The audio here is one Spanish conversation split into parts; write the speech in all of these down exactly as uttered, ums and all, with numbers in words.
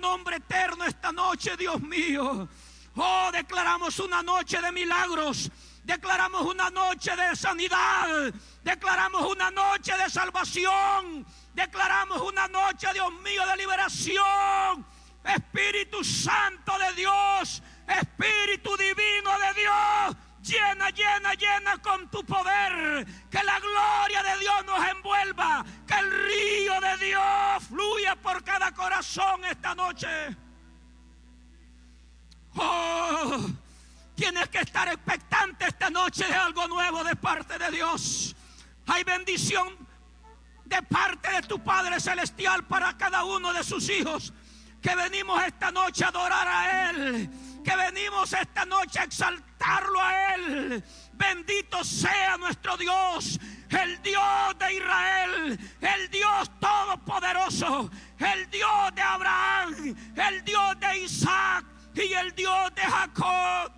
nombre eterno esta noche, Dios mío. Oh, declaramos una noche de milagros. Declaramos una noche de sanidad. Declaramos una noche de salvación. Declaramos una noche, Dios mío, de liberación. Espíritu Santo de Dios, Espíritu Divino de Dios, llena, llena, llena con tu poder. Que la gloria de Dios nos envuelva. Que el río de Dios fluya por cada corazón esta noche. Oh, tienes que estar expectante esta noche de algo nuevo de parte de Dios. Hay bendición de parte de tu Padre Celestial para cada uno de sus hijos. Que venimos esta noche a adorar a Él. Que venimos esta noche a exaltarlo a Él. Bendito sea nuestro Dios, el Dios de Israel, el Dios todopoderoso, el Dios de Abraham, el Dios de Isaac y el Dios de Jacob.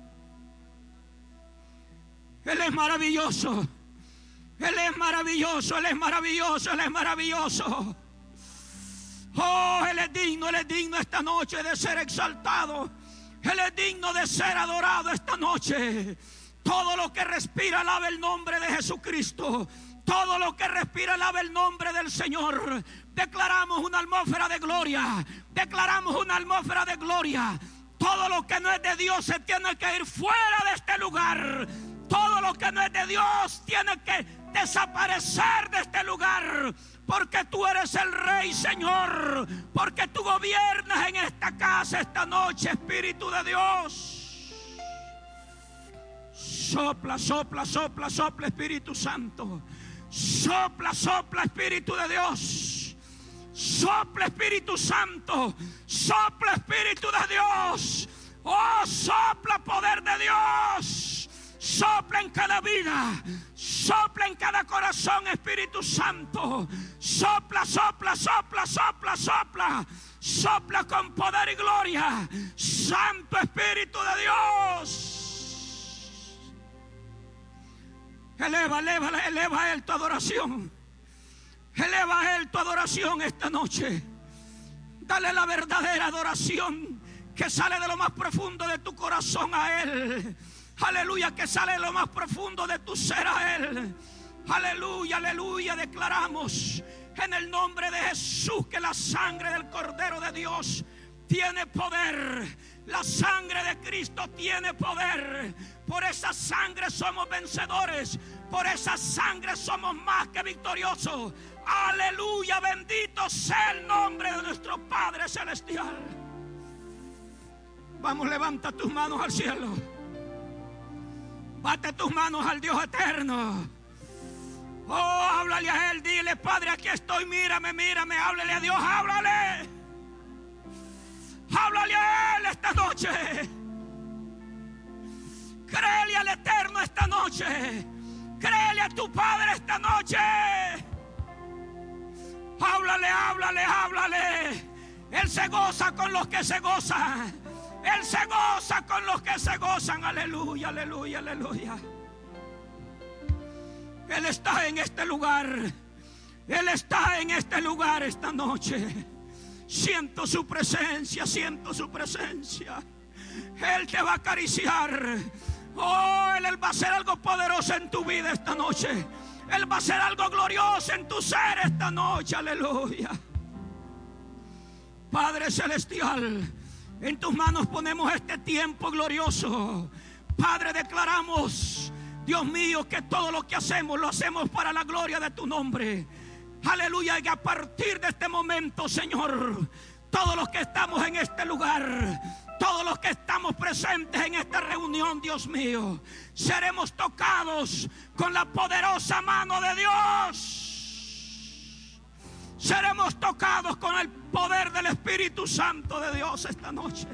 Él es maravilloso. Él es maravilloso, Él es maravilloso, Él es maravilloso. Oh, Él es digno, Él es digno esta noche de ser exaltado. Él es digno de ser adorado esta noche. Todo lo que respira alaba el nombre de Jesucristo. Todo lo que respira alaba el nombre del Señor. Declaramos una atmósfera de gloria. Declaramos una atmósfera de gloria. Todo lo que no es de Dios se tiene que ir fuera de este lugar. Todo lo que no es de Dios tiene que desaparecer de este lugar. Porque tú eres el Rey, Señor. Porque tú gobiernas en esta casa esta noche, Espíritu de Dios. Sopla, sopla, sopla, sopla, Espíritu Santo. Sopla, sopla, Espíritu de Dios. Sopla, Espíritu Santo. Sopla, Espíritu de Dios. Oh, sopla, poder de Dios. Sopla en cada vida. Sopla en cada corazón, Espíritu Santo. Sopla, sopla, sopla, sopla, sopla. Sopla con poder y gloria. Santo Espíritu de Dios. Eleva, eleva, eleva a Él tu adoración. Eleva a Él tu adoración esta noche. Dale la verdadera adoración que sale de lo más profundo de tu corazón a Él. Aleluya, que sale de lo más profundo de tu ser a Él. Aleluya, aleluya. Declaramos en el nombre de Jesús que la sangre del Cordero de Dios tiene poder. La sangre de Cristo tiene poder. Por esa sangre somos vencedores. Por esa sangre somos más que victoriosos. Aleluya, bendito sea el nombre de nuestro Padre Celestial. Vamos, levanta tus manos al cielo. Bate tus manos al Dios eterno. Oh, háblale a Él, dile: Padre, aquí estoy, mírame, mírame. Háblale a Dios, háblale. Háblale a Él esta noche. Créele al Eterno esta noche. Créele a tu Padre esta noche. Háblale, háblale, háblale. Él se goza con los que se gozan. Él se goza con los que se gozan. Aleluya, aleluya, aleluya. Él está en este lugar. Él está en este lugar esta noche. Siento su presencia, siento su presencia. Él te va a acariciar. Oh, Él, Él va a hacer algo poderoso en tu vida esta noche. Él va a hacer algo glorioso en tu ser esta noche. Aleluya. Padre Celestial, en tus manos ponemos este tiempo glorioso. Padre, declaramos, Dios mío, que todo lo que hacemos lo hacemos para la gloria de tu nombre. Aleluya. Y a partir de este momento, Señor, todos los que estamos en este lugar, todos los que estamos presentes en esta reunión, Dios mío, seremos tocados con la poderosa mano de Dios. Seremos tocados con el poder del Espíritu Santo de Dios esta noche.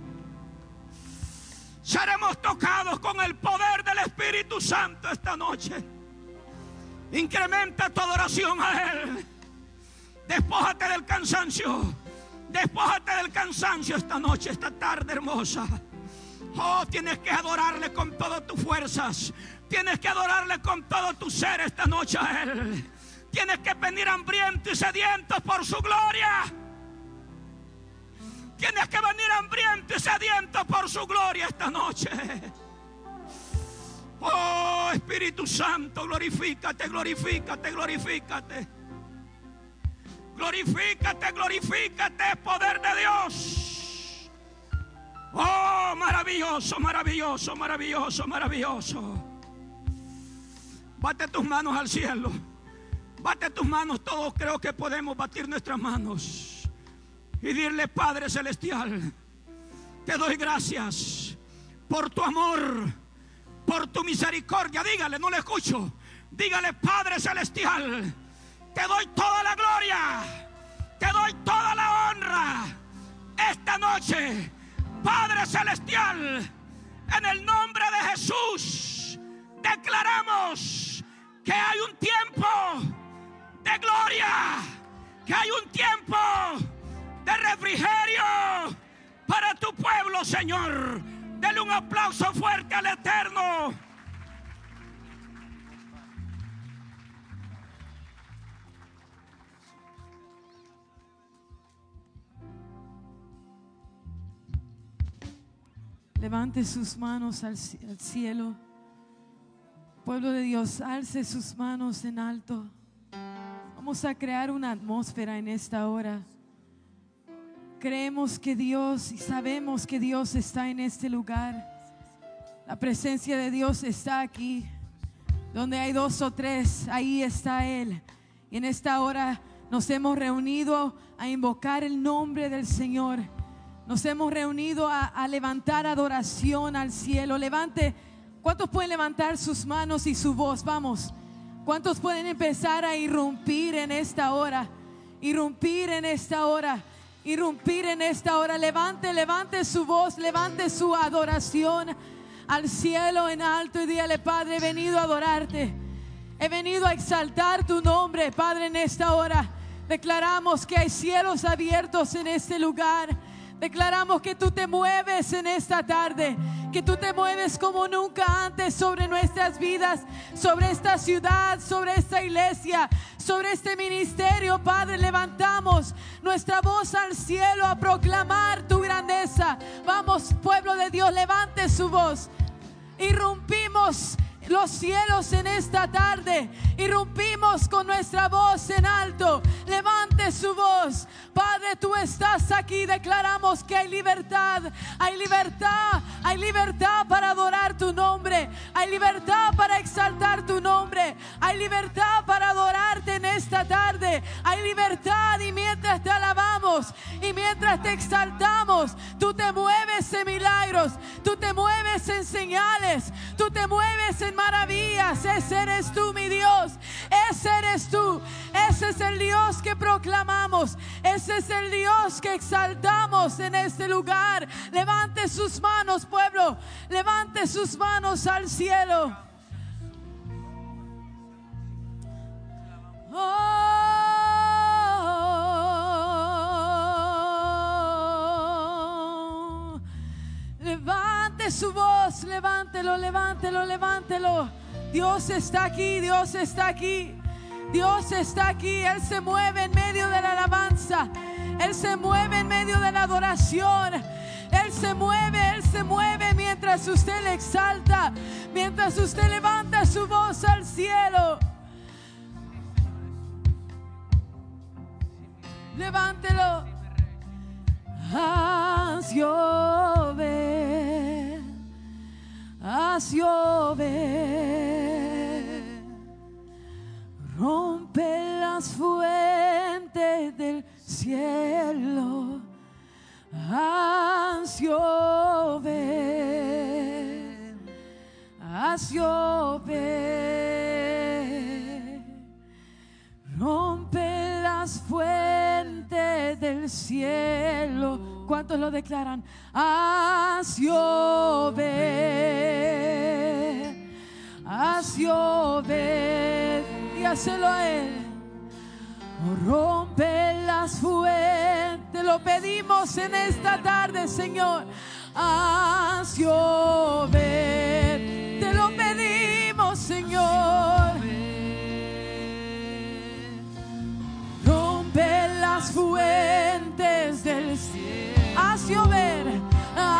Seremos tocados con el poder del Espíritu Santo esta noche. Incrementa tu adoración a Él. Despójate del cansancio. Despójate del cansancio esta noche, esta tarde hermosa. Oh, tienes que adorarle con todas tus fuerzas. Tienes que adorarle con todo tu ser esta noche a Él. Tienes que venir hambriento y sediento por su gloria. sediento por su gloria esta noche. Oh Espíritu Santo, glorifícate, glorifícate, glorifícate. Glorifícate, glorifícate, poder de Dios. Oh, maravilloso, maravilloso, maravilloso, maravilloso. Bate tus manos al cielo. Bate tus manos, todos creo que podemos batir nuestras manos y decirle: Padre Celestial, te doy gracias por tu amor, por tu misericordia. Dígale, no le escucho. Dígale: Padre Celestial, te doy toda la gloria, te doy toda la honra esta noche. Padre Celestial, en el nombre de Jesús, declaramos que hay un tiempo de gloria, que hay un tiempo de refrigerio para tu pueblo, Señor. Dele un aplauso fuerte al Eterno. Levante sus manos al, al cielo. Pueblo de Dios, alce sus manos en alto. Vamos a crear una atmósfera en esta hora. Creemos que Dios y sabemos que Dios está en este lugar. La presencia de Dios está aquí. Donde hay dos o tres, ahí está Él. Y en esta hora nos hemos reunido a invocar el nombre del Señor. Nos hemos reunido a, a levantar adoración al cielo. Levante. ¿Cuántos pueden levantar sus manos y su voz? Vamos. ¿Cuántos pueden empezar a irrumpir en esta hora? Irrumpir en esta hora. Irrumpir en esta hora. Levante, levante su voz. Levante su adoración al cielo en alto y dígale: Padre, he venido a adorarte. He venido a exaltar tu nombre, Padre, en esta hora. Declaramos que hay cielos abiertos en este lugar. Declaramos que tú te mueves en esta tarde, que tú te mueves como nunca antes sobre nuestras vidas, sobre esta ciudad, sobre esta iglesia, sobre este ministerio. Padre, levantamos nuestra voz al cielo a proclamar tu grandeza. Vamos, pueblo de Dios, levante su voz. Irrumpimos los cielos en esta tarde. Irrumpimos con nuestra voz en alto. Levante su voz. Padre, tú estás aquí. Declaramos que hay libertad. Hay libertad. Hay libertad para adorar tu nombre. Hay libertad para exaltar tu nombre. Hay libertad para adorarte en esta tarde. Hay libertad, y mientras te alabamos y mientras te exaltamos, tú te mueves en milagros. Tú te mueves en señales. Tú te mueves en maravillas. Ese eres tú, mi Dios. Ese eres tú. Ese es el Dios que proclamamos. Ese es el Dios que exaltamos en este lugar. Levante sus manos, pueblo. Levante sus manos al cielo. Oh, levante su voz. Levántelo, levántelo, levántelo. Dios está aquí, Dios está aquí. Dios está aquí. Él se mueve en medio de la alabanza. Él se mueve en medio de la adoración. Él se mueve, Él se mueve mientras usted le exalta, mientras usted levanta su voz al cielo. Levántelo. Haz llover, haz llover, rompe las fuentes del cielo. Haz llover, haz llover, rompe las fuentes del cielo. ¿Cuántos lo declaran? Haz llover, haz llover, y hácelo a Él. Rompe las fuentes. Lo pedimos en esta tarde, Señor. Haz llover. Te lo pedimos, Señor. Rompe las fuentes del cielo. Haz llover.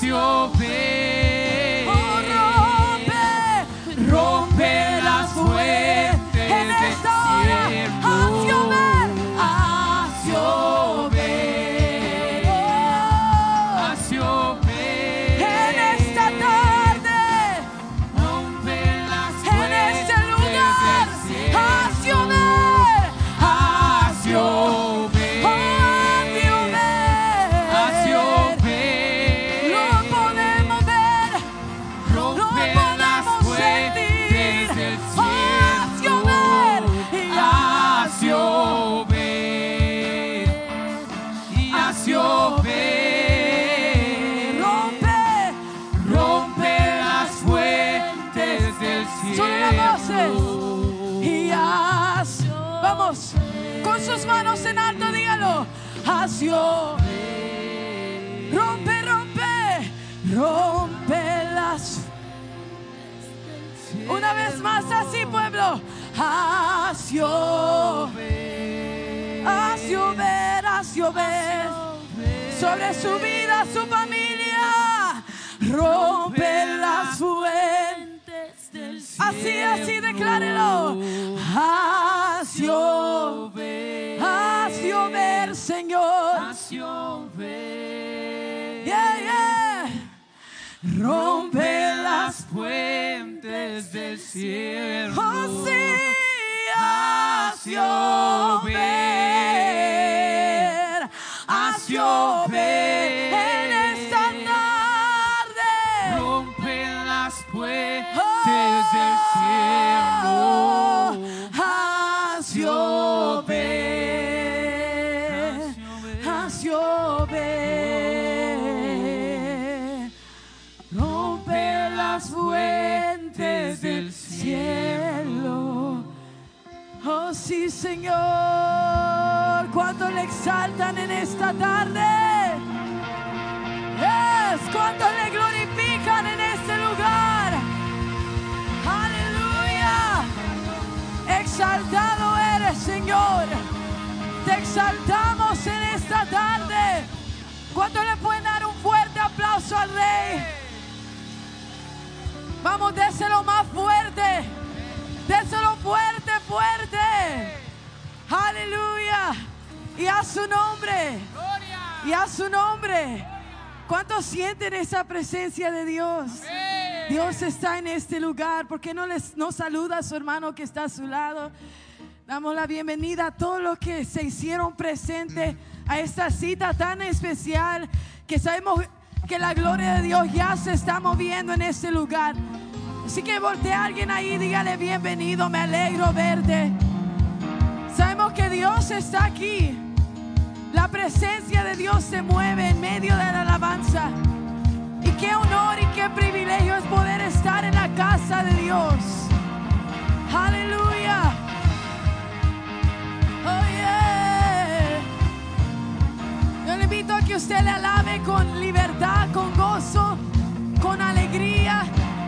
llover. Oh, rompe, rompe las fuentes en esta hora. Haz llover, haz llover. Haz llover. En esta tarde, Rompe las en este lugar, haz llover, haz llover. oh, haz Haz llover. Lo llover. podemos ver, lo Rompe las podemos sentir. fuentes del Oh, haz llover, cielo. y Haz llover. Y haz llover. rompe, Rompe las fuentes del Solo las voces. cielo. y haz. Vamos, con sus manos en alto, dígalo. Haz llover. Rompe, rompe, rompe las. Una vez más así, pueblo. Haz llover. Haz llover, haz llover. Sobre su vida, su familia. Rompe las fuentes del cielo. Así, así, declárelo. Haz llover. Haz llover, Señor. Haz llover. Yeah, yeah. Rompe las fuentes del cielo. Oh, sí, haz llover, haz llover en esta tarde. Rompe las fuentes Oh, del cielo. haz llover, haz llover. Rompe las fuentes del cielo. Oh, sí, Señor. ¿Cuánto le exaltan en esta tarde? Es cuánto le glorifican en este lugar. Aleluya. Exaltado eres, Señor. Te exaltamos en esta tarde. ¿Cuánto le pueden dar un fuerte aplauso al Rey? Vamos, déselo más fuerte. Déselo fuerte, fuerte. Aleluya. Y a su nombre. Y a su nombre. ¿Cuántos sienten esa presencia de Dios? Dios está en este lugar. ¿Por qué no les no saluda a su hermano que está a su lado? Damos la bienvenida a todos los que se hicieron presentes a esta cita tan especial, que sabemos que la gloria de Dios ya se está moviendo en este lugar. Así que voltea a alguien ahí, dígale bienvenido, me alegro verte. Sabemos que Dios está aquí. La presencia de Dios se mueve en medio de la alabanza. Y qué honor y qué privilegio es poder estar en la casa de Dios. Aleluya. Oh yeah. Yo le invito a que usted le alabe con libertad, con gozo, con alegría.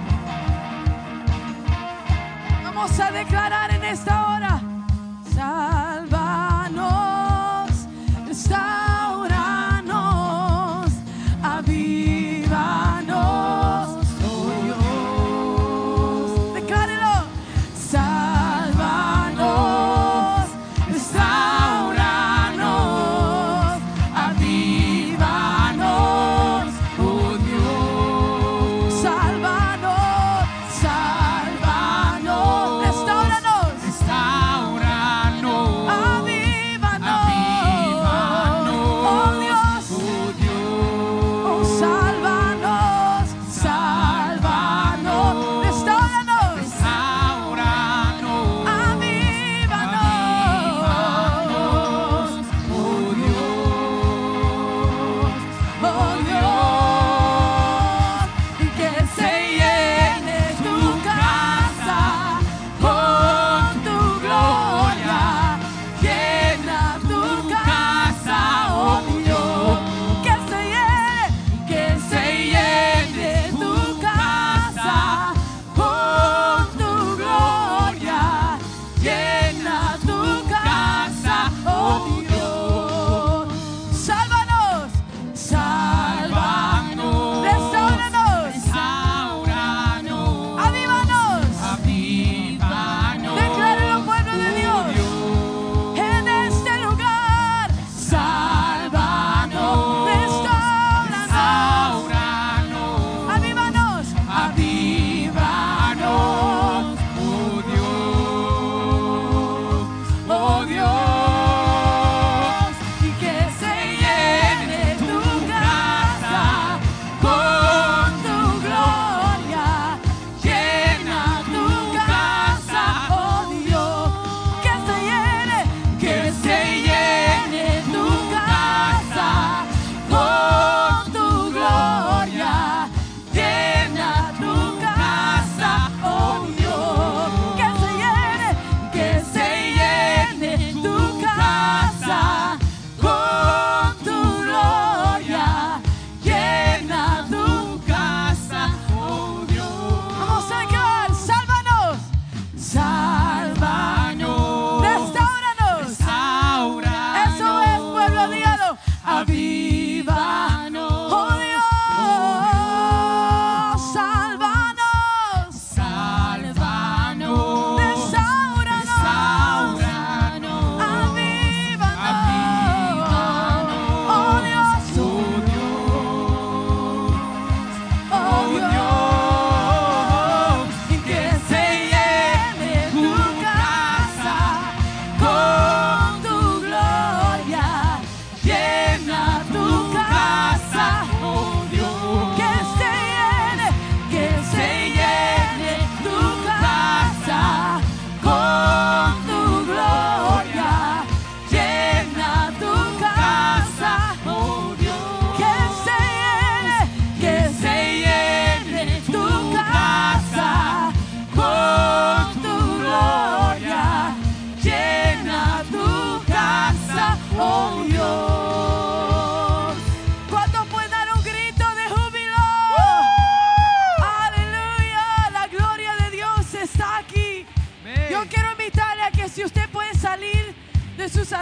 Vamos a declarar en esta hora: sálvanos, restauranos, avívanos, oh Dios. Declárelo. Sálvanos, restauranos, avívanos, oh Dios. Sálvanos, sálvanos, restauranos, Restauranos,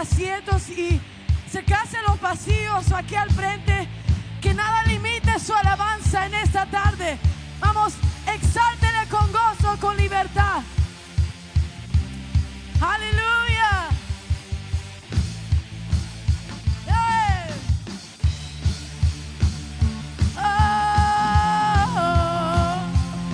asientos y acercarse a los pasillos o aquí al frente. Que nada limite su alabanza en esta tarde. Vamos, exáltele con gozo, con libertad. Aleluya. Yeah. Oh.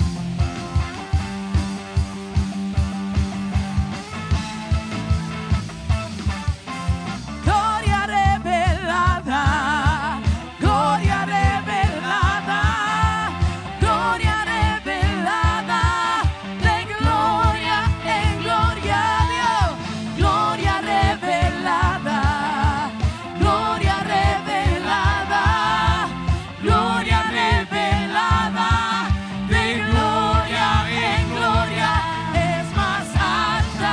Gloria revelada, gloria revelada, gloria revelada, de gloria en gloria, Dios, gloria revelada, gloria revelada, gloria revelada, de gloria en gloria, es más alta,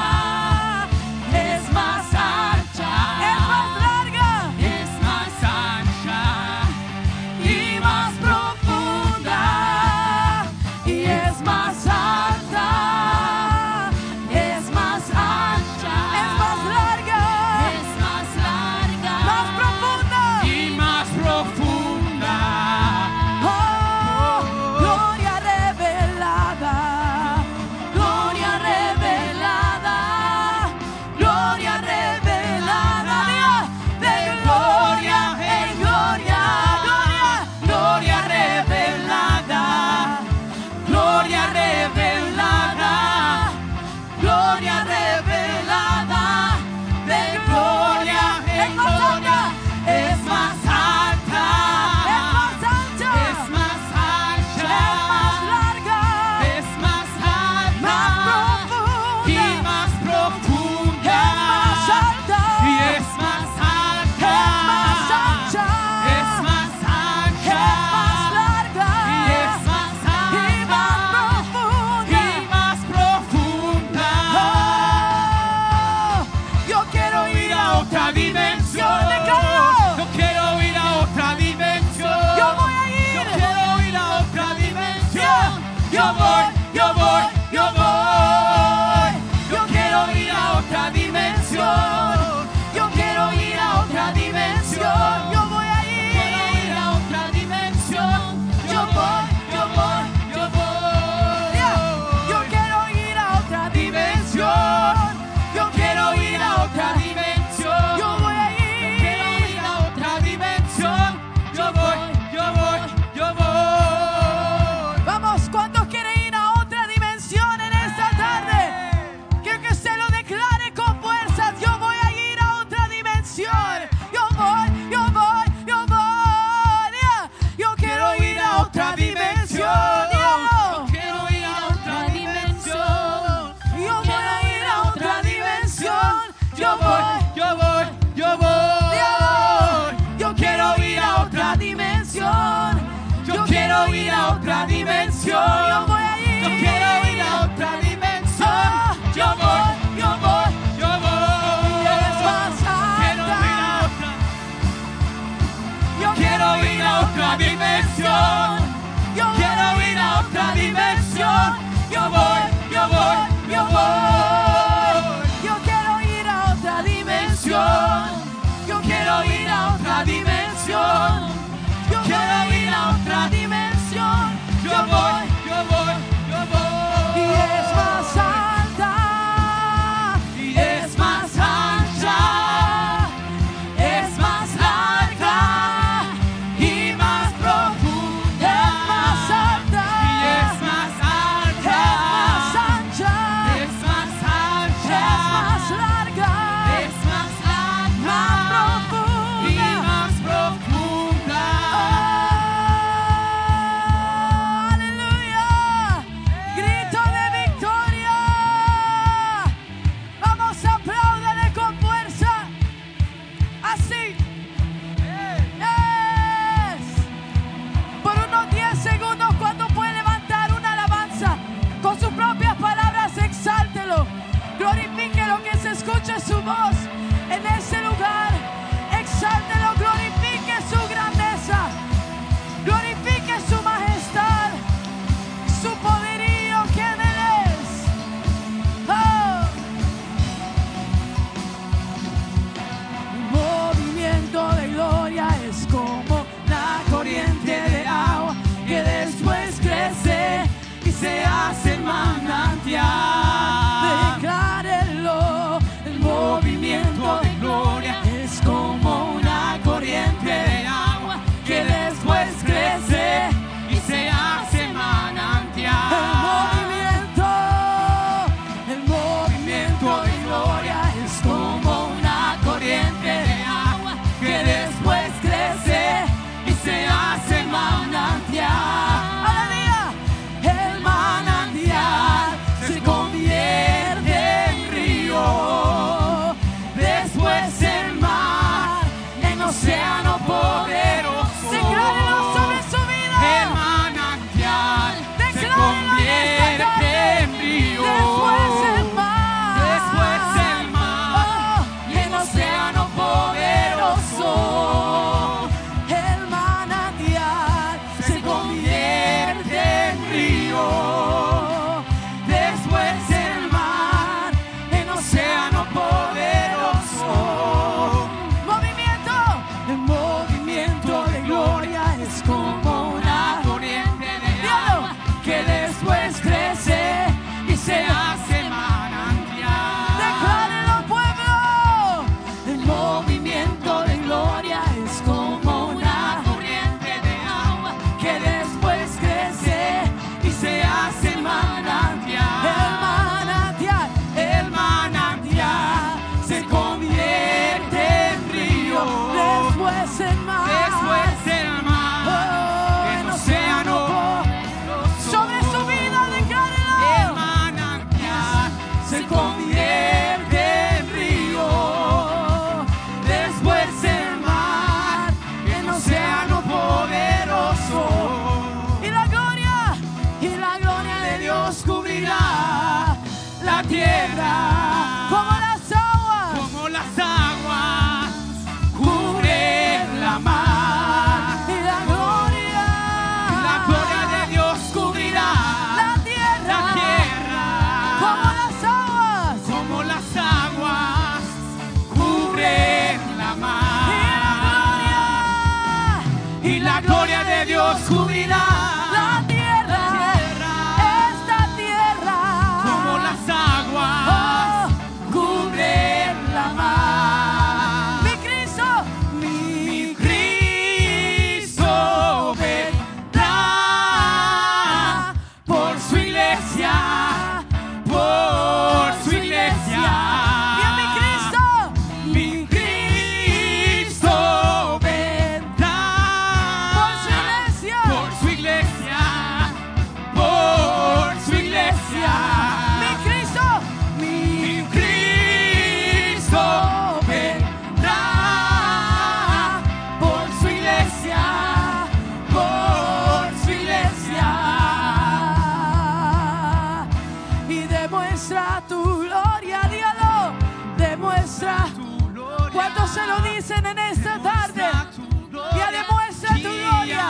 es más ancha, es más larga, Es más ancha y más profunda, y es más alta, es más ancha, es más larga, es más larga más profunda. y más profunda. Oh, gloria revelada, gloria revelada, gloria revelada, Dios, de gloria en gloria, gloria, gloria revelada, gloria revelada, gloria revelada, de gloria en gloria, es más alta, es más ancha, Es más ancha, es más larga, es más alta más profunda, y más profunda. es más alta, Y es más alta, más ancha, es más ancha, es más larga, y es más y más alta, profunda. y más profunda. Oh, yo quiero ir a otra dimensión de calor. Yo quiero ir a otra dimensión. Yo voy a Yo ir. quiero ir a otra dimensión. Yo voy, yo voy, yo voy. Yo quiero ir a otra dimensión. Yo quiero ir a otra dimensión. Yo voy a Quiero ir ir. a otra dimensión. Yo voy, yo voy, yo voy. Yo quiero ir a otra dimensión. Yo quiero ir a otra dimensión. Yo voy a Quiero ir ir. a otra dimensión. Yo voy, yo voy, yo voy. Vamos, ¿cuántos quieren ir a otra dimensión en esta tarde? Quiero que usted lo declare con fuerzas. Yo voy a ir a otra dimensión. Yo voy, yo voy, yo voy. Yo quiero ir a otra dimensión. Yo quiero ir a otra dimensión. Yo voy a ir a otra dimensión. Yo voy, yo voy, yo voy. Yo quiero ir a otra dimensión. Yo quiero ir a otra dimensión. Yo voy a ir. Yo quiero ir a otra dimensión. Yo voy, yo voy, yo voy. Es más Quiero ir a alta. otra. Yo Quiero ir a otra dimensión. Yo Quiero ir a otra dimensión. Yo voy, yo voy, yo voy. Yo quiero ir a otra dimensión. Yo quiero ir a otra dimensión. Yo quiero ir a otra dimensión. Yo voy, yo voy, yo voy. Y es más alta. Y es más ancha. Es más larga. Y más profunda. Es más alta. Y es más alta. Es más ancha. Es más ancha. Es más larga. Es más alta. Más profunda. Y más profunda. Oh, aleluya. Grito de victoria. Vamos, apláudale con fuerza. Así. Yes. Por unos diez segundos, cuando puede levantar una alabanza con sus propias palabras, exáltelo. Glorifique lo que se escuche su voz en ese lugar. Exáltelo, glorifique su grandeza. Glorifique su majestad, su poderío, quien Él es. Oh. se hace manantial. Declárelo, el Movimiento de gloria es como una corriente de agua que después crece y se hace manantial. El movimiento, el movimiento de gloria Es como una corriente de agua que después crece y se hace manantial. aleluya, El manantial se convierte en río, después el mar en océano poderoso. declárelo sobre su vida. El manantial se Declárelo en esta convierte tarde. en río, Después el mar, después el mar Oh, y en océano poderoso. el manantial Se convierte en río, después el mar en océano poderoso. movimiento, El movimiento de gloria es como una corriente de agua que después crece y se hace manantial. declárelo, pueblo. El movimiento de gloria es como una corriente de agua que después crece y se hace manantial. El manantial, El manantial se convierte en río, después el mar, después el mar Oh, en océano poderoso. sobre su vida, El declárelo. manantial se convierte en río, después el mar en océano poderoso. Y la gloria, y la gloria de Dios Cubrirá la tierra como las aguas, como las aguas cubren la mar. y la gloria, La gloria de Dios cubrirá la tierra, la tierra como las aguas, como las aguas cubren la mar. Y la gloria de Dios cubrirá la tierra, esta tierra, como las aguas Oh, cubren la mar. mi Cristo, Mi Cristo vendrá por su iglesia, por su iglesia. y a mi Cristo, Mi Cristo vendrá por su iglesia, por su iglesia, por su iglesia. mi Cristo, Mi Cristo vendrá por su iglesia, por su iglesia. y demuestra tu gloria, dígalo, demuestra. ¿Cuántos se lo dicen en esta tarde? Ya demuestra tu gloria.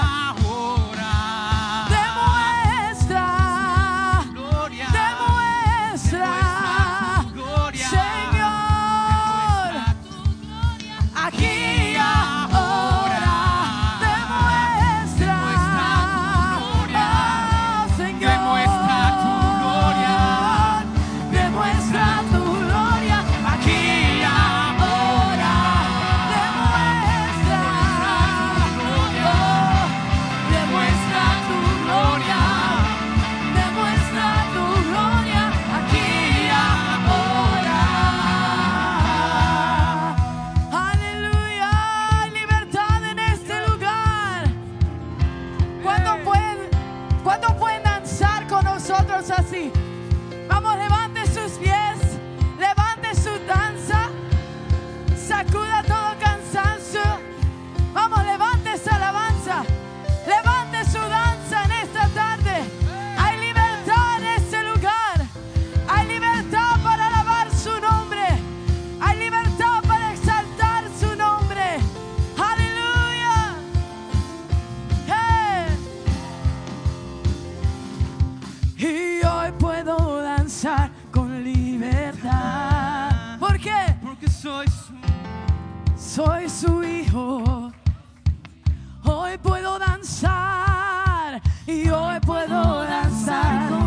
Demuestra, demuestra, Señor, aquí y ahora. Demuestra, oh, Señor, Demuestra tu gloria. demuestra tu gloria Aquí y ahora. demuestra, oh, demuestra tu gloria, demuestra tu gloria aquí y ahora. Aleluya, hay libertad en este lugar. ¿Cuándo pueden, cuándo pueden danzar con nosotros así? Vamos, levante sus pies, levante su danza, sacuda todo cansancio. Vamos, levante esa alabanza, levante su danza en esta tarde. Hay libertad en este lugar, hay libertad para alabar su nombre, hay libertad para exaltar su nombre. Aleluya. Hey. Y hoy puedo danzar con libertad. ¿Por qué? Porque soy su Soy su hijo. Hoy puedo danzar y hoy puedo danzar con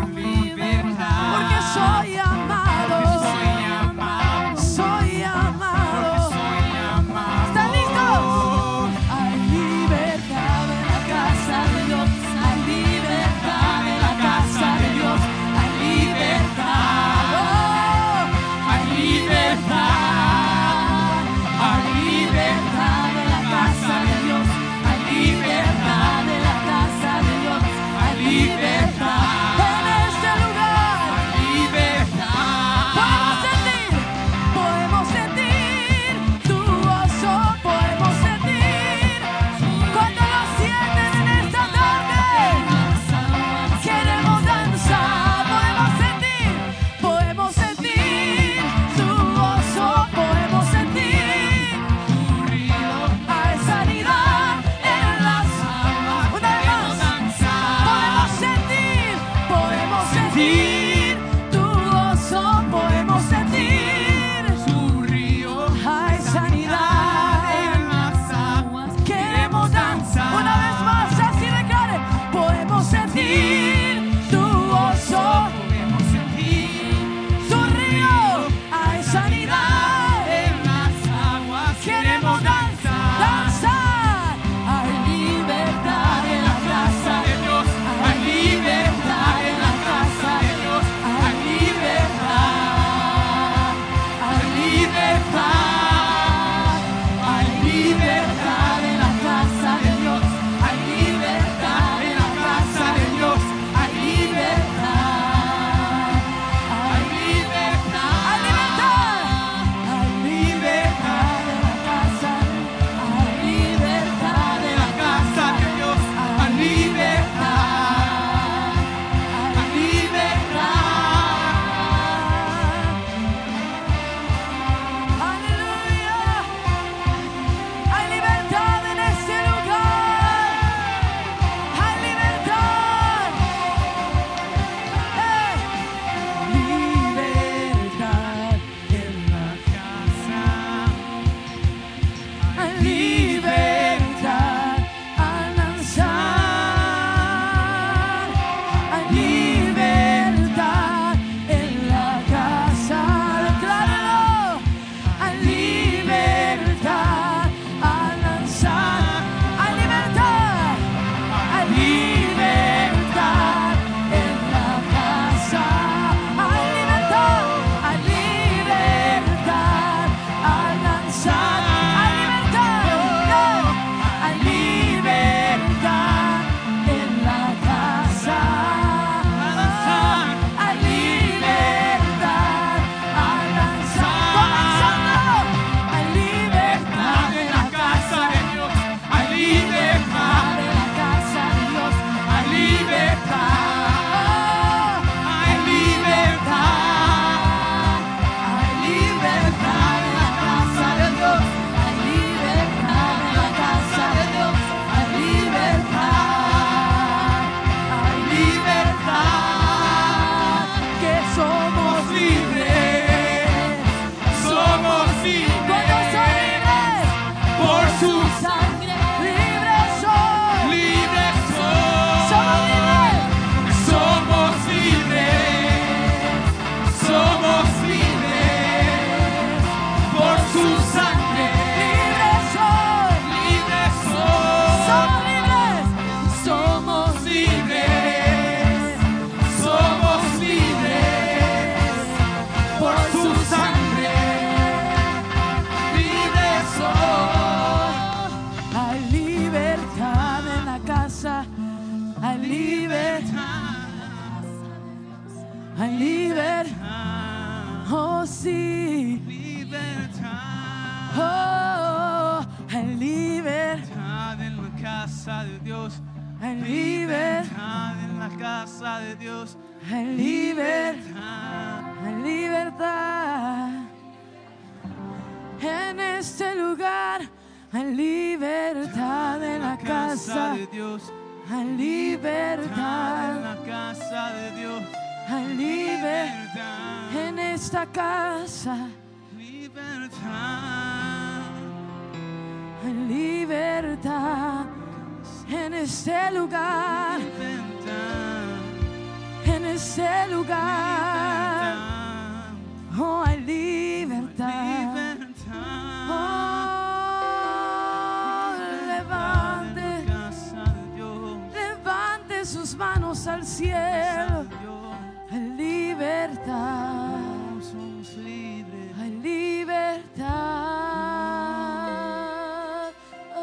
hay libertad, hay libertad, oh sí, libertad, oh, hay libertad en la casa de Dios, hay libertad, libertad en la casa de Dios, hay libertad, hay libertad en este lugar, hay libertad en la casa de Dios, hay en libertad, la casa de Dios, hay libertad libertad, en esta casa, libertad, hay libertad en este lugar, libertad, en este lugar, libertad, oh, hay libertad. libertad. Oh, levante, levante sus manos al cielo. Hay libertad, Somos libres. hay libertad. Oh,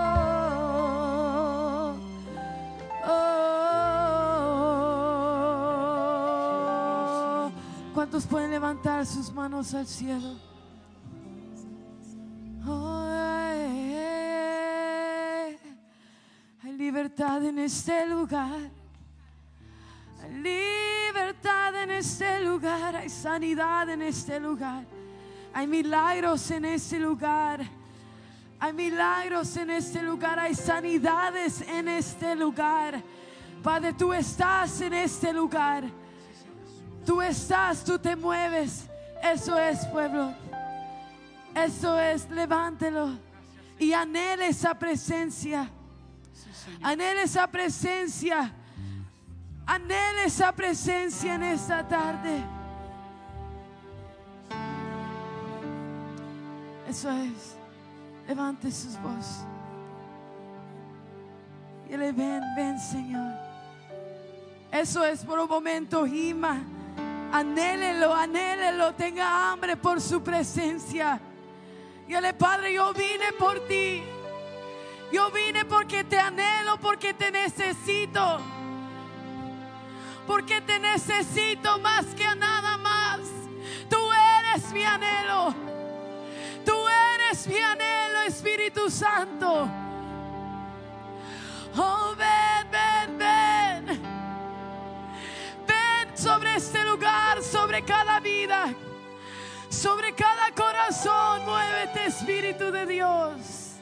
oh. ¿Cuántos pueden levantar sus manos al cielo? Oh, ay, ay, hay libertad en este lugar. Hay libertad en este lugar. Hay sanidad en este lugar. Hay milagros en este lugar. Hay milagros en este lugar. Hay sanidades en este lugar. Padre, tú estás en este lugar. Tú estás, tú te mueves. Eso es, pueblo. Eso es, levántelo y anhele esa presencia. Anhele esa presencia. Anhele esa presencia en esta tarde. Eso es. Levante sus voces. Y le ven, ven, Señor. Eso es, por un momento, gima. Anhélelo, anhélelo. Tenga hambre por su presencia. Dígale, Padre, yo vine por ti. Yo vine porque te anhelo, porque te necesito. Porque te necesito más que a nada más. Tú eres mi anhelo. Tú eres mi anhelo, Espíritu Santo. Oh, ven, ven, ven. Ven sobre este lugar, sobre cada vida. Sobre cada corazón, muévete, Espíritu de Dios.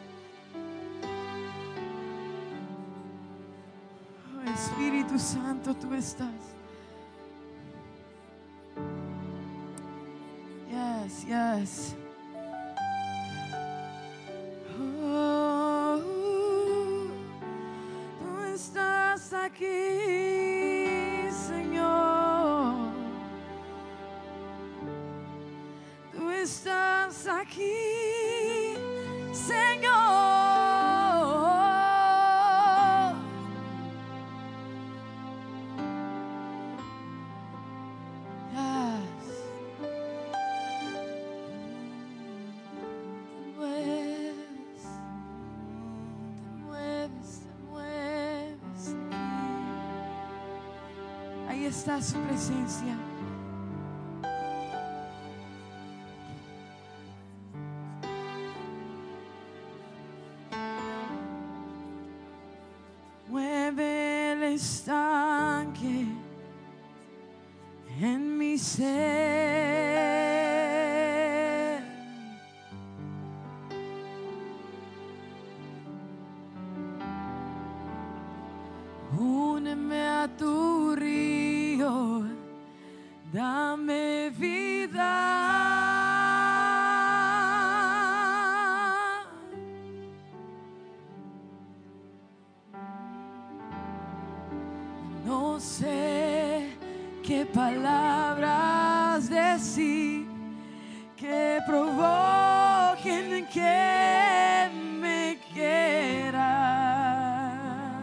Oh, Espíritu Santo, tú estás. Yes, yes. Oh, tú estás aquí, Señor. Tú estás aquí, Señor. Yes. Te mueves, te mueves, te mueves aquí. Ahí está su presencia. Mueve el estanque en mi ser. Úneme a tu río, dame vida. No sé qué palabras decir que provoquen que me quiera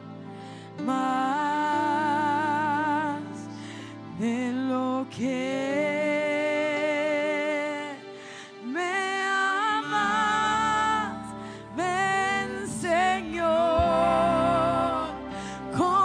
más de lo que me amas. Ven, Señor, con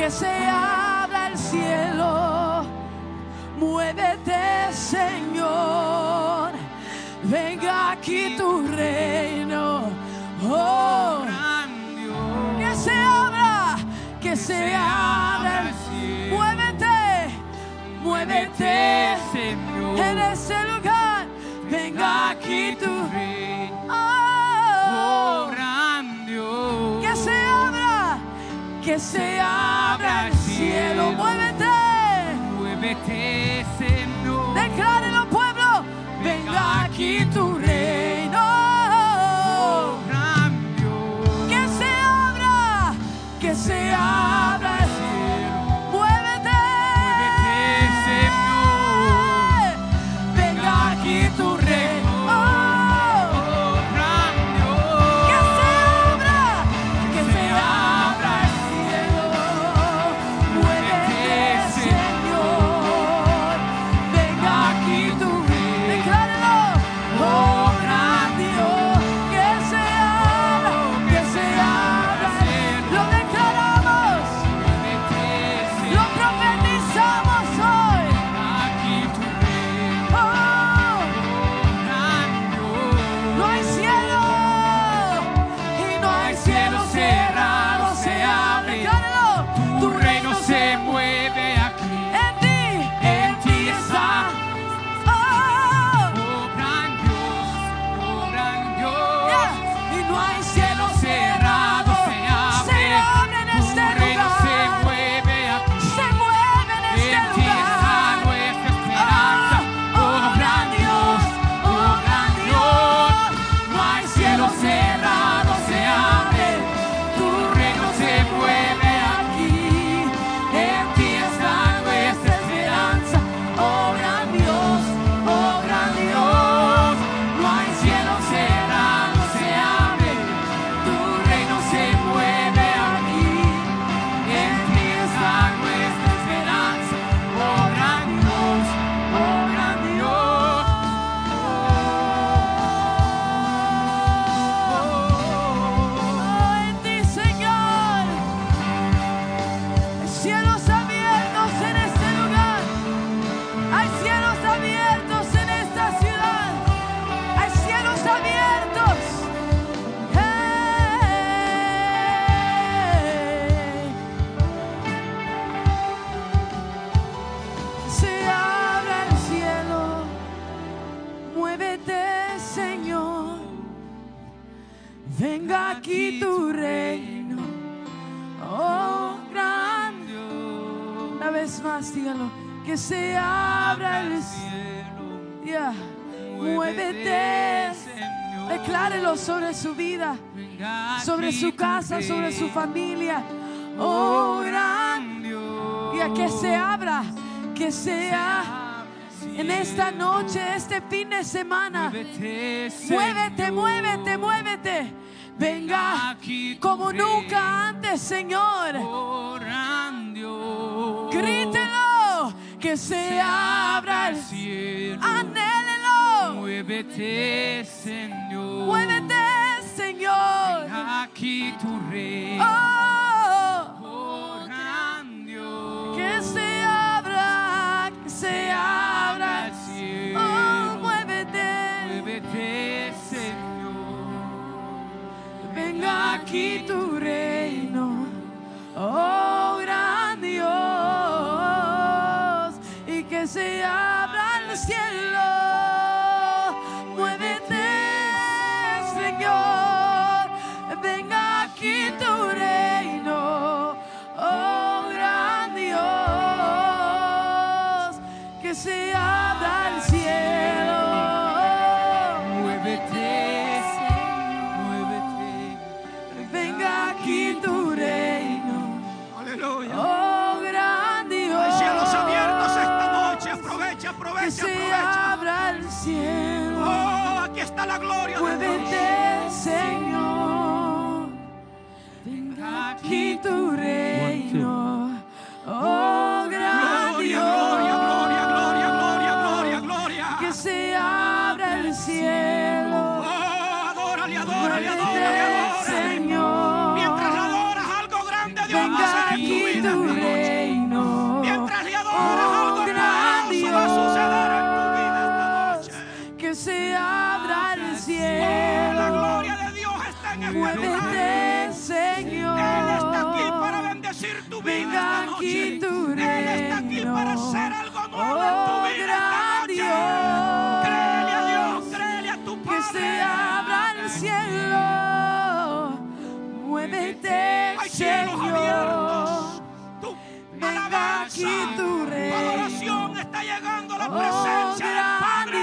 que se abra el cielo. Muévete, Señor, venga aquí tu reino. Oh, que se abra, que se abra el cielo. Muévete, muévete, Señor, en ese lugar. Venga aquí tu reino. Oh, que se abra, que se abra el cielo. Muévete, muévete, Señor. Declárelo, pueblo. Venga aquí tu reino. Que se abra, que se abra el cielo. Muévete, muévete, Señor. Venga aquí tu reino. Venga aquí tu reino, oh grande. Una vez más, dígalo. Que se abra el cielo. Yeah. Muévete. Declárelo sobre su vida, sobre su casa, sobre su familia. Oh grande. Y a que se abra, que sea en esta noche, este fin de semana. Muévete, muévete, muévete. Venga como nunca antes, Señor. Grítelo, que se abra el cielo. Anhélelo. Muévete, Señor. Muévete, Señor. Venga aquí tu reino. Oh, que se abra, que se abra el cielo. Oh, muévete, muévete, Señor. Venga aquí tu reino, oh gran Dios, y que se abra el cielo. Muévete, Señor, venga aquí tu reino, oh gran Dios, que se abra el cielo. Muévete, aquí tu reino. Aleluya. Oh, gran Dios. Hay cielos abiertos esta noche. Aprovecha, aprovecha, que se aprovecha. abra el cielo. Oh, aquí está la gloria. Muévete, Señor. Venga aquí tu reino. Oh, gran gloria, Dios. Gloria, gloria, gloria, gloria, gloria, gloria. Que se abra el cielo. Oh, adórale, adórale, adórale, adórale. Señor. Mientras adoras, algo grande Dios va a Venga hacer en tu aquí vida. tu bendecir tu vida Venga esta aquí noche. tu Él está aquí reino. para hacer algo nuevo Oh, en tu vida gran esta noche. Créele a Dios, Dios, créele a tu que Padre. se abra el cielo. Muévete, Hay cielos Señor. abiertos. Tu Venga alabanza, aquí tu tu reino. adoración está llegando a la Oh, presencia del gran Padre.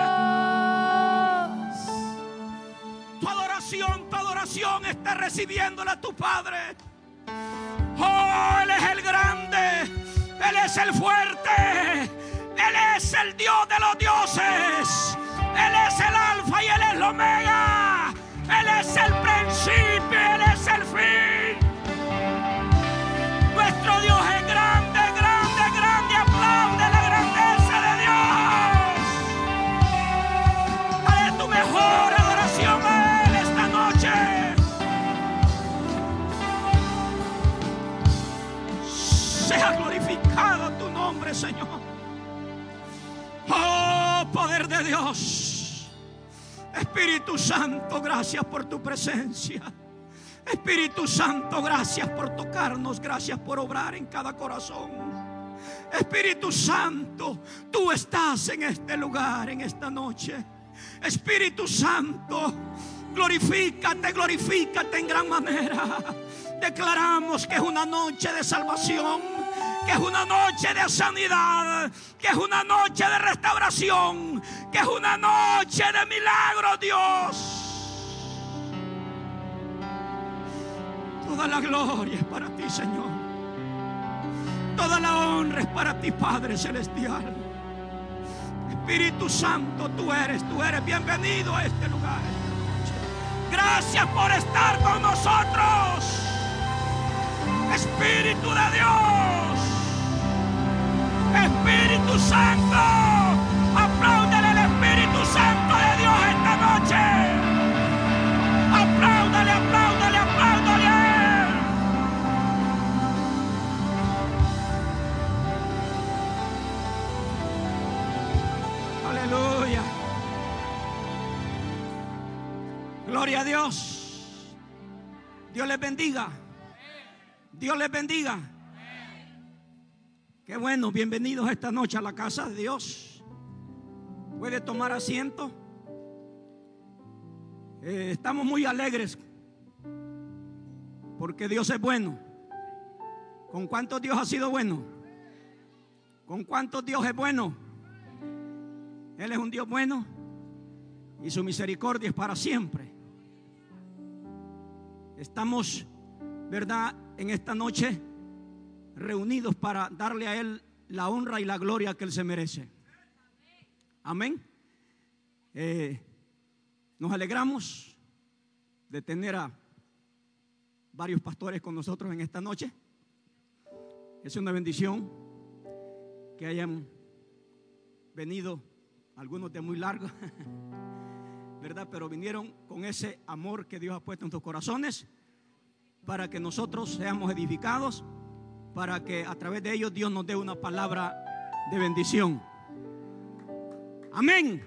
Dios. Tu adoración, tu adoración está recibiéndola tu Padre. Oh, Él es el grande, Él es el fuerte, Él es el Dios de los dioses, Él es el alfa y Él es el omega, Él es el principio, Él es el fin. Nuestro Dios es grande, grande, grande. Aplaude la grandeza de Dios. Dale tu mejor adoración a Él esta noche. Sea glorificado tu nombre, Señor. Oh, poder de Dios. Espíritu Santo, gracias por tu presencia. Espíritu Santo, gracias por tocarnos, gracias por obrar en cada corazón. Espíritu Santo, tú estás en este lugar, en esta noche. Espíritu Santo, glorifícate, glorifícate en gran manera. Declaramos que es una noche de salvación, que es una noche de sanidad, que es una noche de restauración, que es una noche de milagro, Dios. Toda la gloria es para ti, Señor. Toda la honra es para ti, Padre Celestial. Espíritu Santo, tú eres, tú eres bienvenido a este lugar esta noche. Gracias por estar con nosotros. Espíritu de Dios, Espíritu Santo, apláudale al Espíritu Santo de Dios esta noche. Apláudale, apláudale, apláudale a Él. Aleluya. Gloria a Dios. Dios les bendiga. Dios les bendiga. Qué bueno, bienvenidos esta noche a la casa de Dios. Puede tomar asiento. Eh, estamos muy alegres porque Dios es bueno. ¿Con cuántos Dios ha sido bueno? ¿Con cuántos Dios es bueno? Él es un Dios bueno y su misericordia es para siempre. Estamos, ¿verdad?, en esta noche reunidos para darle a Él la honra y la gloria que Él se merece. Amén. Eh, nos alegramos de tener a varios pastores con nosotros en esta noche. Es una bendición que hayan venido, algunos de muy largo, ¿verdad? Pero vinieron con ese amor que Dios ha puesto en sus corazones, para que nosotros seamos edificados, para que a través de ellos Dios nos dé una palabra de bendición. Amén.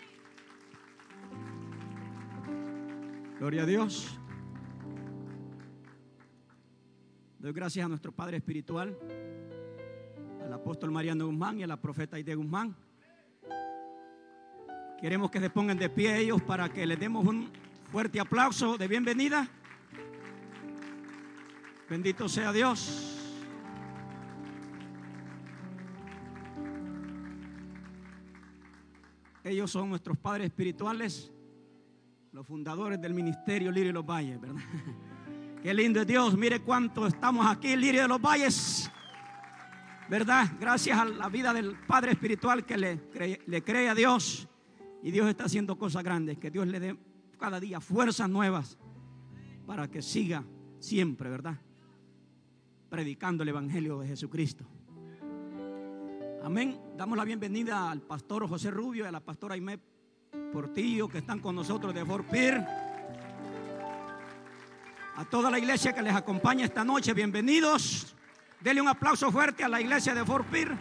Gloria a Dios. Doy gracias a nuestro Padre Espiritual, al apóstol Mariano Guzmán y a la profeta Aide Guzmán. Queremos que se pongan de pie ellos para que les demos un fuerte aplauso de bienvenida. Bendito sea Dios. Ellos son nuestros padres espirituales, los fundadores del ministerio Lirio de los Valles, ¿verdad? Qué lindo es Dios. Mire cuánto estamos aquí en Lirio de los Valles, ¿verdad? Gracias a la vida del Padre espiritual que le cree, le cree a Dios. Y Dios está haciendo cosas grandes. Que Dios le dé cada día fuerzas nuevas para que siga siempre, ¿verdad?, predicando el Evangelio de Jesucristo. Amén. Damos la bienvenida al pastor José Rubio y a la pastora Aimé Portillo, que están con nosotros de Fort Pierre. A toda la iglesia que les acompaña esta noche, bienvenidos. Denle un aplauso fuerte a la iglesia de Fort Pierre.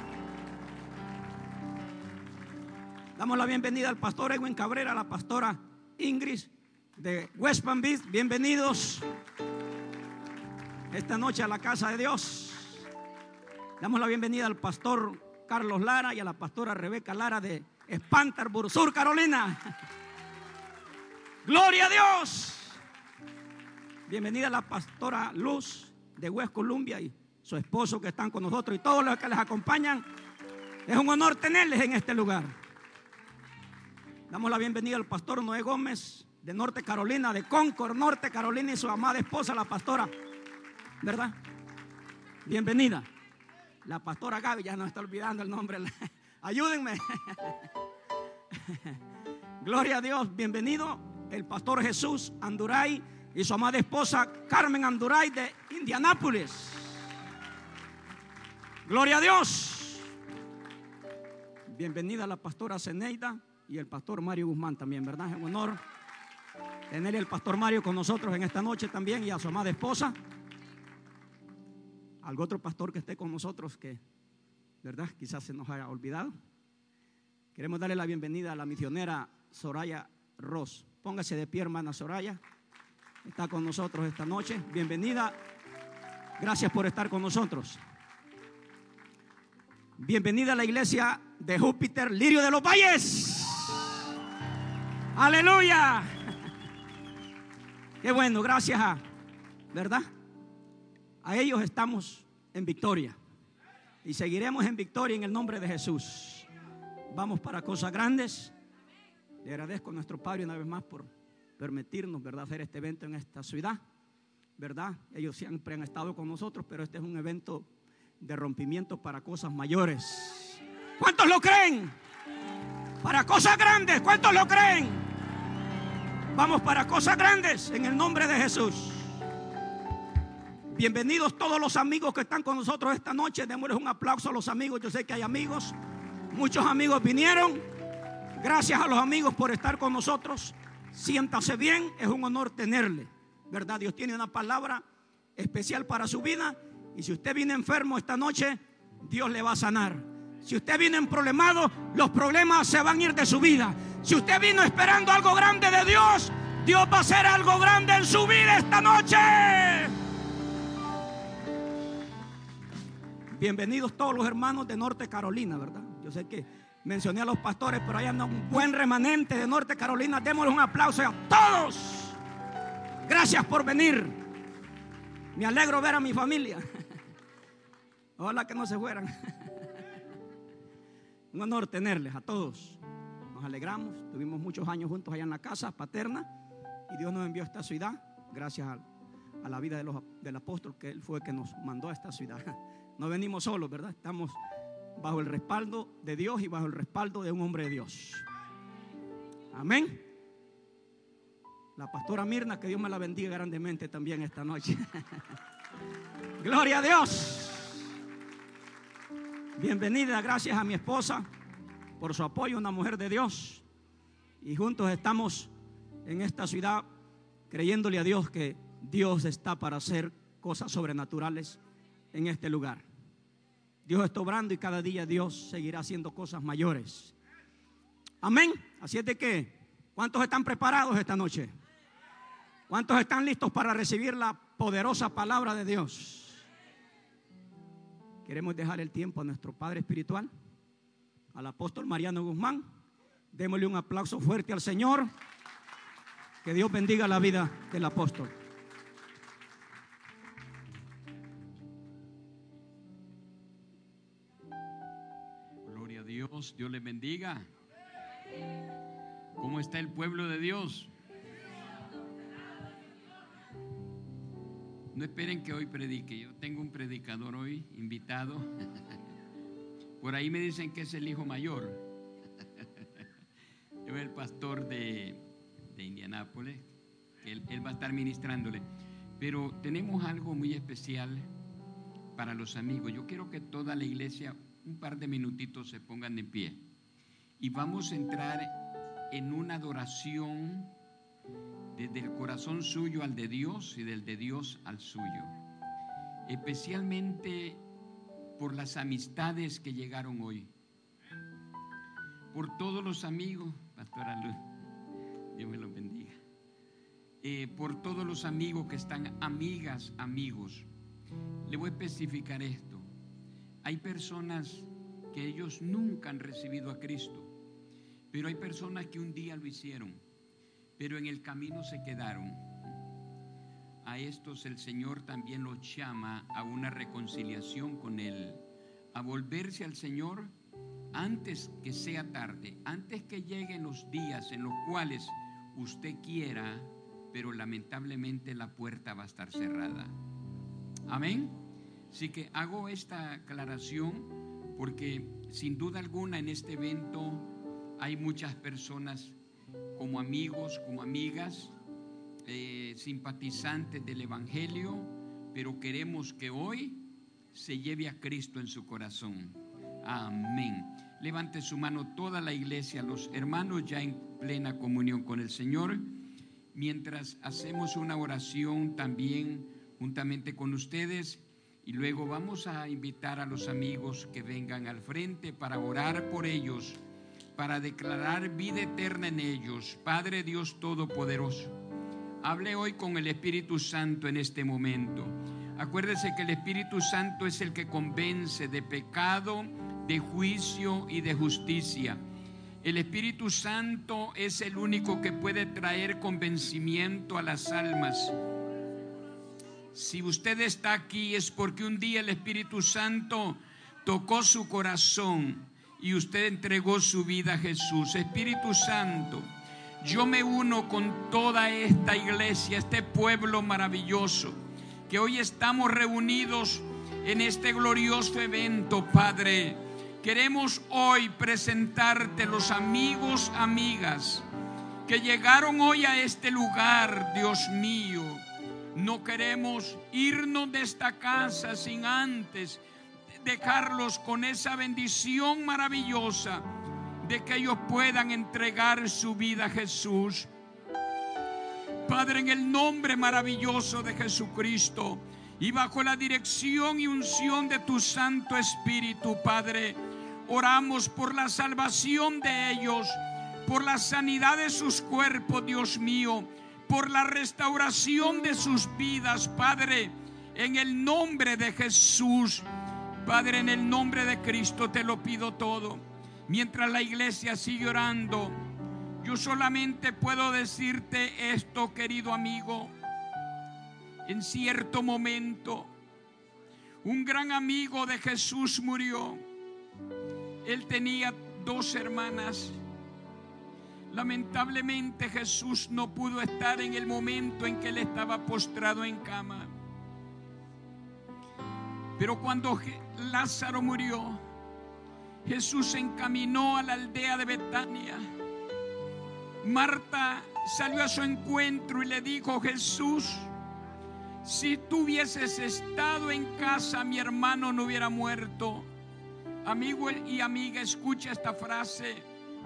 Damos la bienvenida al pastor Edwin Cabrera, a la pastora Ingrid de West Palm Beach. Bienvenidos. esta noche a la casa de Dios. Damos la bienvenida al pastor Carlos Lara y a la pastora Rebeca Lara de Spartanburg, Sur Carolina. Gloria a Dios. Bienvenida a la pastora Luz de West Columbia y su esposo que están con nosotros y todos los que les acompañan. Es un honor tenerles en este lugar. Damos la bienvenida al pastor Noé Gómez de Norte Carolina, de Concord, Norte Carolina, y su amada esposa, la pastora, ¿verdad? Bienvenida. La pastora Gaby, ya no está olvidando el nombre. Ayúdenme. Gloria a Dios. Bienvenido el pastor Jesús Anduray y su amada esposa Carmen Anduray de Indianápolis. Gloria a Dios. Bienvenida la pastora Zeneida y el pastor Mario Guzmán también, ¿verdad? Es un honor tener el pastor Mario con nosotros en esta noche también, y a su amada esposa. Algún otro pastor que esté con nosotros que, ¿verdad?, quizás se nos haya olvidado. Queremos darle la bienvenida a la misionera Soraya Ross. Póngase de pie, hermana Soraya. Está con nosotros esta noche. Bienvenida. Gracias por estar con nosotros. Bienvenida a la iglesia de Júpiter, Lirio de los Valles. Aleluya. Qué bueno, gracias a, ¿verdad?, a ellos estamos en victoria y seguiremos en victoria en el nombre de Jesús. Vamos para cosas grandes. Le agradezco a nuestro Padre una vez más por permitirnos, ¿verdad?, hacer este evento en esta ciudad, ¿verdad? Ellos siempre han estado con nosotros, pero este es un evento de rompimiento para cosas mayores. ¿Cuántos lo creen? Para cosas grandes. ¿Cuántos lo creen? Vamos para cosas grandes en el nombre de Jesús. Bienvenidos todos los amigos que están con nosotros esta noche. Démosles un aplauso a los amigos. Yo sé que hay amigos. Muchos amigos vinieron. Gracias a los amigos por estar con nosotros. Siéntase bien. Es un honor tenerle, ¿verdad? Dios tiene una palabra especial para su vida. Y si usted viene enfermo esta noche, Dios le va a sanar. Si usted viene en problemado, los problemas se van a ir de su vida. Si usted vino esperando algo grande de Dios, Dios va a hacer algo grande en su vida esta noche. Bienvenidos todos los hermanos de Norte Carolina, ¿verdad? Yo sé que mencioné a los pastores, pero hay un buen remanente de Norte Carolina. Démosles un aplauso a todos. Gracias por venir. Me alegro ver a mi familia. Ojalá que no se fueran. Un honor tenerles a todos. Nos alegramos. Tuvimos muchos años juntos allá en la casa paterna y Dios nos envió a esta ciudad gracias a, a la vida de los, del apóstol, que él fue el que nos mandó a esta ciudad. No venimos solos, ¿verdad? Estamos bajo el respaldo de Dios y bajo el respaldo de un hombre de Dios. Amén. La pastora Mirna, que Dios me la bendiga grandemente también esta noche. Gloria a Dios. Bienvenida, gracias a mi esposa por su apoyo, una mujer de Dios. Y juntos estamos en esta ciudad creyéndole a Dios que Dios está para hacer cosas sobrenaturales en este lugar. Dios está obrando y cada día Dios seguirá haciendo cosas mayores. Amén. Así es de que, ¿cuántos están preparados esta noche? ¿Cuántos están listos para recibir la poderosa palabra de Dios? Queremos dejar el tiempo a nuestro Padre Espiritual, al apóstol Mariano Guzmán. Démosle un aplauso fuerte al Señor. Que Dios bendiga la vida del apóstol. Gloria a Dios, Dios les bendiga. ¿Cómo está el pueblo de Dios? No esperen que hoy predique. Yo tengo un predicador hoy invitado. Por ahí me dicen que es el hijo mayor. Es el pastor de, de Indianápolis. Él, él va a estar ministrándole. Pero tenemos algo muy especial para los amigos. Yo quiero que toda la iglesia, un par de minutitos, se pongan de pie. Y vamos a entrar en una adoración desde el corazón suyo al de Dios y del de Dios al suyo, especialmente por las amistades que llegaron hoy, por todos los amigos, pastora Luz, Dios me los bendiga, eh, por todos los amigos que están, amigas, amigos, le voy a especificar esto. Hay personas que ellos nunca han recibido a Cristo, pero hay personas que un día lo hicieron, pero en el camino se quedaron. A estos el Señor también los llama a una reconciliación con Él, a volverse al Señor antes que sea tarde, antes que lleguen los días en los cuales usted quiera, pero lamentablemente la puerta va a estar cerrada. Amén. Así que hago esta aclaración porque sin duda alguna en este evento hay muchas personas como amigos, como amigas, eh, simpatizantes del Evangelio, pero queremos que hoy se lleve a Cristo en su corazón. Amén. Levante su mano toda la iglesia, los hermanos ya en plena comunión con el Señor, mientras hacemos una oración también juntamente con ustedes, y luego vamos a invitar a los amigos que vengan al frente para orar por ellos, para declarar vida eterna en ellos. Padre Dios Todopoderoso, hable hoy con el Espíritu Santo en este momento. Acuérdese que el Espíritu Santo es el que convence de pecado, de juicio y de justicia. El Espíritu Santo es el único que puede traer convencimiento a las almas. Si usted está aquí es porque un día el Espíritu Santo tocó su corazón y usted entregó su vida a Jesús. Espíritu Santo, yo me uno con toda esta iglesia, este pueblo maravilloso, que hoy estamos reunidos en este glorioso evento, Padre. Queremos hoy presentarte los amigos, amigas, que llegaron hoy a este lugar, Dios mío. No queremos irnos de esta casa sin antes dejarlos con esa bendición maravillosa de que ellos puedan entregar su vida a Jesús. Padre, en el nombre maravilloso de Jesucristo y bajo la dirección y unción de tu Santo Espíritu, Padre, oramos por la salvación de ellos, por la sanidad de sus cuerpos, Dios mío, por la restauración de sus vidas, Padre, en el nombre de Jesús. Padre, en el nombre de Cristo te lo pido todo. Mientras la iglesia sigue orando, yo solamente puedo decirte esto, querido amigo. En cierto momento, un gran amigo de Jesús murió. Él tenía dos hermanas. Lamentablemente Jesús no pudo estar en el momento en que él estaba postrado en cama. Pero cuando Lázaro murió, Jesús se encaminó a la aldea de Betania. Marta salió a su encuentro y le dijo: Jesús, si tú hubieses estado en casa, mi hermano no hubiera muerto. Amigo y amiga, escucha esta frase.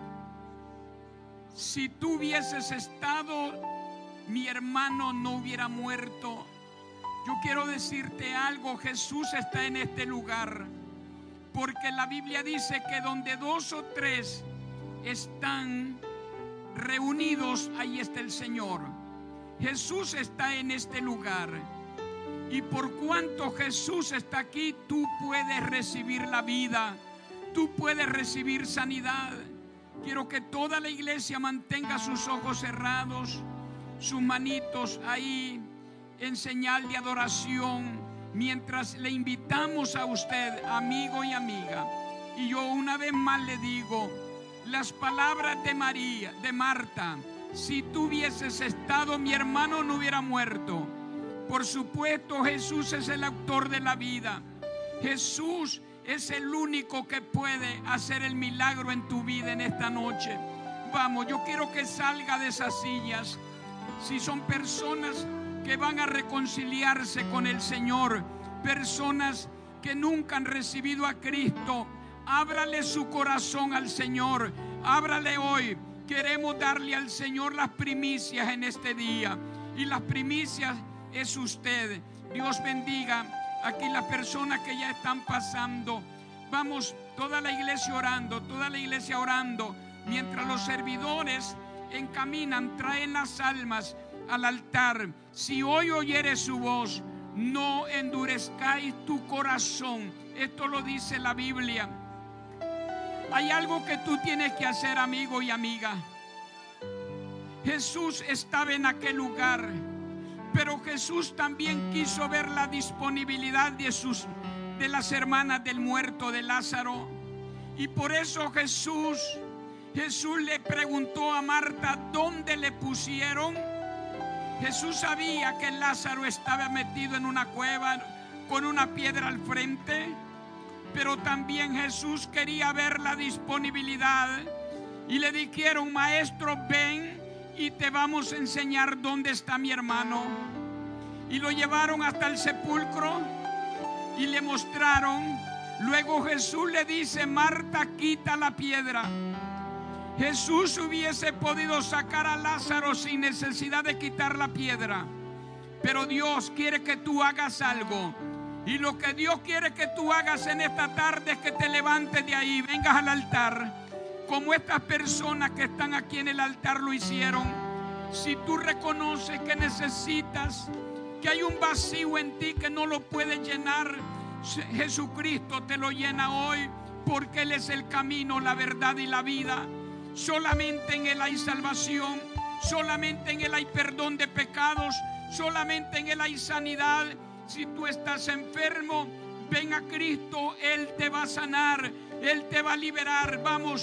Si tú hubieses estado, mi hermano no hubiera muerto. Yo quiero decirte algo, Jesús está en este lugar, porque la Biblia dice que donde dos o tres están reunidos, ahí está el Señor. Jesús está en este lugar, y por cuanto Jesús está aquí, tú puedes recibir la vida, tú puedes recibir sanidad. Quiero que toda la iglesia mantenga sus ojos cerrados, sus manitos ahí en señal de adoración, mientras le invitamos a usted, amigo y amiga. Y yo una vez más le digo las palabras de María, de Marta: si tú hubieses estado, mi hermano no hubiera muerto. Por supuesto, Jesús es el autor de la vida. Jesús es el único que puede hacer el milagro en tu vida en esta noche. Vamos, yo quiero que salga de esas sillas. Si son personas que van a reconciliarse con el Señor, personas que nunca han recibido a Cristo, ábrale su corazón al Señor, ábrale hoy. Queremos darle al Señor las primicias en este día, y las primicias es usted. Dios bendiga aquí las personas que ya están pasando. Vamos, toda la iglesia orando, toda la iglesia orando, mientras los servidores encaminan, traen las almas al altar. Si hoy oyere su voz, no endurezcáis tu corazón. Esto lo dice la Biblia. Hay algo que tú tienes que hacer, amigo y amiga. Jesús estaba en aquel lugar, pero Jesús también quiso ver la disponibilidad de sus de las hermanas del muerto de Lázaro. Y por eso Jesús Jesús le preguntó a Marta dónde le pusieron. Jesús sabía que Lázaro estaba metido en una cueva con una piedra al frente, pero también Jesús quería ver la disponibilidad. Y le dijeron: maestro, ven y te vamos a enseñar dónde está mi hermano. Y lo llevaron hasta el sepulcro y le mostraron. Luego Jesús le dice: Marta, quita la piedra. Jesús hubiese podido sacar a Lázaro sin necesidad de quitar la piedra, pero Dios quiere que tú hagas algo. Y lo que Dios quiere que tú hagas en esta tarde es que te levantes de ahí, vengas al altar, como estas personas que están aquí en el altar lo hicieron. Si tú reconoces que necesitas, que hay un vacío en ti que no lo puedes llenar, Jesucristo te lo llena hoy, porque Él es el camino, la verdad y la vida. Solamente en Él hay salvación, solamente en Él hay perdón de pecados, solamente en Él hay sanidad. Si tú estás enfermo, ven a Cristo, Él te va a sanar, Él te va a liberar. Vamos,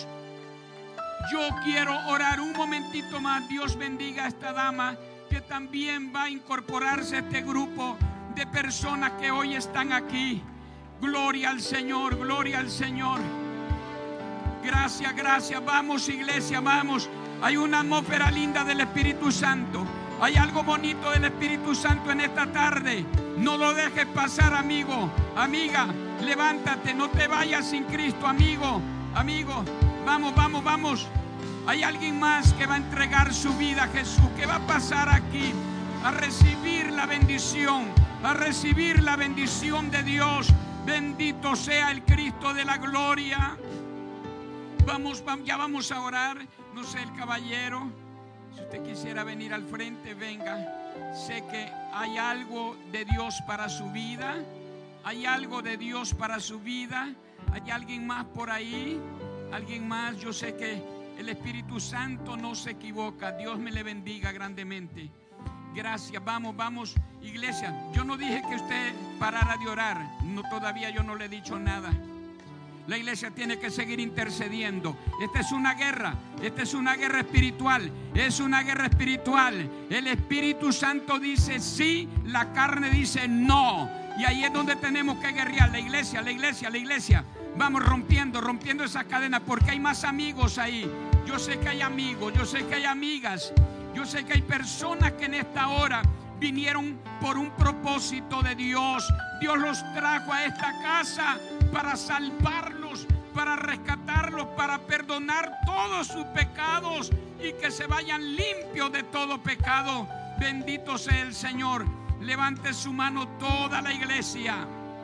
yo quiero orar un momentito más. Dios bendiga a esta dama que también va a incorporarse a este grupo de personas que hoy están aquí. Gloria al Señor, gloria al Señor. Gracias, gracias. Vamos, iglesia, vamos. Hay una atmósfera linda del Espíritu Santo. Hay algo bonito del Espíritu Santo en esta tarde. No lo dejes pasar, amigo, amiga. Levántate, no te vayas sin Cristo, amigo, amigo. Vamos, vamos, vamos. Hay alguien más que va a entregar su vida a Jesús, que va a pasar aquí a recibir la bendición, a recibir la bendición de Dios. Bendito sea el Cristo de la gloria. Vamos, vamos, ya vamos a orar. No sé, el caballero, si usted quisiera venir al frente, venga. Sé que hay algo de Dios para su vida. Hay algo de Dios para su vida. Hay alguien más por ahí. Alguien más. Yo sé que el Espíritu Santo no se equivoca. Dios me le bendiga grandemente. Gracias. Vamos, vamos, iglesia. Yo no dije que usted parara de orar. No, todavía yo no le he dicho nada. La iglesia tiene que seguir intercediendo. Esta es una guerra. Esta es una guerra espiritual. Es una guerra espiritual. El Espíritu Santo dice sí, la carne dice no. Y ahí es donde tenemos que guerrear. La iglesia, la iglesia, la iglesia. Vamos rompiendo, rompiendo esa cadena, porque hay más amigos ahí. Yo sé que hay amigos, yo sé que hay amigas. Yo sé que hay personas que en esta hora vinieron por un propósito de Dios. Dios los trajo a esta casa para salvarlos, para rescatarlos, para perdonar todos sus pecados y que se vayan limpios de todo pecado. Bendito sea el Señor. Levante su mano toda la iglesia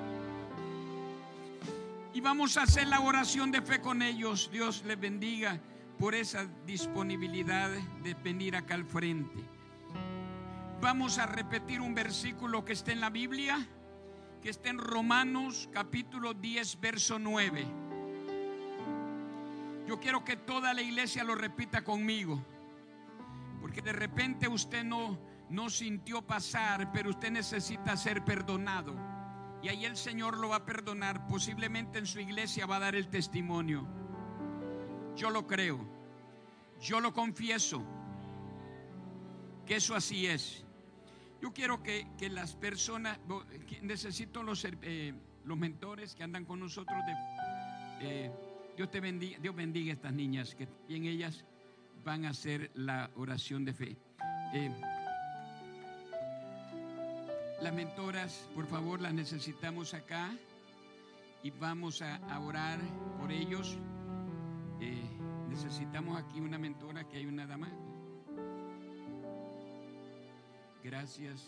y vamos a hacer la oración de fe con ellos. Dios les bendiga por esa disponibilidad de venir acá al frente. Vamos a repetir un versículo que está en la Biblia, que está en Romanos capítulo diez, verso nueve. Yo quiero que toda la iglesia lo repita conmigo, porque de repente usted no, no sintió pasar, pero usted necesita ser perdonado. Y ahí el Señor lo va a perdonar. Posiblemente en su iglesia va a dar el testimonio. Yo lo creo. Yo lo confieso, que eso así es. Yo quiero que, que las personas, que necesito los, eh, los mentores que andan con nosotros. De, eh, Dios te bendiga, Dios bendiga a estas niñas, que también ellas van a hacer la oración de fe. Eh, las mentoras, por favor, las necesitamos acá y vamos a, a orar por ellos. Eh, necesitamos aquí una mentora, que hay una dama. Gracias.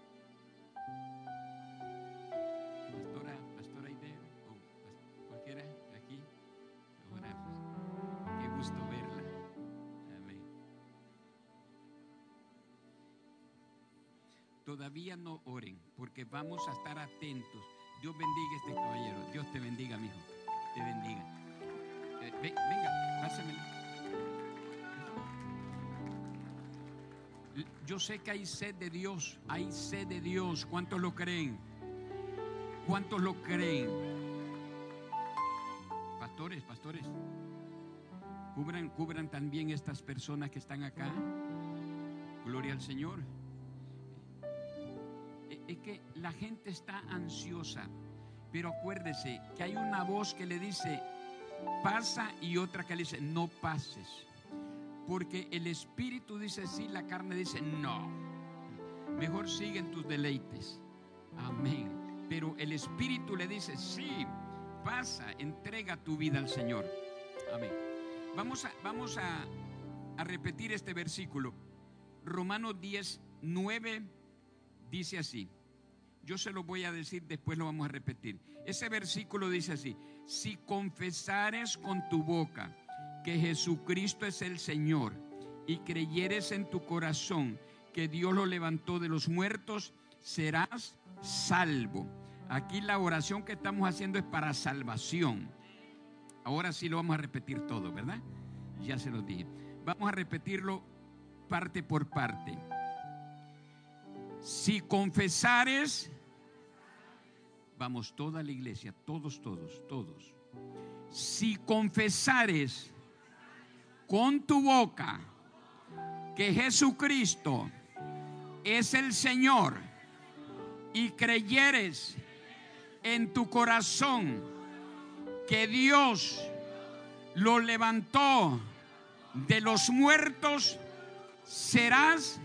Pastora, pastora Idea, o cualquiera aquí. Oramos. Qué gusto verla. Amén. todavía no oren, porque vamos a estar atentos. Dios bendiga a este caballero. Dios te bendiga, mijo. Te bendiga. Eh, ven, venga, pásamelo. Yo sé que hay sed de Dios. Hay sed de Dios. ¿Cuántos lo creen? ¿Cuántos lo creen? Pastores, pastores, cubran, cubran también estas personas que están acá. Gloria al Señor. Es que la gente está ansiosa, pero acuérdese que hay una voz que le dice pasa y otra que le dice no pases, porque el espíritu dice sí, la carne dice no. Mejor siguen tus deleites. Amén. Pero el espíritu le dice sí, pasa, entrega tu vida al Señor. Amén. Vamos a, vamos a, a repetir este versículo. Romanos diez, nueve dice así. Yo se lo voy a decir, después lo vamos a repetir. Ese versículo dice así: si confesares con tu boca que Jesucristo es el Señor y creyeres en tu corazón que Dios lo levantó de los muertos, serás salvo. Aquí la oración que estamos haciendo es para salvación. Ahora sí lo vamos a repetir todo, ¿verdad? Ya se los dije. Vamos a repetirlo parte por parte. Si confesares, vamos, toda la iglesia, todos, todos, todos. Si confesares con tu boca que Jesucristo es el Señor y creyeres en tu corazón que Dios lo levantó de los muertos, serás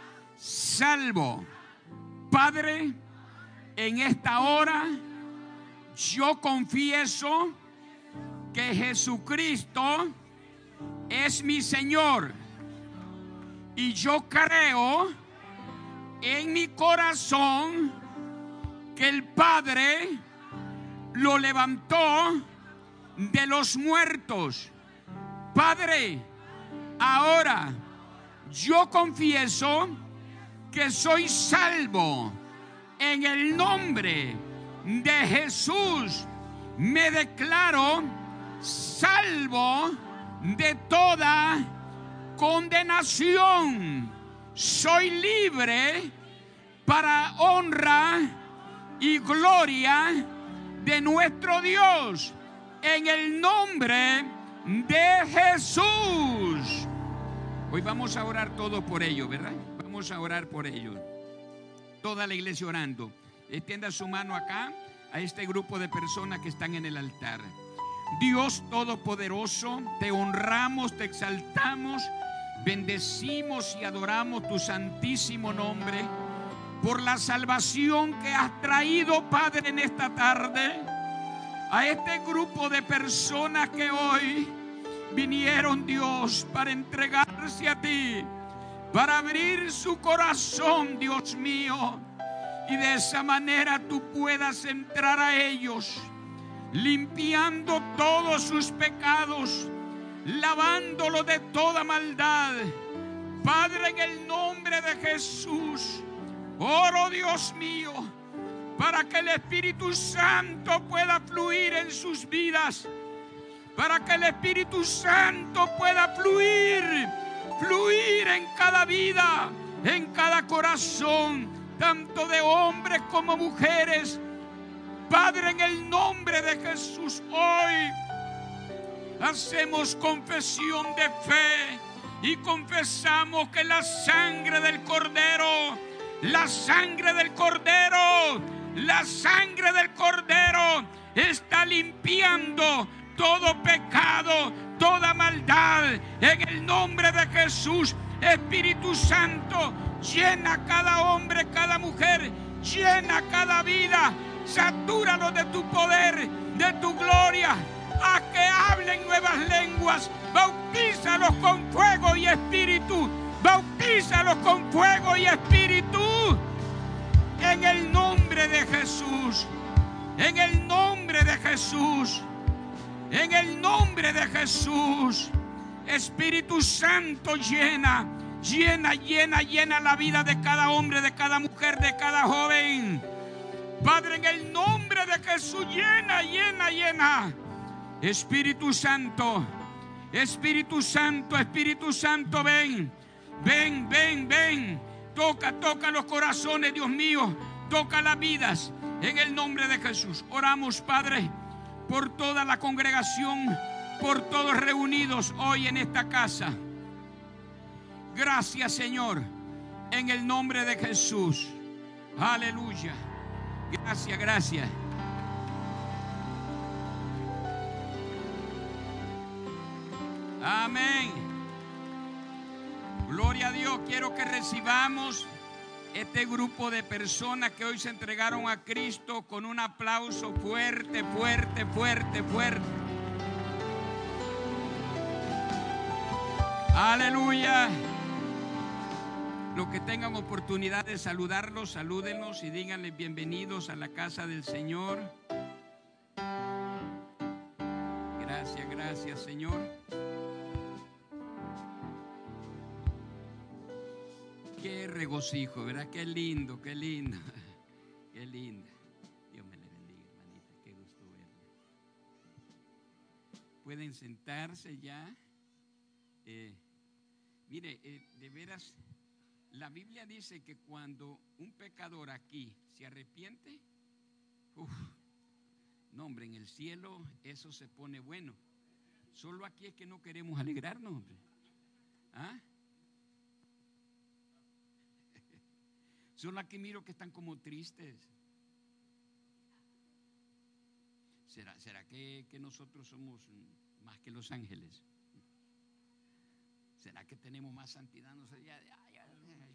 salvo. Padre, en esta hora yo confieso que Jesucristo es mi Señor y yo creo en mi corazón que el Padre lo levantó de los muertos. Padre, ahora yo confieso que soy salvo. En el nombre de Jesús me declaro salvo de toda condenación. Soy libre para honra y gloria de nuestro Dios. En el nombre de Jesús. Hoy vamos a orar todo por ello, ¿verdad? Vamos a orar por ello. Toda la iglesia orando. Extienda su mano acá a este grupo de personas que están en el altar. Dios Todopoderoso, te honramos, te exaltamos, bendecimos y adoramos tu santísimo nombre por la salvación que has traído, Padre, en esta tarde a este grupo de personas que hoy vinieron, Dios, para entregarse a ti, para abrir su corazón, Dios mío, y de esa manera tú puedas entrar a ellos, limpiando todos sus pecados, lavándolo de toda maldad. Padre, en el nombre de Jesús, oro, Dios mío, para que el Espíritu Santo pueda fluir en sus vidas, para que el Espíritu Santo pueda fluir, fluir en cada vida, en cada corazón, tanto de hombres como mujeres. Padre, en el nombre de Jesús, hoy hacemos confesión de fe y confesamos que la sangre del Cordero, la sangre del Cordero, la sangre del Cordero está limpiando todo pecado, toda maldad. En el nombre de Jesús, Espíritu Santo, llena cada hombre, cada mujer, llena cada vida, satúralo de tu poder, de tu gloria. A que hablen nuevas lenguas, bautízalos con fuego y espíritu, bautízalos con fuego y espíritu, en el nombre de Jesús, en el nombre de Jesús, en el nombre de Jesús. Espíritu Santo, llena, Llena, llena, llena la vida de cada hombre, de cada mujer, de cada joven. Padre, en el nombre de Jesús, llena, llena, llena. Espíritu Santo, Espíritu Santo, Espíritu Santo, ven, ven, ven, ven. Toca, toca los corazones, Dios mío. Toca las vidas en el nombre de Jesús. Oramos, Padre, por toda la congregación, por todos reunidos hoy en esta casa. Gracias, Señor, en el nombre de Jesús. Aleluya. Gracias, gracias. Amén. Gloria a Dios. Quiero que recibamos este grupo de personas que hoy se entregaron a Cristo con un aplauso fuerte, fuerte, fuerte, fuerte. Aleluya. Los que tengan oportunidad de saludarlos, salúdenlos y díganles bienvenidos a la casa del Señor. Gracias, gracias, Señor. Qué regocijo, ¿verdad? Qué lindo, qué lindo, qué lindo. Dios me le bendiga, hermanita, qué gusto verla. Pueden sentarse ya. Eh, mire, eh, de veras, la Biblia dice que cuando un pecador aquí se arrepiente, uf, no, hombre, en el cielo eso se pone bueno. Solo aquí es que no queremos alegrarnos, hombre. ¿Ah? Solo aquí miro que están como tristes. ¿Será, será que, que nosotros somos más que los ángeles? ¿Será que tenemos más santidad? No sé, ya, ya, ya.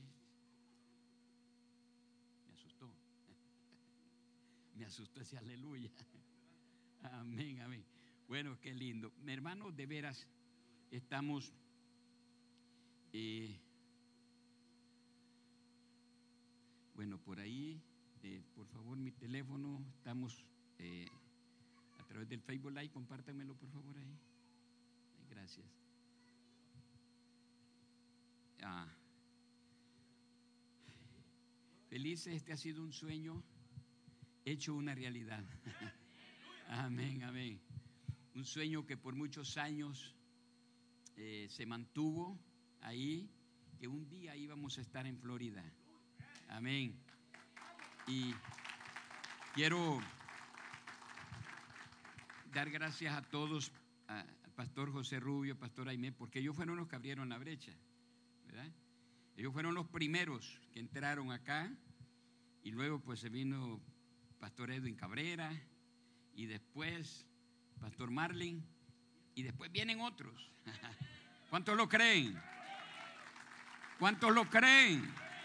Me asustó. Me asustó ese aleluya. Amén, amén. Bueno, qué lindo. Hermanos, de veras, estamos... Eh, bueno, por ahí, eh, por favor, mi teléfono, estamos eh, a través del Facebook Live, compártanmelo por favor ahí. Gracias. Ah. Felices, este ha sido un sueño hecho una realidad. Amén, amén. Un sueño que por muchos años eh, se mantuvo ahí, que un día íbamos a estar en Florida. Amén. Y quiero dar gracias a todos, a, al pastor José Rubio, pastor Aimé, porque ellos fueron los que abrieron la brecha, ¿verdad? Ellos fueron los primeros que entraron acá, y luego pues se vino pastor Edwin Cabrera, y después pastor Marlin, y después vienen otros. ¿Cuántos lo creen? ¿Cuántos lo creen?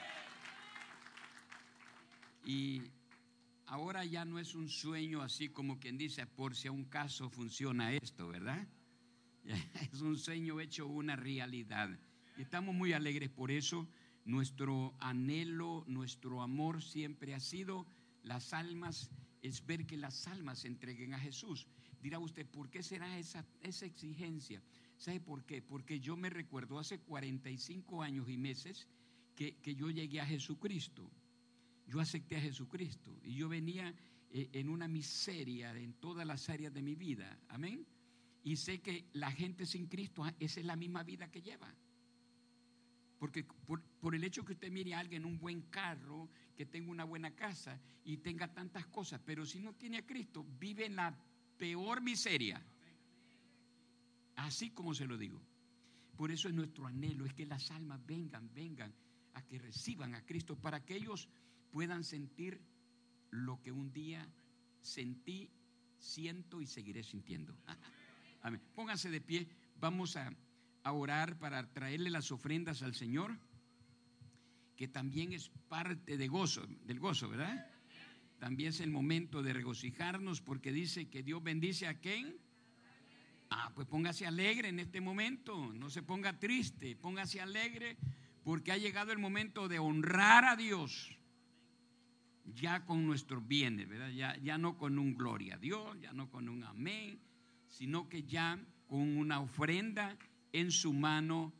Y ahora ya no es un sueño así como quien dice, por si a un caso funciona esto, ¿verdad? Es un sueño hecho una realidad. Y estamos muy alegres por eso. Nuestro anhelo, nuestro amor siempre ha sido las almas, es ver que las almas se entreguen a Jesús. Dirá usted, ¿por qué será esa, esa exigencia? ¿Sabe por qué? Porque yo me recuerdo hace cuarenta y cinco años y meses que, que yo llegué a Jesucristo. Yo acepté a Jesucristo y yo venía eh, en una miseria en todas las áreas de mi vida. Amén. Y sé que la gente sin Cristo, esa es la misma vida que lleva. Porque por, por el hecho que usted mire a alguien en un buen carro, que tenga una buena casa y tenga tantas cosas, pero si no tiene a Cristo, vive en la peor miseria. Así como se lo digo. Por eso es nuestro anhelo, es que las almas vengan, vengan a que reciban a Cristo, para que ellos puedan sentir lo que un día sentí, siento y seguiré sintiendo. Amén. Pónganse de pie, vamos a, a orar para traerle las ofrendas al Señor, que también es parte de gozo, del gozo, ¿verdad? También es el momento de regocijarnos, porque dice que Dios bendice a ¿quién? Ah, pues póngase alegre en este momento, no se ponga triste, póngase alegre, porque ha llegado el momento de honrar a Dios. Ya con nuestros bienes, ¿verdad? Ya, ya no con un gloria a Dios, ya no con un amén, sino que ya con una ofrenda en su mano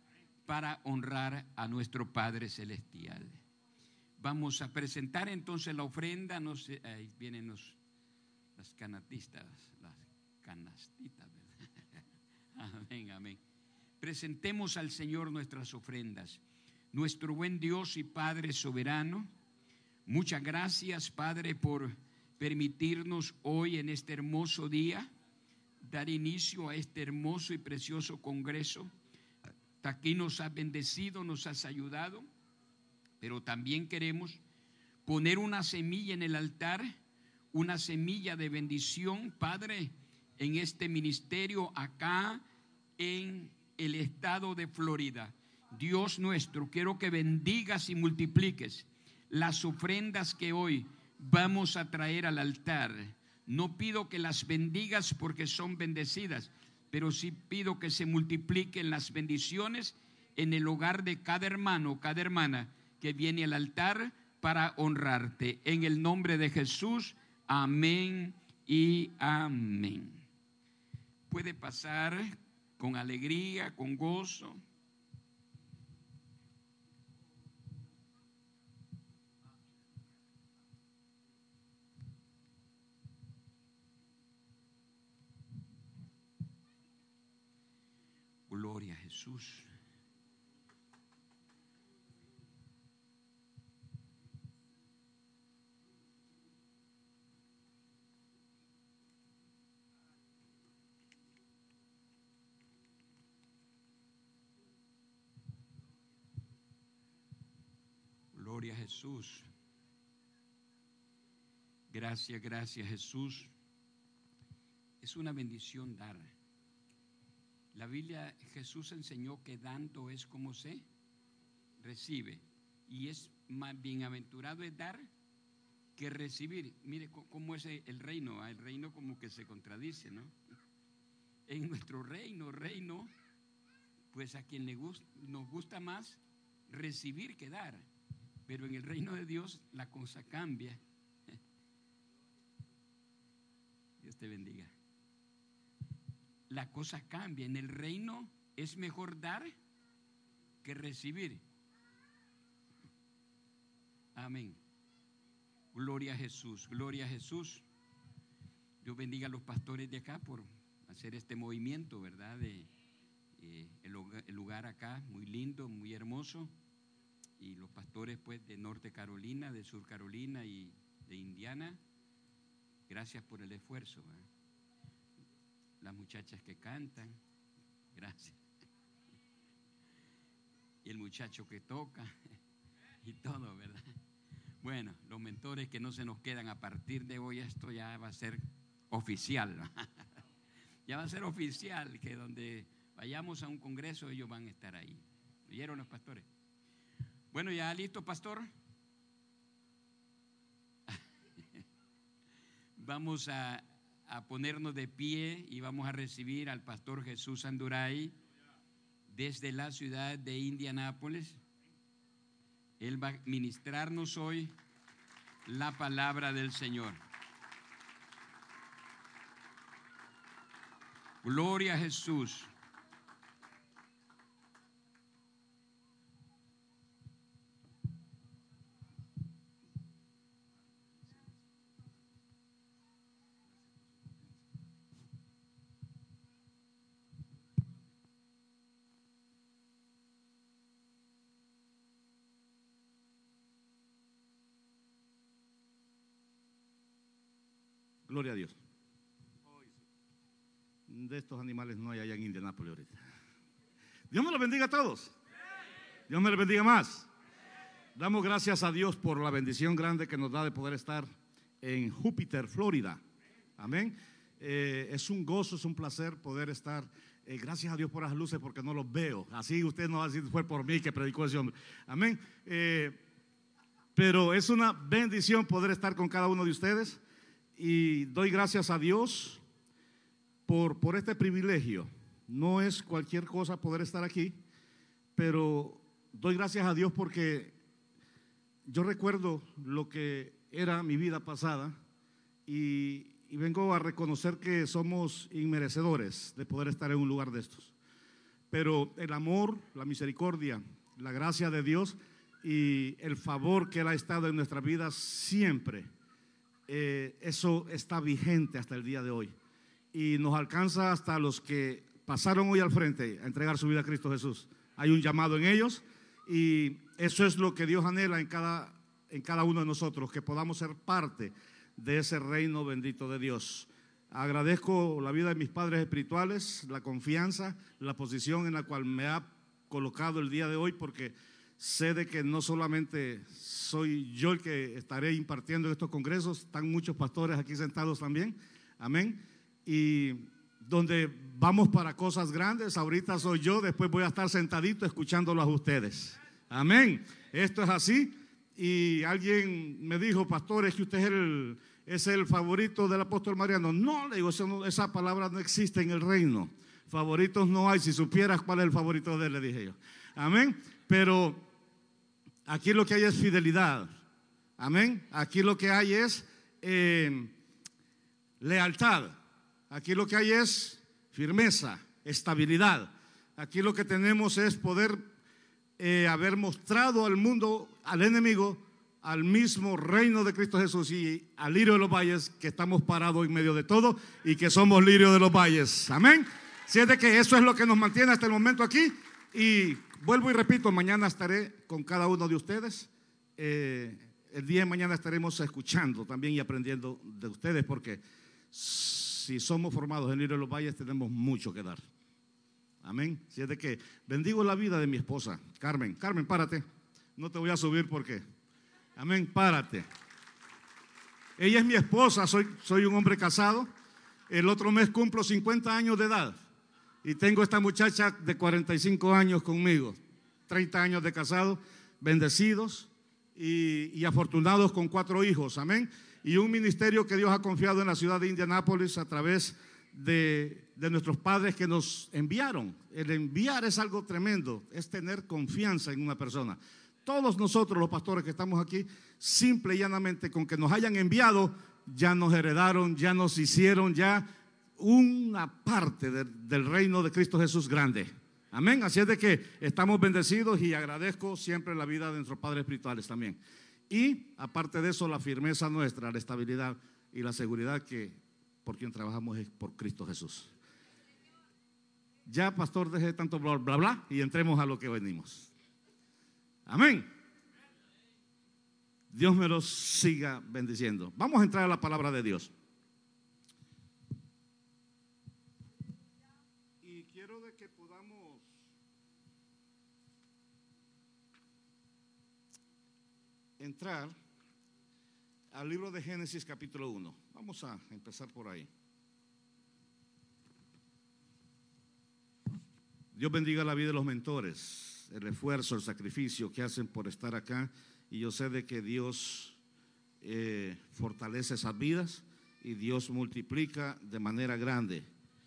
para honrar a nuestro Padre Celestial. Vamos a presentar entonces la ofrenda. No sé, ahí vienen los, las canatistas, las canastitas, ¿verdad? Amén, amén. Presentemos al Señor nuestras ofrendas. Nuestro buen Dios y Padre soberano, muchas gracias, Padre, por permitirnos hoy en este hermoso día dar inicio a este hermoso y precioso congreso. Hasta aquí nos has bendecido, nos has ayudado, pero también queremos poner una semilla en el altar, una semilla de bendición, Padre, en este ministerio acá en el estado de Florida. Dios nuestro, quiero que bendigas y multipliques las ofrendas que hoy vamos a traer al altar. No pido que las bendigas porque son bendecidas, pero sí pido que se multipliquen las bendiciones en el hogar de cada hermano, cada hermana que viene al altar para honrarte. En el nombre de Jesús, amén y amén. Puede pasar con alegría, con gozo. Gloria a Jesús. Gloria a Jesús. Gracias, gracias Jesús. Es una bendición dar. La Biblia, Jesús enseñó que dando es como se recibe, y es más bienaventurado es dar que recibir. Mire cómo es el reino, el reino como que se contradice, ¿no? En nuestro reino, reino, pues a quien le gusta, nos gusta más recibir que dar, pero en el reino de Dios la cosa cambia. Dios te bendiga. La cosa cambia. En el reino es mejor dar que recibir. Amén. Gloria a Jesús, gloria a Jesús. Dios bendiga a los pastores de acá por hacer este movimiento, ¿verdad? De, eh, el, el lugar acá, muy lindo, muy hermoso. Y los pastores pues de Norte Carolina, de Sur Carolina y de Indiana, gracias por el esfuerzo, ¿verdad? Las muchachas que cantan, gracias. Y el muchacho que toca y todo, ¿verdad? Bueno, los mentores que no se nos quedan a partir de hoy, esto ya va a ser oficial. Ya va a ser oficial que donde vayamos a un congreso ellos van a estar ahí. ¿Oyeron los pastores? Bueno, ¿ya listo, pastor? Vamos a a ponernos de pie y vamos a recibir al pastor Jesús Anduray desde la ciudad de Indianápolis. Él va a ministrarnos hoy la palabra del Señor. Gloria a Jesús. Gloria a Dios. De estos animales no hay allá en Indianápolis ahorita. Dios me los bendiga a todos. Dios me los bendiga más. Damos gracias a Dios por la bendición grande que nos da de poder estar en Júpiter, Florida. Amén. Eh, es un gozo, es un placer poder estar. Eh, gracias a Dios por las luces porque no los veo. Así usted no va a decir fue por mí que predicó ese hombre. Amén. Eh, pero es una bendición poder estar con cada uno de ustedes. Y doy gracias a Dios por, por este privilegio. No es cualquier cosa poder estar aquí, pero doy gracias a Dios porque yo recuerdo lo que era mi vida pasada y, y vengo a reconocer que somos inmerecedores de poder estar en un lugar de estos. pero el amor, la misericordia, la gracia de Dios y el favor que Él ha estado en nuestras vidas siempre, eh, eso está vigente hasta el día de hoy y nos alcanza hasta los que pasaron hoy al frente a entregar su vida a Cristo Jesús. Hay un llamado en ellos y eso es lo que Dios anhela en cada, en cada uno de nosotros, que podamos ser parte de ese reino bendito de Dios. Agradezco la vida de mis padres espirituales, la confianza, la posición en la cual me ha colocado el día de hoy, porque sé de que no solamente soy yo el que estaré impartiendo en estos congresos, están muchos pastores aquí sentados también, amén, y donde vamos para cosas grandes. Ahorita soy yo, después voy a estar sentadito escuchándolos a ustedes, amén. Esto es así. Y alguien me dijo: pastor, es que usted es el, es el favorito del apóstol Mariano. No, le digo, eso no, esa palabra no existe en el reino. Favoritos no hay. Si supieras cuál es el favorito de él, le dije yo, amén. Pero aquí lo que hay es fidelidad, amén. Aquí lo que hay es eh, lealtad. Aquí lo que hay es firmeza, estabilidad. Aquí lo que tenemos es poder eh, haber mostrado al mundo, al enemigo, al mismo reino de Cristo Jesús y al lirio de los valles, que estamos parados en medio de todo y que somos lirio de los valles, amén. Si es de que eso es lo que nos mantiene hasta el momento aquí, y vuelvo y repito, mañana estaré con cada uno de ustedes. Eh, el día de mañana estaremos escuchando también y aprendiendo de ustedes, porque si somos formados en lirio de los valles tenemos mucho que dar, amén. Si es de que bendigo la vida de mi esposa, Carmen. Carmen, párate, no te voy a subir porque, amén, párate. Ella es mi esposa, soy, soy un hombre casado. El otro mes cumplo cincuenta años de edad y tengo esta muchacha de cuarenta y cinco años conmigo, treinta años de casado, bendecidos y, y afortunados con cuatro hijos, amén. Y un ministerio que Dios ha confiado en la ciudad de Indianápolis a través de, de nuestros padres que nos enviaron. El enviar es algo tremendo, es tener confianza en una persona. Todos nosotros los pastores que estamos aquí, simple y llanamente con que nos hayan enviado, ya nos heredaron, ya nos hicieron ya una parte de, del reino de Cristo Jesús grande, amén. Así es de que estamos bendecidos y agradezco siempre la vida de nuestros padres espirituales también. Y aparte de eso, la firmeza nuestra, la estabilidad y la seguridad que por quien trabajamos es por Cristo Jesús. Ya, pastor, deje tanto bla bla bla y entremos a lo que venimos, amén. Dios me los siga bendiciendo. Vamos a entrar a la palabra de Dios. Y quiero de que podamos entrar al libro de Génesis capítulo uno. Vamos a empezar por ahí. Dios bendiga la vida de los mentores, el esfuerzo, el sacrificio que hacen por estar acá. Y yo sé de que Dios eh, fortalece esas vidas y Dios multiplica de manera grande,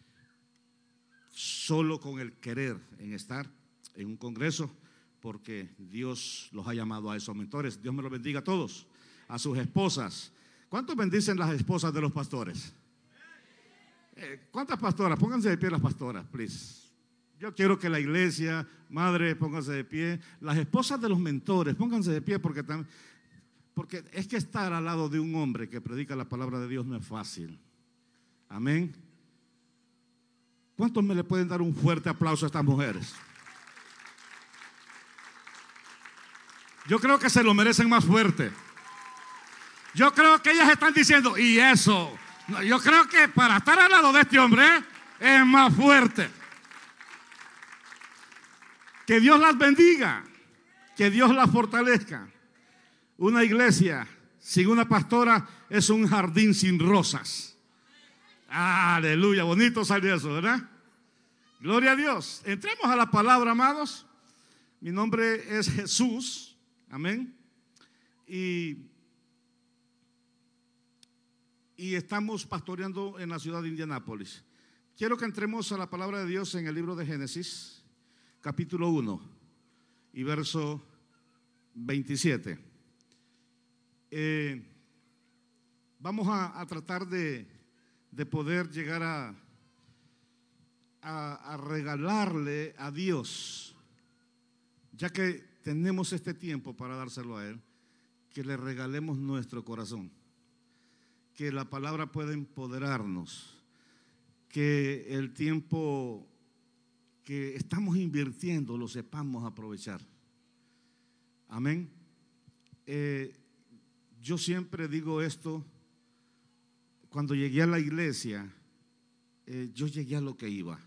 solo con el querer en estar en un congreso, porque Dios los ha llamado a esos mentores. Dios me los bendiga a todos, a sus esposas. ¿Cuántos bendicen las esposas de los pastores? Eh, ¿Cuántas pastoras? Pónganse de pie las pastoras, please. Yo quiero que la iglesia, madre, pónganse de pie. Las esposas de los mentores, pónganse de pie, porque, tam, porque es que estar al lado de un hombre que predica la palabra de Dios no es fácil, amén. ¿Cuántos me le pueden dar un fuerte aplauso a estas mujeres? Yo creo que se lo merecen más fuerte. Yo creo que ellas están diciendo, y eso, yo creo que para estar al lado de este hombre es más fuerte. Que Dios las bendiga, que Dios las fortalezca. Una iglesia sin una pastora es un jardín sin rosas. Aleluya, bonito salió eso, ¿verdad? Gloria a Dios. Entremos a la palabra, amados. Mi nombre es Jesús, amén. Y, y estamos pastoreando en la ciudad de Indianápolis. Quiero que entremos a la palabra de Dios en el libro de Génesis capítulo uno y verso veintisiete. Eh, vamos a, a tratar de, de poder llegar a, a, a regalarle a Dios, ya que tenemos este tiempo para dárselo a Él, que le regalemos nuestro corazón, que la palabra pueda empoderarnos, que el tiempo que estamos invirtiendo lo sepamos aprovechar. Amén. Eh, yo siempre digo esto, cuando llegué a la iglesia, eh, yo llegué a lo que iba.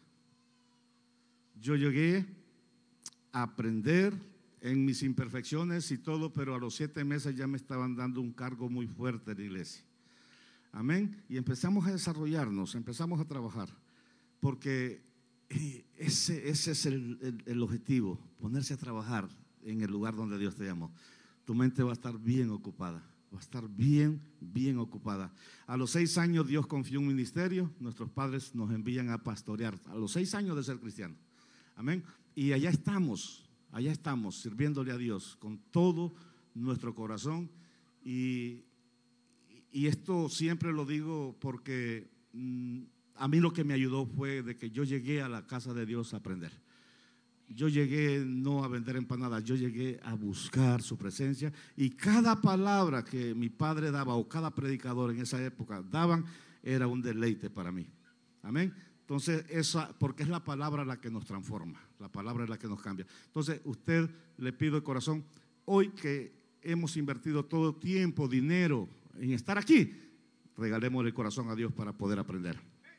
Yo llegué a aprender en mis imperfecciones y todo, pero a los siete meses ya me estaban dando un cargo muy fuerte en la iglesia. Amén. Y empezamos a desarrollarnos, empezamos a trabajar, porque ese, ese es el, el, el objetivo, ponerse a trabajar en el lugar donde Dios te llamó. Tu mente va a estar bien ocupada, va a estar bien, bien ocupada. A los seis años Dios confió un ministerio, nuestros padres nos envían a pastorear, a los seis años de ser cristiano. Amén. Y allá estamos, allá estamos sirviéndole a Dios con todo nuestro corazón. Y, y esto siempre lo digo porque mmm, a mí lo que me ayudó fue de que yo llegué a la casa de Dios a aprender. Yo llegué no a vender empanadas, yo llegué a buscar su presencia, y cada palabra que mi padre daba o cada predicador en esa época daban era un deleite para mí. Amén. Entonces, esa, porque es la palabra la que nos transforma, la palabra es la que nos cambia. Entonces, usted le pido de corazón, hoy que hemos invertido todo tiempo, dinero en estar aquí, regalemos el corazón a Dios para poder aprender.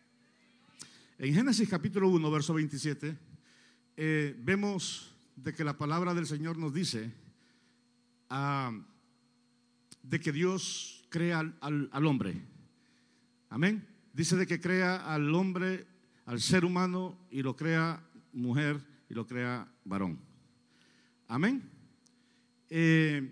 En Génesis capítulo uno, verso veintisiete, eh, vemos de que la palabra del Señor nos dice uh, de que Dios crea al, al, al hombre. Amén. Dice de que crea al hombre, al ser humano, y lo crea mujer y lo crea varón. Amén. Eh,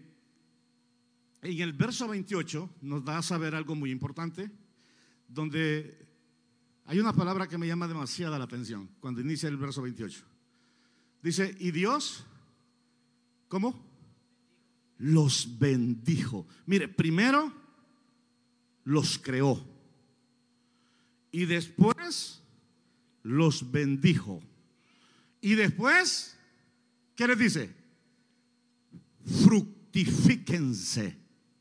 en el verso veintiocho nos da a saber algo muy importante, donde hay una palabra que me llama demasiada la atención cuando inicia el verso veintiocho. Dice, y Dios, ¿cómo? Los bendijo. Mire, primero los creó y después los bendijo. Y después, ¿qué les dice? Fructifíquense.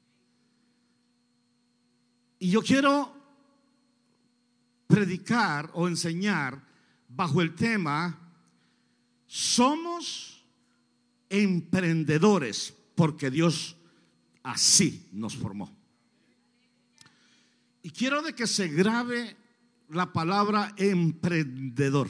Y yo quiero predicar o enseñar bajo el tema: somos emprendedores porque Dios así nos formó. Y quiero de que se grabe la palabra emprendedor,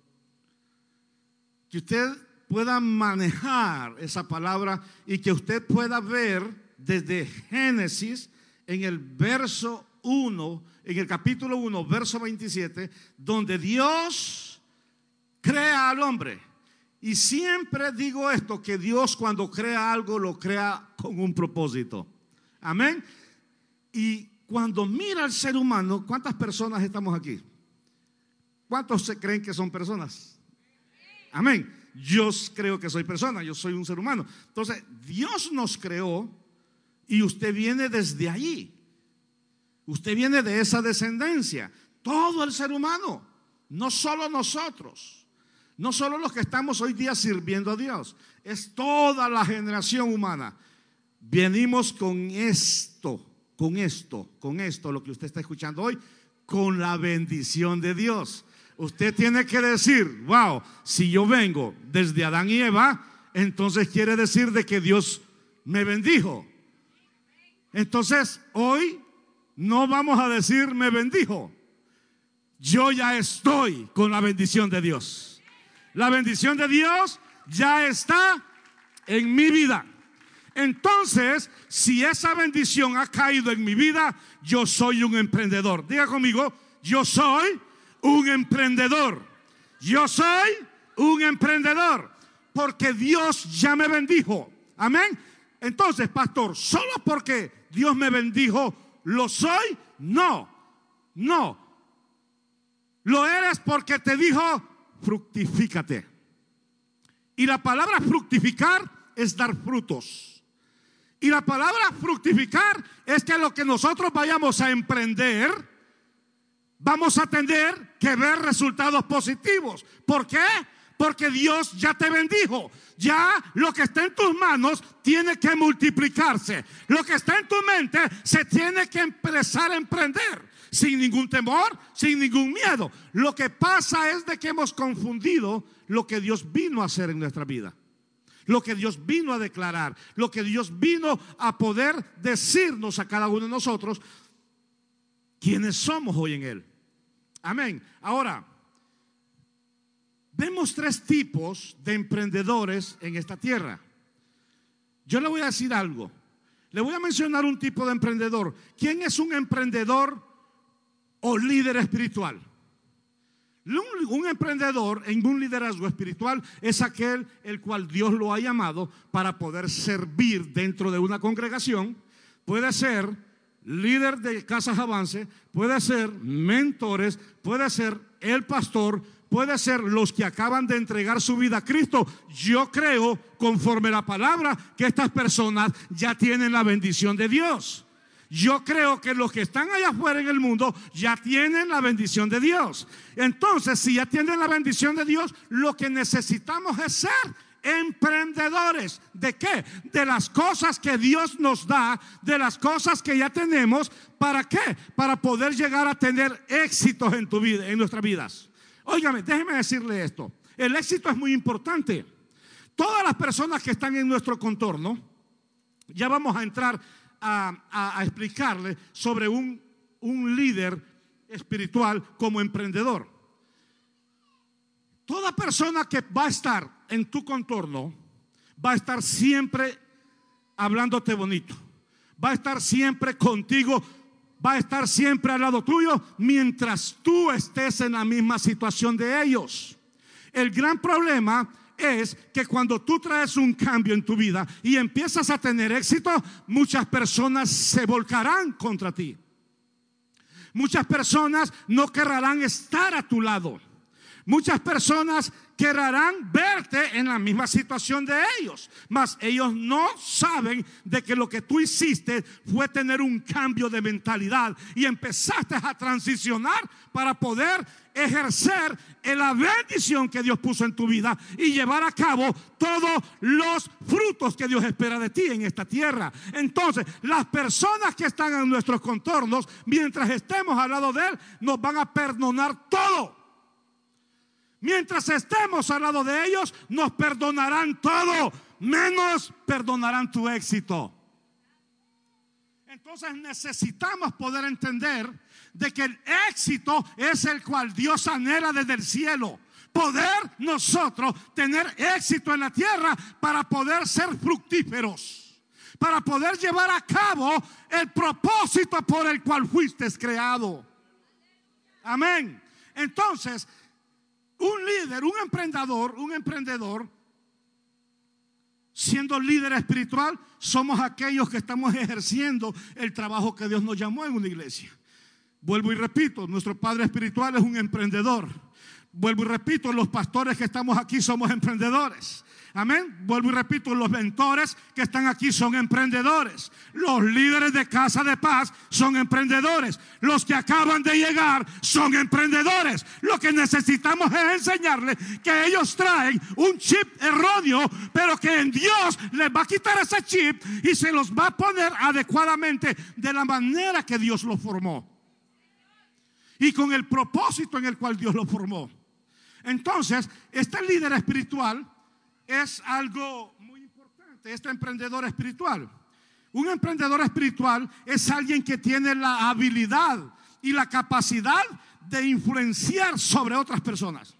que usted pueda manejar esa palabra y que usted pueda ver desde Génesis en el verso uno, en el capítulo uno, verso veintisiete, donde Dios crea al hombre. Y siempre digo esto, que Dios cuando crea algo lo crea con un propósito. Amén. Y cuando mira al ser humano, ¿cuántas personas estamos aquí? ¿Cuántos se creen que son personas? Amén. Yo creo que soy persona, yo soy un ser humano. Entonces, Dios nos creó y usted viene desde allí. Usted viene de esa descendencia. Todo el ser humano, no solo nosotros. No solo los que estamos hoy día sirviendo a Dios, es toda la generación humana. Venimos con esto, con esto, con esto, lo que usted está escuchando hoy, con la bendición de Dios. Usted tiene que decir, wow, si yo vengo desde Adán y Eva, entonces quiere decir de que Dios me bendijo. Entonces, hoy no vamos a decir me bendijo. Yo ya estoy con la bendición de Dios. La bendición de Dios ya está en mi vida. Entonces, si esa bendición ha caído en mi vida, yo soy un emprendedor. Diga conmigo, yo soy un emprendedor. Yo soy un emprendedor porque Dios ya me bendijo. Amén. Entonces, pastor, ¿solo porque Dios me bendijo lo soy? No, no. Lo eres porque te dijo: fructifícate. Y la palabra fructificar es dar frutos. Y la palabra fructificar es que lo que nosotros vayamos a emprender vamos a tener que ver resultados positivos. ¿Por qué? Porque Dios ya te bendijo. Ya lo que está en tus manos tiene que multiplicarse. Lo que está en tu mente se tiene que empezar a emprender. Sin ningún temor, sin ningún miedo. Lo que pasa es de que hemos confundido lo que Dios vino a hacer en nuestra vida. Lo que Dios vino a declarar. Lo que Dios vino a poder decirnos a cada uno de nosotros quiénes somos hoy en Él. Amén. Ahora, vemos tres tipos de emprendedores en esta tierra. Yo le voy a decir algo. Le voy a mencionar un tipo de emprendedor. ¿Quién es un emprendedor o líder espiritual? Un, un emprendedor en un liderazgo espiritual es aquel el cual Dios lo ha llamado para poder servir dentro de una congregación. Puede ser líder de Casas Avance, puede ser mentores, puede ser el pastor, puede ser los que acaban de entregar su vida a Cristo. Yo creo, conforme la palabra, que estas personas ya tienen la bendición de Dios. Yo creo que los que están allá afuera en el mundo ya tienen la bendición de Dios. Entonces, si ya tienen la bendición de Dios, lo que necesitamos es ser emprendedores. ¿De qué? De las cosas que Dios nos da, de las cosas que ya tenemos. ¿Para qué? Para poder llegar a tener éxitos en tu vida, en nuestras vidas. Óigame, déjeme decirle esto. El éxito es muy importante. Todas las personas que están en nuestro contorno, ya vamos a entrar A, a, a explicarle sobre un, un líder espiritual como emprendedor. Toda persona que va a estar en tu contorno va a estar siempre hablándote bonito, va a estar siempre contigo, va a estar siempre al lado tuyo mientras tú estés en la misma situación de ellos. El gran problema es que cuando tú traes un cambio en tu vida y empiezas a tener éxito, muchas personas se volcarán contra ti. Muchas personas no querrán estar a tu lado. Muchas personas querrán verte en la misma situación de ellos, mas ellos no saben de que lo que tú hiciste fue tener un cambio de mentalidad y empezaste a transicionar para poder ejercer la bendición que Dios puso en tu vida y llevar a cabo todos los frutos que Dios espera de ti en esta tierra. Entonces, las personas que están en nuestros contornos, mientras estemos al lado de Él, nos van a perdonar todo. Mientras estemos al lado de ellos, nos perdonarán todo, menos perdonarán tu éxito. Entonces necesitamos poder entender de que el éxito es el cual Dios anhela desde el cielo. Poder nosotros tener éxito en la tierra para poder ser fructíferos, para poder llevar a cabo el propósito por el cual fuiste creado. Amén. Entonces, un líder, un emprendedor, un emprendedor, siendo líder espiritual, somos aquellos que estamos ejerciendo el trabajo que Dios nos llamó en una iglesia. Vuelvo y repito, nuestro padre espiritual es un emprendedor. Vuelvo y repito, los pastores que estamos aquí somos emprendedores. Amén. Vuelvo y repito, los mentores que están aquí son emprendedores. Los líderes de Casa de Paz son emprendedores. Los que acaban de llegar son emprendedores. Lo que necesitamos es enseñarles que ellos traen un chip erróneo, pero que en Dios les va a quitar ese chip y se los va a poner adecuadamente de la manera que Dios lo formó y con el propósito en el cual Dios lo formó. Entonces, este líder espiritual es algo muy importante, este emprendedor espiritual. Un emprendedor espiritual es alguien que tiene la habilidad y la capacidad de influenciar sobre otras personas.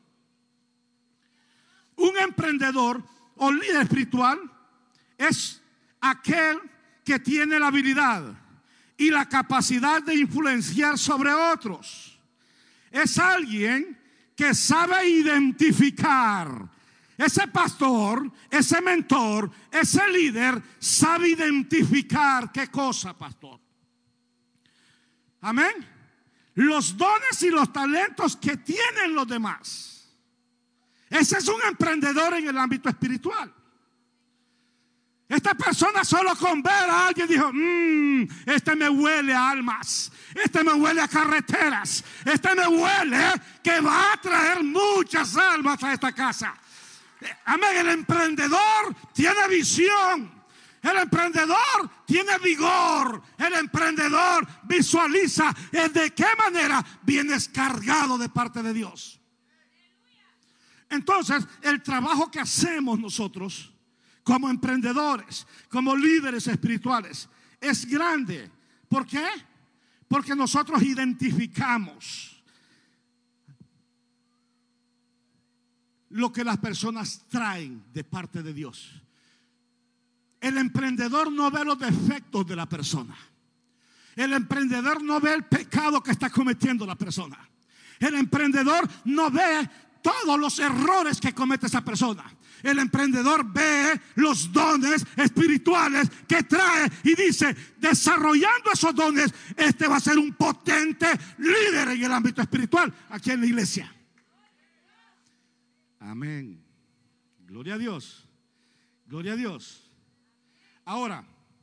Un emprendedor o líder espiritual es aquel que tiene la habilidad y la capacidad de influenciar sobre otros. Es alguien que sabe identificar. Ese pastor, ese mentor, ese líder sabe identificar qué cosa, pastor. Amén. Los dones y los talentos que tienen los demás. Ese es un emprendedor en el ámbito espiritual. Esta persona solo con ver a alguien dijo, mmm, este me huele a almas, este me huele a carreteras, este me huele que va a traer muchas almas a esta casa. Amén. El emprendedor tiene visión, el emprendedor tiene vigor, el emprendedor visualiza de qué manera vienes cargado de parte de Dios. Entonces, el trabajo que hacemos nosotros como emprendedores, como líderes espirituales, es grande. ¿Por qué? Porque nosotros identificamos lo que las personas traen de parte de Dios. El emprendedor no ve los defectos de la persona. El emprendedor no ve el pecado que está cometiendo la persona. El emprendedor no ve todos los errores que comete esa persona. El emprendedor ve los dones espirituales que trae y dice, desarrollando esos dones, este va a ser un potente líder en el ámbito espiritual aquí en la iglesia. Amén. Gloria a Dios. Gloria a Dios. Ahora,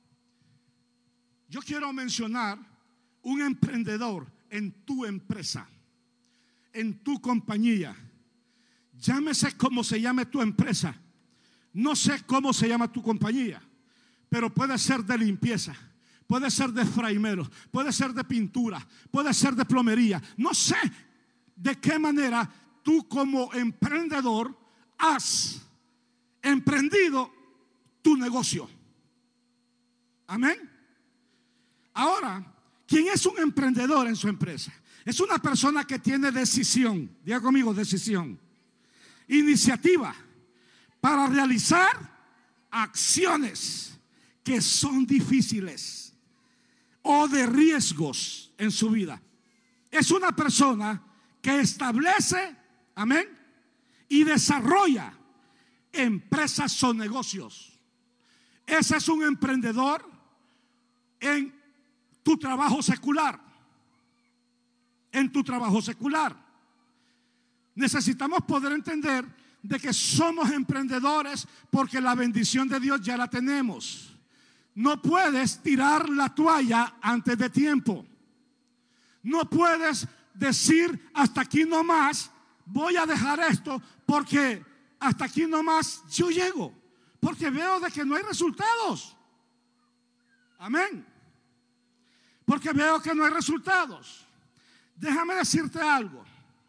yo quiero mencionar un emprendedor en tu empresa, en tu compañía. Llámese como se llame tu empresa. No sé cómo se llama tu compañía, pero puede ser de limpieza, puede ser de fraimero, puede ser de pintura, puede ser de plomería. No sé de qué manera tú como emprendedor has emprendido tu negocio. Amén. Ahora, ¿quién es un emprendedor en su empresa? Es una persona que tiene decisión. Diga conmigo, decisión. Iniciativa para realizar acciones que son difíciles o de riesgos en su vida. Es una persona que establece, amén, y desarrolla empresas o negocios. Ese es un emprendedor en tu trabajo secular. En tu trabajo secular. Necesitamos poder entender de que somos emprendedores porque la bendición de Dios ya la tenemos. No puedes tirar la toalla antes de tiempo. No puedes decir hasta aquí nomás, voy a dejar esto porque hasta aquí nomás yo llego. Porque veo de que no hay resultados. Amén. Porque veo que no hay resultados. Déjame decirte algo.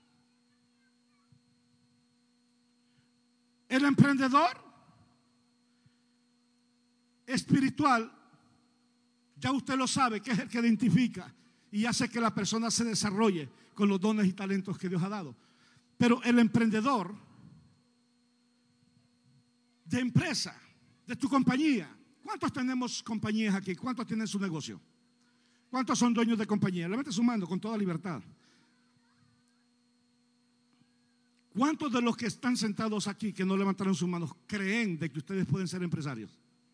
El emprendedor espiritual, ya usted lo sabe, que es el que identifica y hace que la persona se desarrolle con los dones y talentos que Dios ha dado. Pero el emprendedor de empresa, de tu compañía, ¿cuántos tenemos compañías aquí? ¿Cuántos tienen su negocio? ¿Cuántos son dueños de compañía? Levante su mano con toda libertad. ¿Cuántos de los que están sentados aquí, que no levantaron sus manos, creen de que ustedes pueden ser empresarios?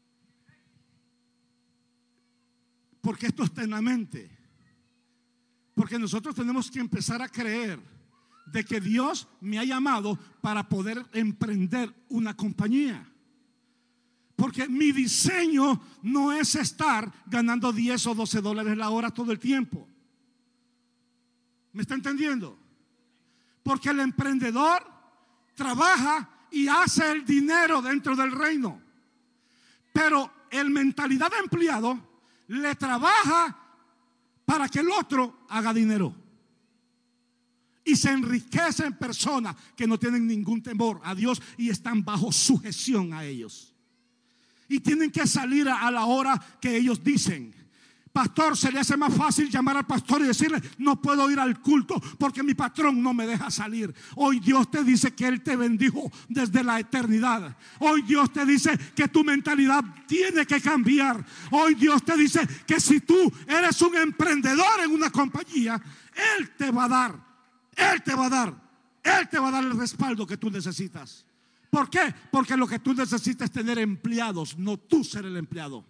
Porque esto está en la mente. Porque nosotros tenemos que empezar a creer de que Dios me ha llamado para poder emprender una compañía. Porque mi diseño no es estar ganando diez o doce dólares la hora todo el tiempo. ¿Me está entendiendo? Porque el emprendedor trabaja y hace el dinero dentro del reino. Pero el mentalidad de empleado le trabaja para que el otro haga dinero. Y se enriquecen personas que no tienen ningún temor a Dios y están bajo sujeción a ellos. Y tienen que salir a la hora que ellos dicen. Pastor, se le hace más fácil llamar al pastor y decirle, no puedo ir al culto porque mi patrón no me deja salir. Hoy Dios te dice que Él te bendijo desde la eternidad. Hoy Dios te dice que tu mentalidad tiene que cambiar. Hoy Dios te dice que si tú eres un emprendedor en una compañía, Él te va a dar, Él te va a dar, Él te va a dar el respaldo que tú necesitas. ¿Por qué? Porque lo que tú necesitas es tener empleados, no tú ser el empleado.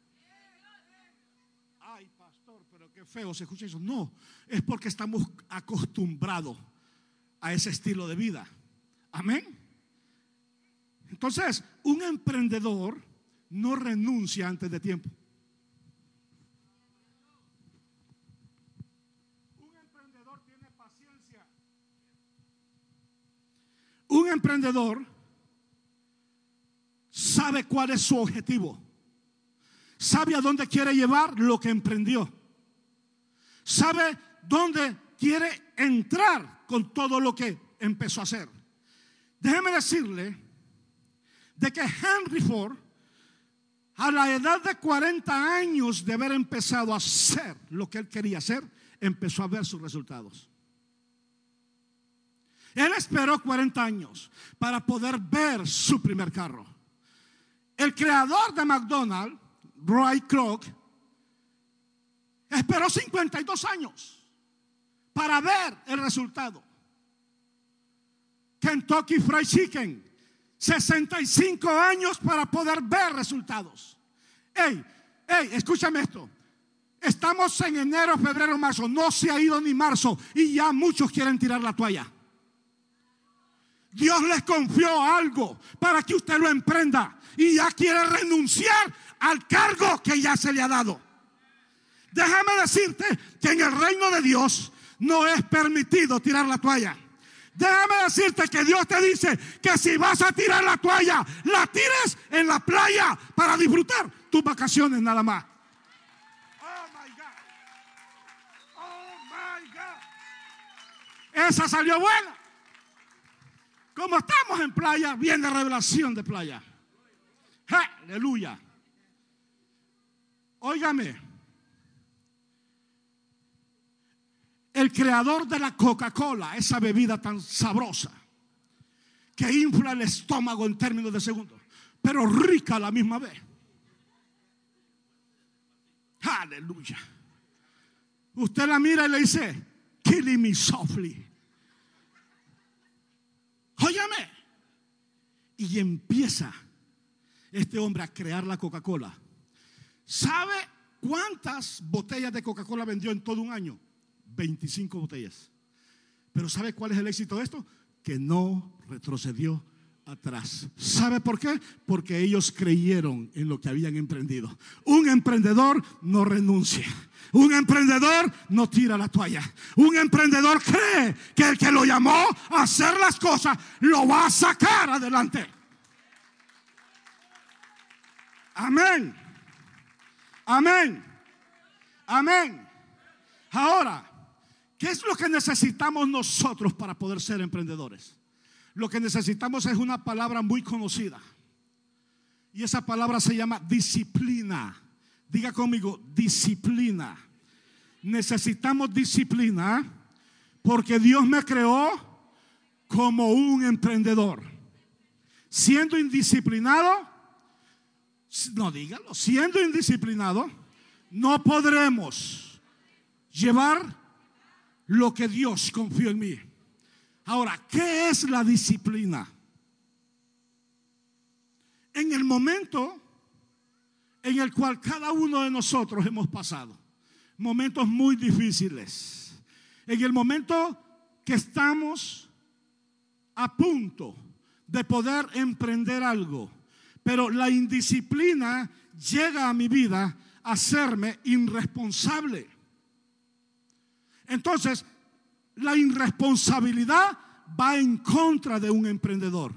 Feo se escucha eso. No, es porque estamos acostumbrados a ese estilo de vida. Amén. Entonces, un emprendedor no renuncia antes de tiempo. Un emprendedor tiene paciencia. Un emprendedor sabe cuál es su objetivo. Sabe a dónde quiere llevar lo que emprendió. Sabe dónde quiere entrar con todo lo que empezó a hacer. Déjeme decirle de que Henry Ford, a la edad de cuarenta años de haber empezado a hacer lo que él quería hacer, empezó a ver sus resultados. Él esperó cuarenta años para poder ver su primer carro. El creador de McDonald's, Roy Kroc, esperó cincuenta y dos años para ver el resultado. Kentucky Fried Chicken, sesenta y cinco años para poder ver resultados. Hey, hey, escúchame esto. Estamos en enero, febrero, marzo. No se ha ido ni marzo y ya muchos quieren tirar la toalla. Dios les confió algo para que usted lo emprenda y ya quiere renunciar al cargo que ya se le ha dado. Déjame decirte que en el reino de Dios no es permitido tirar la toalla. Déjame decirte que Dios te dice que si vas a tirar la toalla, la tires en la playa para disfrutar tus vacaciones nada más. Oh my God. Oh my God. Esa salió buena. Como estamos en playa, viene revelación de playa. Aleluya. Óigame. El creador de la Coca-Cola, esa bebida tan sabrosa que infla el estómago en términos de segundos, pero rica a la misma vez. Aleluya. Usted la mira y le dice, killing me softly. Óyame. Y empieza este hombre a crear la Coca-Cola. ¿Sabe cuántas botellas de Coca-Cola vendió en todo un año? veinticinco botellas. Pero ¿sabe cuál es el éxito de esto? Que no retrocedió atrás. ¿Sabe por qué? Porque ellos creyeron en lo que habían emprendido. Un emprendedor no renuncia. Un emprendedor no tira la toalla. Un emprendedor cree que el que lo llamó a hacer las cosas lo va a sacar adelante. Amén. Amén. Amén. Ahora, ¿qué es lo que necesitamos nosotros para poder ser emprendedores? Lo que necesitamos es una palabra muy conocida. Y esa palabra se llama disciplina. Diga conmigo, disciplina. Necesitamos disciplina porque Dios me creó como un emprendedor. Siendo indisciplinado, no dígalo, siendo indisciplinado, no podremos llevar lo que Dios confió en mí. Ahora, ¿qué es la disciplina? En el momento en el cual cada uno de nosotros hemos pasado momentos muy difíciles, en el momento que estamos a punto de poder emprender algo, pero la indisciplina llega a mi vida a hacerme irresponsable. Entonces, la irresponsabilidad va en contra de un emprendedor.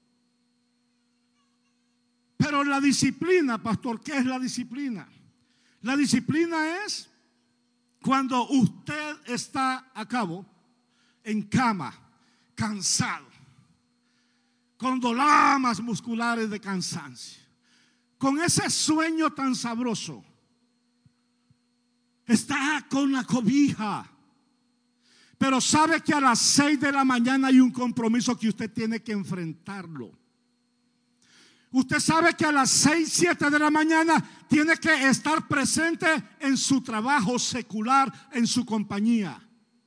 Pero la disciplina, pastor, ¿qué es la disciplina? La disciplina es cuando usted está a cabo en cama, cansado, con dolamas musculares de cansancio, con ese sueño tan sabroso. Está con la cobija, pero sabe que a las seis de la mañana hay un compromiso que usted tiene que enfrentarlo. Usted sabe que a las seis, siete de la mañana tiene que estar presente en su trabajo secular, en su compañía.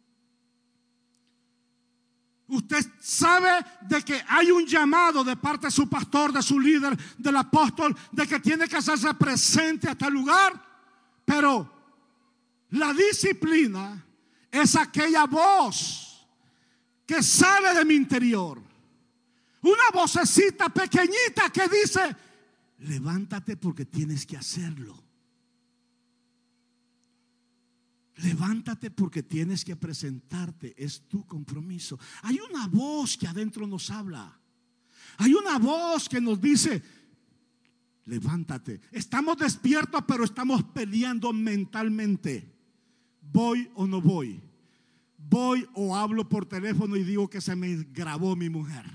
Usted sabe de que hay un llamado de parte de su pastor, de su líder, del apóstol, de que tiene que hacerse presente a tal lugar. Pero la disciplina es aquella voz que sale de mi interior. Una vocecita pequeñita que dice: Levántate porque tienes que hacerlo. Levántate porque tienes que presentarte. Es tu compromiso. Hay una voz que adentro nos habla. Hay una voz que nos dice: levántate. Estamos despiertos, pero estamos peleando mentalmente. ¿Voy o no voy? ¿Voy o hablo por teléfono y digo que se me grabó mi mujer?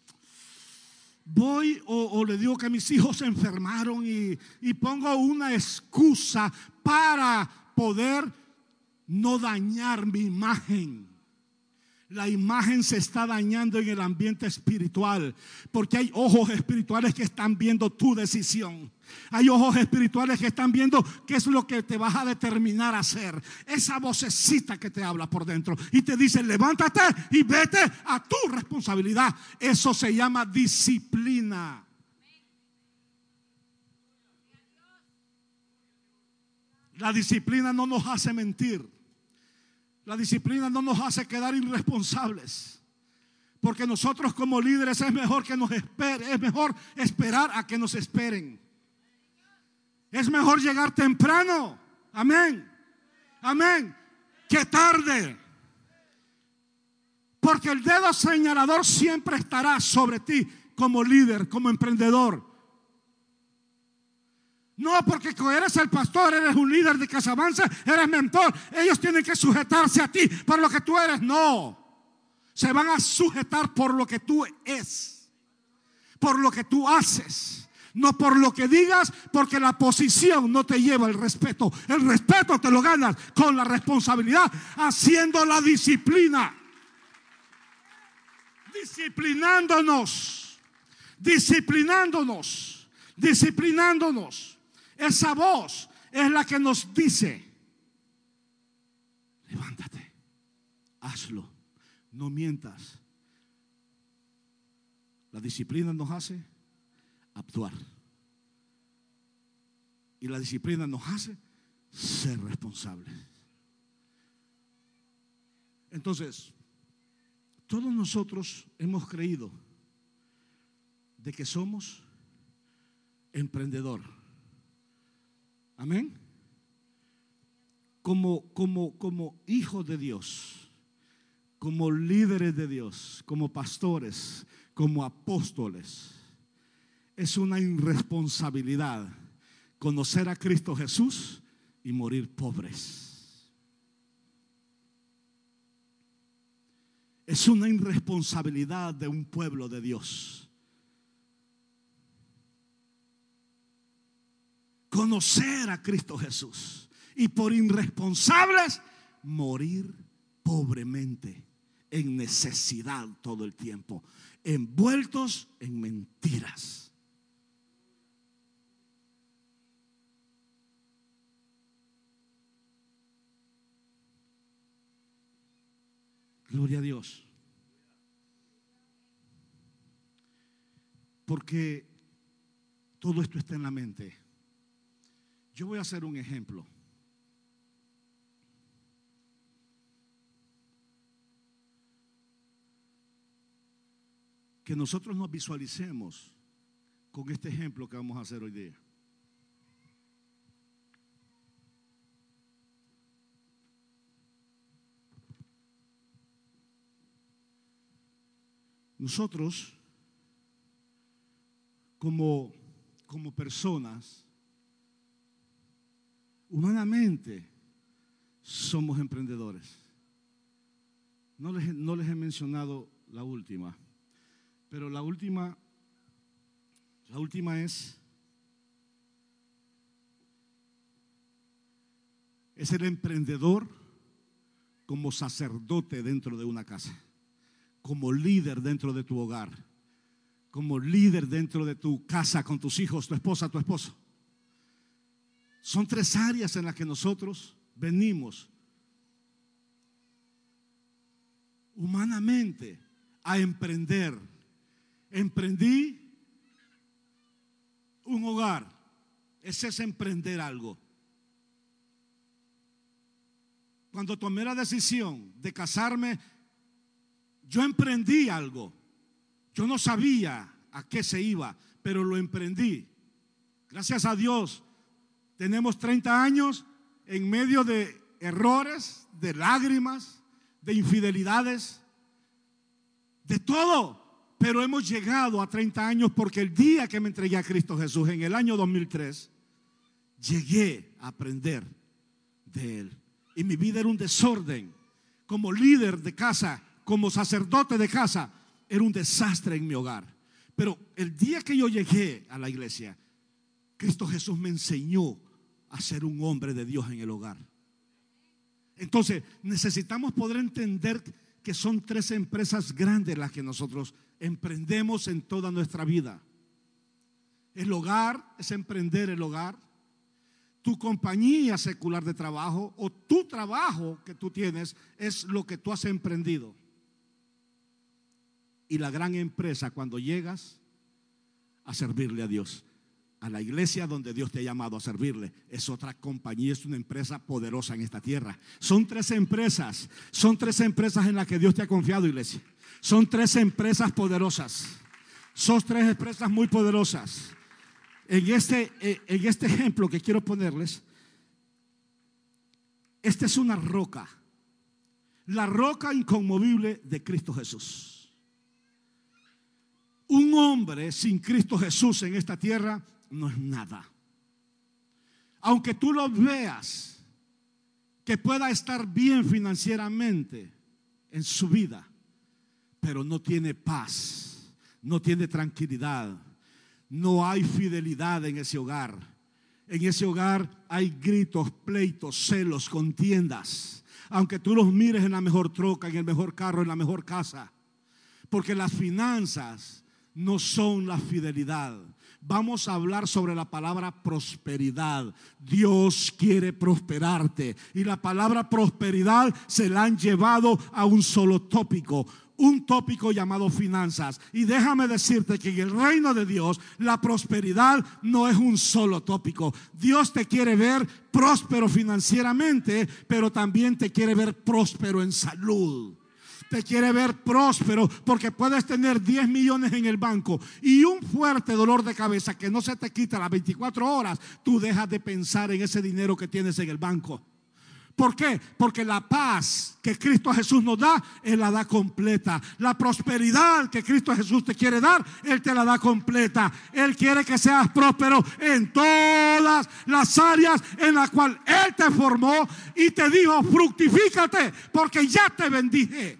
¿Voy o, o le digo que mis hijos se enfermaron y, y pongo una excusa para poder no dañar mi imagen? La imagen se está dañando en el ambiente espiritual, porque hay ojos espirituales que están viendo tu decisión. Hay ojos espirituales que están viendo qué es lo que te vas a determinar a hacer. Esa vocecita que te habla por dentro y te dice: levántate y vete a tu responsabilidad. Eso se llama disciplina. La disciplina no nos hace mentir. La disciplina no nos hace quedar irresponsables, porque nosotros como líderes es mejor que nos espere, es mejor esperar a que nos esperen. Es mejor llegar temprano, amén, amén, que tarde, porque el dedo señalador siempre estará sobre ti como líder, como emprendedor. No porque eres el pastor, eres un líder de Casabanza, eres mentor, ellos tienen que sujetarse a ti por lo que tú eres. No, se van a sujetar por lo que tú es, por lo que tú haces, no por lo que digas, porque la posición no te lleva el respeto. El respeto te lo ganas con la responsabilidad, haciendo la disciplina, disciplinándonos, disciplinándonos, disciplinándonos. Esa voz es la que nos dice: levántate, hazlo, no mientas. La disciplina nos hace actuar, y la disciplina nos hace ser responsables. Entonces, todos nosotros hemos creído de que somos emprendedor. Amén. Como, como, como hijos de Dios, como líderes de Dios, como pastores, como apóstoles, es una irresponsabilidad conocer a Cristo Jesús y morir pobres. Es una irresponsabilidad de un pueblo de Dios conocer a Cristo Jesús y por irresponsables morir pobremente, en necesidad todo el tiempo, envueltos en mentiras. Gloria a Dios. Porque todo esto está en la mente. Yo voy a hacer un ejemplo. Que nosotros nos visualicemos con este ejemplo que vamos a hacer hoy día. Nosotros, como, como personas, humanamente somos emprendedores. No les, no les he mencionado la última, pero la última, la última es, es el emprendedor como sacerdote dentro de una casa, como líder dentro de tu hogar, como líder dentro de tu casa con tus hijos, tu esposa, tu esposo. Son tres áreas en las que nosotros venimos humanamente a emprender. Emprendí un hogar. Ese es emprender algo. Cuando tomé la decisión de casarme, yo emprendí algo. Yo no sabía a qué se iba, pero lo emprendí. Gracias a Dios, tenemos treinta años en medio de errores, de lágrimas, de infidelidades, de todo. Pero hemos llegado a treinta años porque el día que me entregué a Cristo Jesús, en el año dos mil tres, llegué a aprender de Él. Y mi vida era un desorden. Como líder de casa, como sacerdote de casa, era un desastre en mi hogar. Pero el día que yo llegué a la iglesia, Cristo Jesús me enseñó a ser un hombre de Dios en el hogar. Entonces necesitamos poder entender que son tres empresas grandes las que nosotros emprendemos en toda nuestra vida. El hogar es emprender el hogar. Tu compañía secular de trabajo o tu trabajo que tú tienes es lo que tú has emprendido. Y la gran empresa, cuando llegas a servirle a Dios, a la iglesia donde Dios te ha llamado a servirle, es otra compañía, es una empresa poderosa en esta tierra. Son tres empresas, son tres empresas en las que Dios te ha confiado, iglesia. Son tres empresas poderosas. Son tres empresas muy poderosas. En este, en este ejemplo que quiero ponerles, esta es una roca, la roca inconmovible de Cristo Jesús. Un hombre sin Cristo Jesús en esta tierra no es nada. Aunque tú lo veas que pueda estar bien financieramente en su vida, pero no tiene paz, no tiene tranquilidad, no hay fidelidad en ese hogar. En ese hogar hay gritos, pleitos, celos, contiendas. Aunque tú los mires en la mejor troca, en el mejor carro, en la mejor casa. Porque las finanzas no son la fidelidad. Vamos a hablar sobre la palabra prosperidad. Dios quiere prosperarte. Y la palabra prosperidad se la han llevado a un solo tópico. Un tópico llamado finanzas. Y déjame decirte que en el reino de Dios la prosperidad no es un solo tópico. Dios te quiere ver próspero financieramente, pero también te quiere ver próspero en salud. Te quiere ver próspero porque puedes tener diez millones en el banco y un fuerte dolor de cabeza que no se te quita a las veinticuatro horas. Tú dejas de pensar en ese dinero que tienes en el banco. ¿Por qué? Porque la paz que Cristo Jesús nos da, Él la da completa. La prosperidad que Cristo Jesús te quiere dar, Él te la da completa. Él quiere que seas próspero en todas las áreas en las cuales Él te formó y te dijo: fructifícate porque ya te bendije.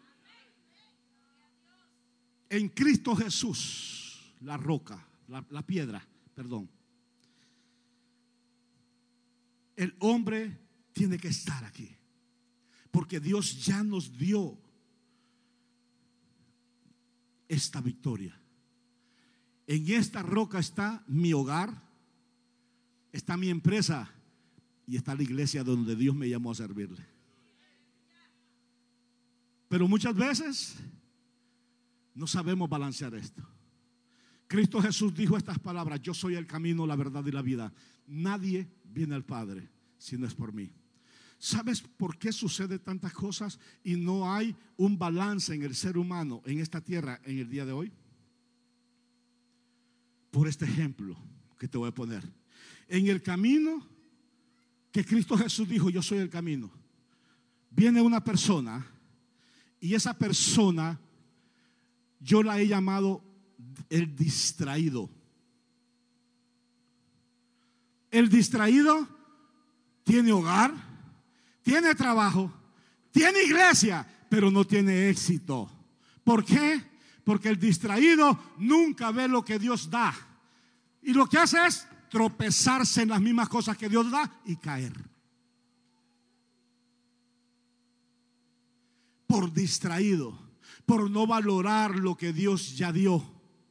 En Cristo Jesús, la roca, la, la piedra, perdón. El hombre tiene que estar aquí, porque Dios ya nos dio esta victoria. En esta roca está mi hogar, está mi empresa y está la iglesia donde Dios me llamó a servirle. Pero muchas veces no sabemos balancear esto. Cristo Jesús dijo estas palabras: yo soy el camino, la verdad y la vida. Nadie viene al Padre si no es por mí. ¿Sabes por qué sucede tantas cosas y no hay un balance en el ser humano en esta tierra en el día de hoy? Por este ejemplo que te voy a poner. En el camino que Cristo Jesús dijo: yo soy el camino, viene una persona y esa persona yo la he llamado el distraído. El distraído tiene hogar, tiene trabajo, tiene iglesia, pero no tiene éxito. ¿Por qué? Porque el distraído nunca ve lo que Dios da. Y lo que hace es tropezarse en las mismas cosas que Dios da y caer. Por distraído, por no valorar lo que Dios ya dio.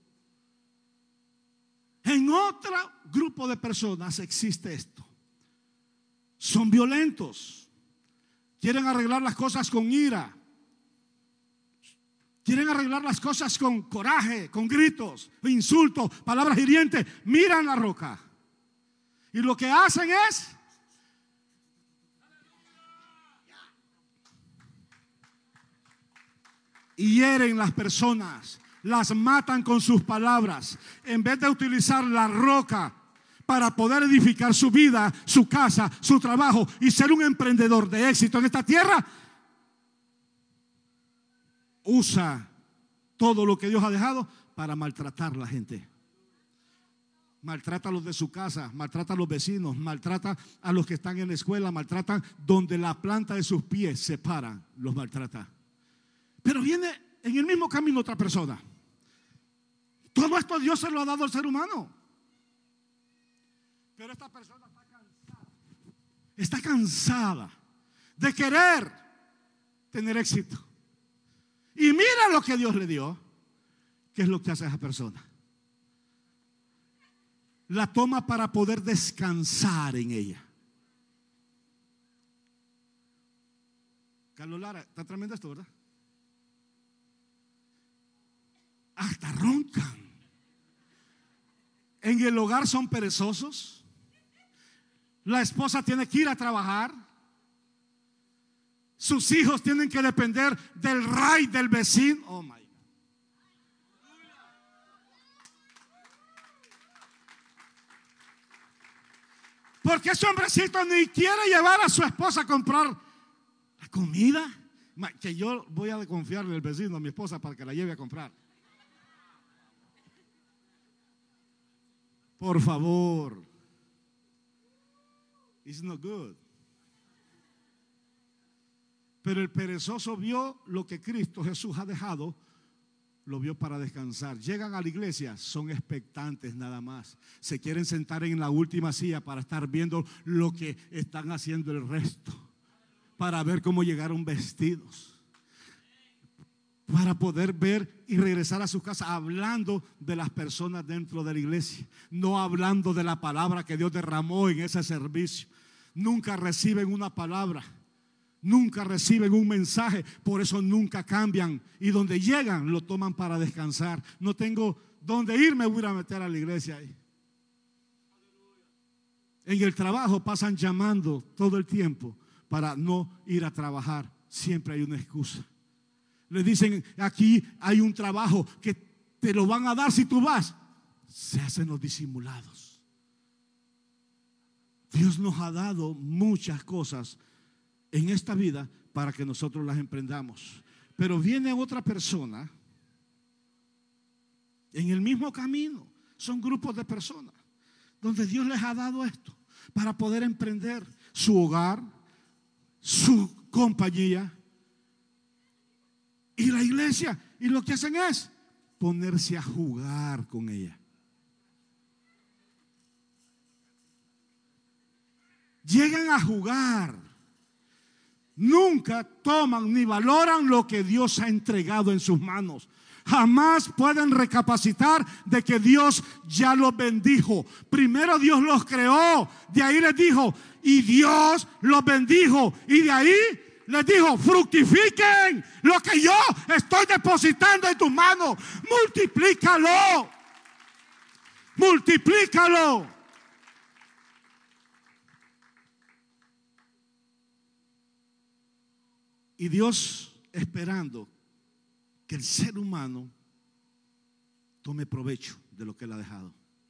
En otro grupo de personas existe esto. Son violentos. Quieren arreglar las cosas con ira. Quieren arreglar las cosas con coraje, con gritos, insultos, palabras hirientes. Miran la roca. Y lo que hacen es y hieren las personas, las matan con sus palabras, en vez de utilizar la roca para poder edificar su vida, su casa, su trabajo y ser un emprendedor de éxito en esta tierra, usa todo lo que Dios ha dejado para maltratar a la gente. Maltrata a los de su casa, maltrata a los vecinos, maltrata a los que están en la escuela, maltrata donde la planta de sus pies se paran, los maltrata. Pero viene en el mismo camino otra persona. Todo esto Dios se lo ha dado al ser humano. Pero esta persona está cansada. Está cansada de querer tener éxito. Y mira lo que Dios le dio. ¿Qué es lo que hace esa persona? La toma para poder descansar en ella. Carlos Lara, está tremendo esto, ¿verdad? Hasta roncan. En el hogar son perezosos. La esposa tiene que ir a trabajar. Sus hijos tienen que depender del ray del vecino. Oh my God. Porque ese hombrecito ni quiere llevar a su esposa a comprar la comida. Que yo voy a confiarle al vecino a mi esposa para que la lleve a comprar. Por favor. It's not good. Pero el perezoso vio lo que Cristo Jesús ha dejado, lo vio para descansar. Llegan a la iglesia, son expectantes nada más. Se quieren sentar en la última silla para estar viendo lo que están haciendo el resto, para ver cómo llegaron vestidos, para poder ver y regresar a su casa hablando de las personas dentro de la iglesia, no hablando de la palabra que Dios derramó en ese servicio. Nunca reciben una palabra, nunca reciben un mensaje, por eso nunca cambian. Y donde llegan lo toman para descansar. No tengo dónde ir, me voy a meter a la iglesia ahí. En el trabajo pasan llamando todo el tiempo para no ir a trabajar. Siempre hay una excusa. Le dicen: aquí hay un trabajo que te lo van a dar si tú vas. Se hacen los disimulados. Dios nos ha dado muchas cosas en esta vida para que nosotros las emprendamos. Pero viene otra persona en el mismo camino. Son grupos de personas donde Dios les ha dado esto para poder emprender su hogar, su compañía y la iglesia. Y lo que hacen es ponerse a jugar con ella. Llegan a jugar. Nunca toman ni valoran lo que Dios ha entregado en sus manos. Jamás pueden recapacitar de que Dios ya los bendijo. Primero Dios los creó, de ahí les dijo, y Dios los bendijo, y de ahí les dijo: fructifiquen lo que yo estoy depositando en tus manos. Multiplícalo. Multiplícalo. Y Dios esperando que el ser humano tome provecho de lo que Él ha dejado.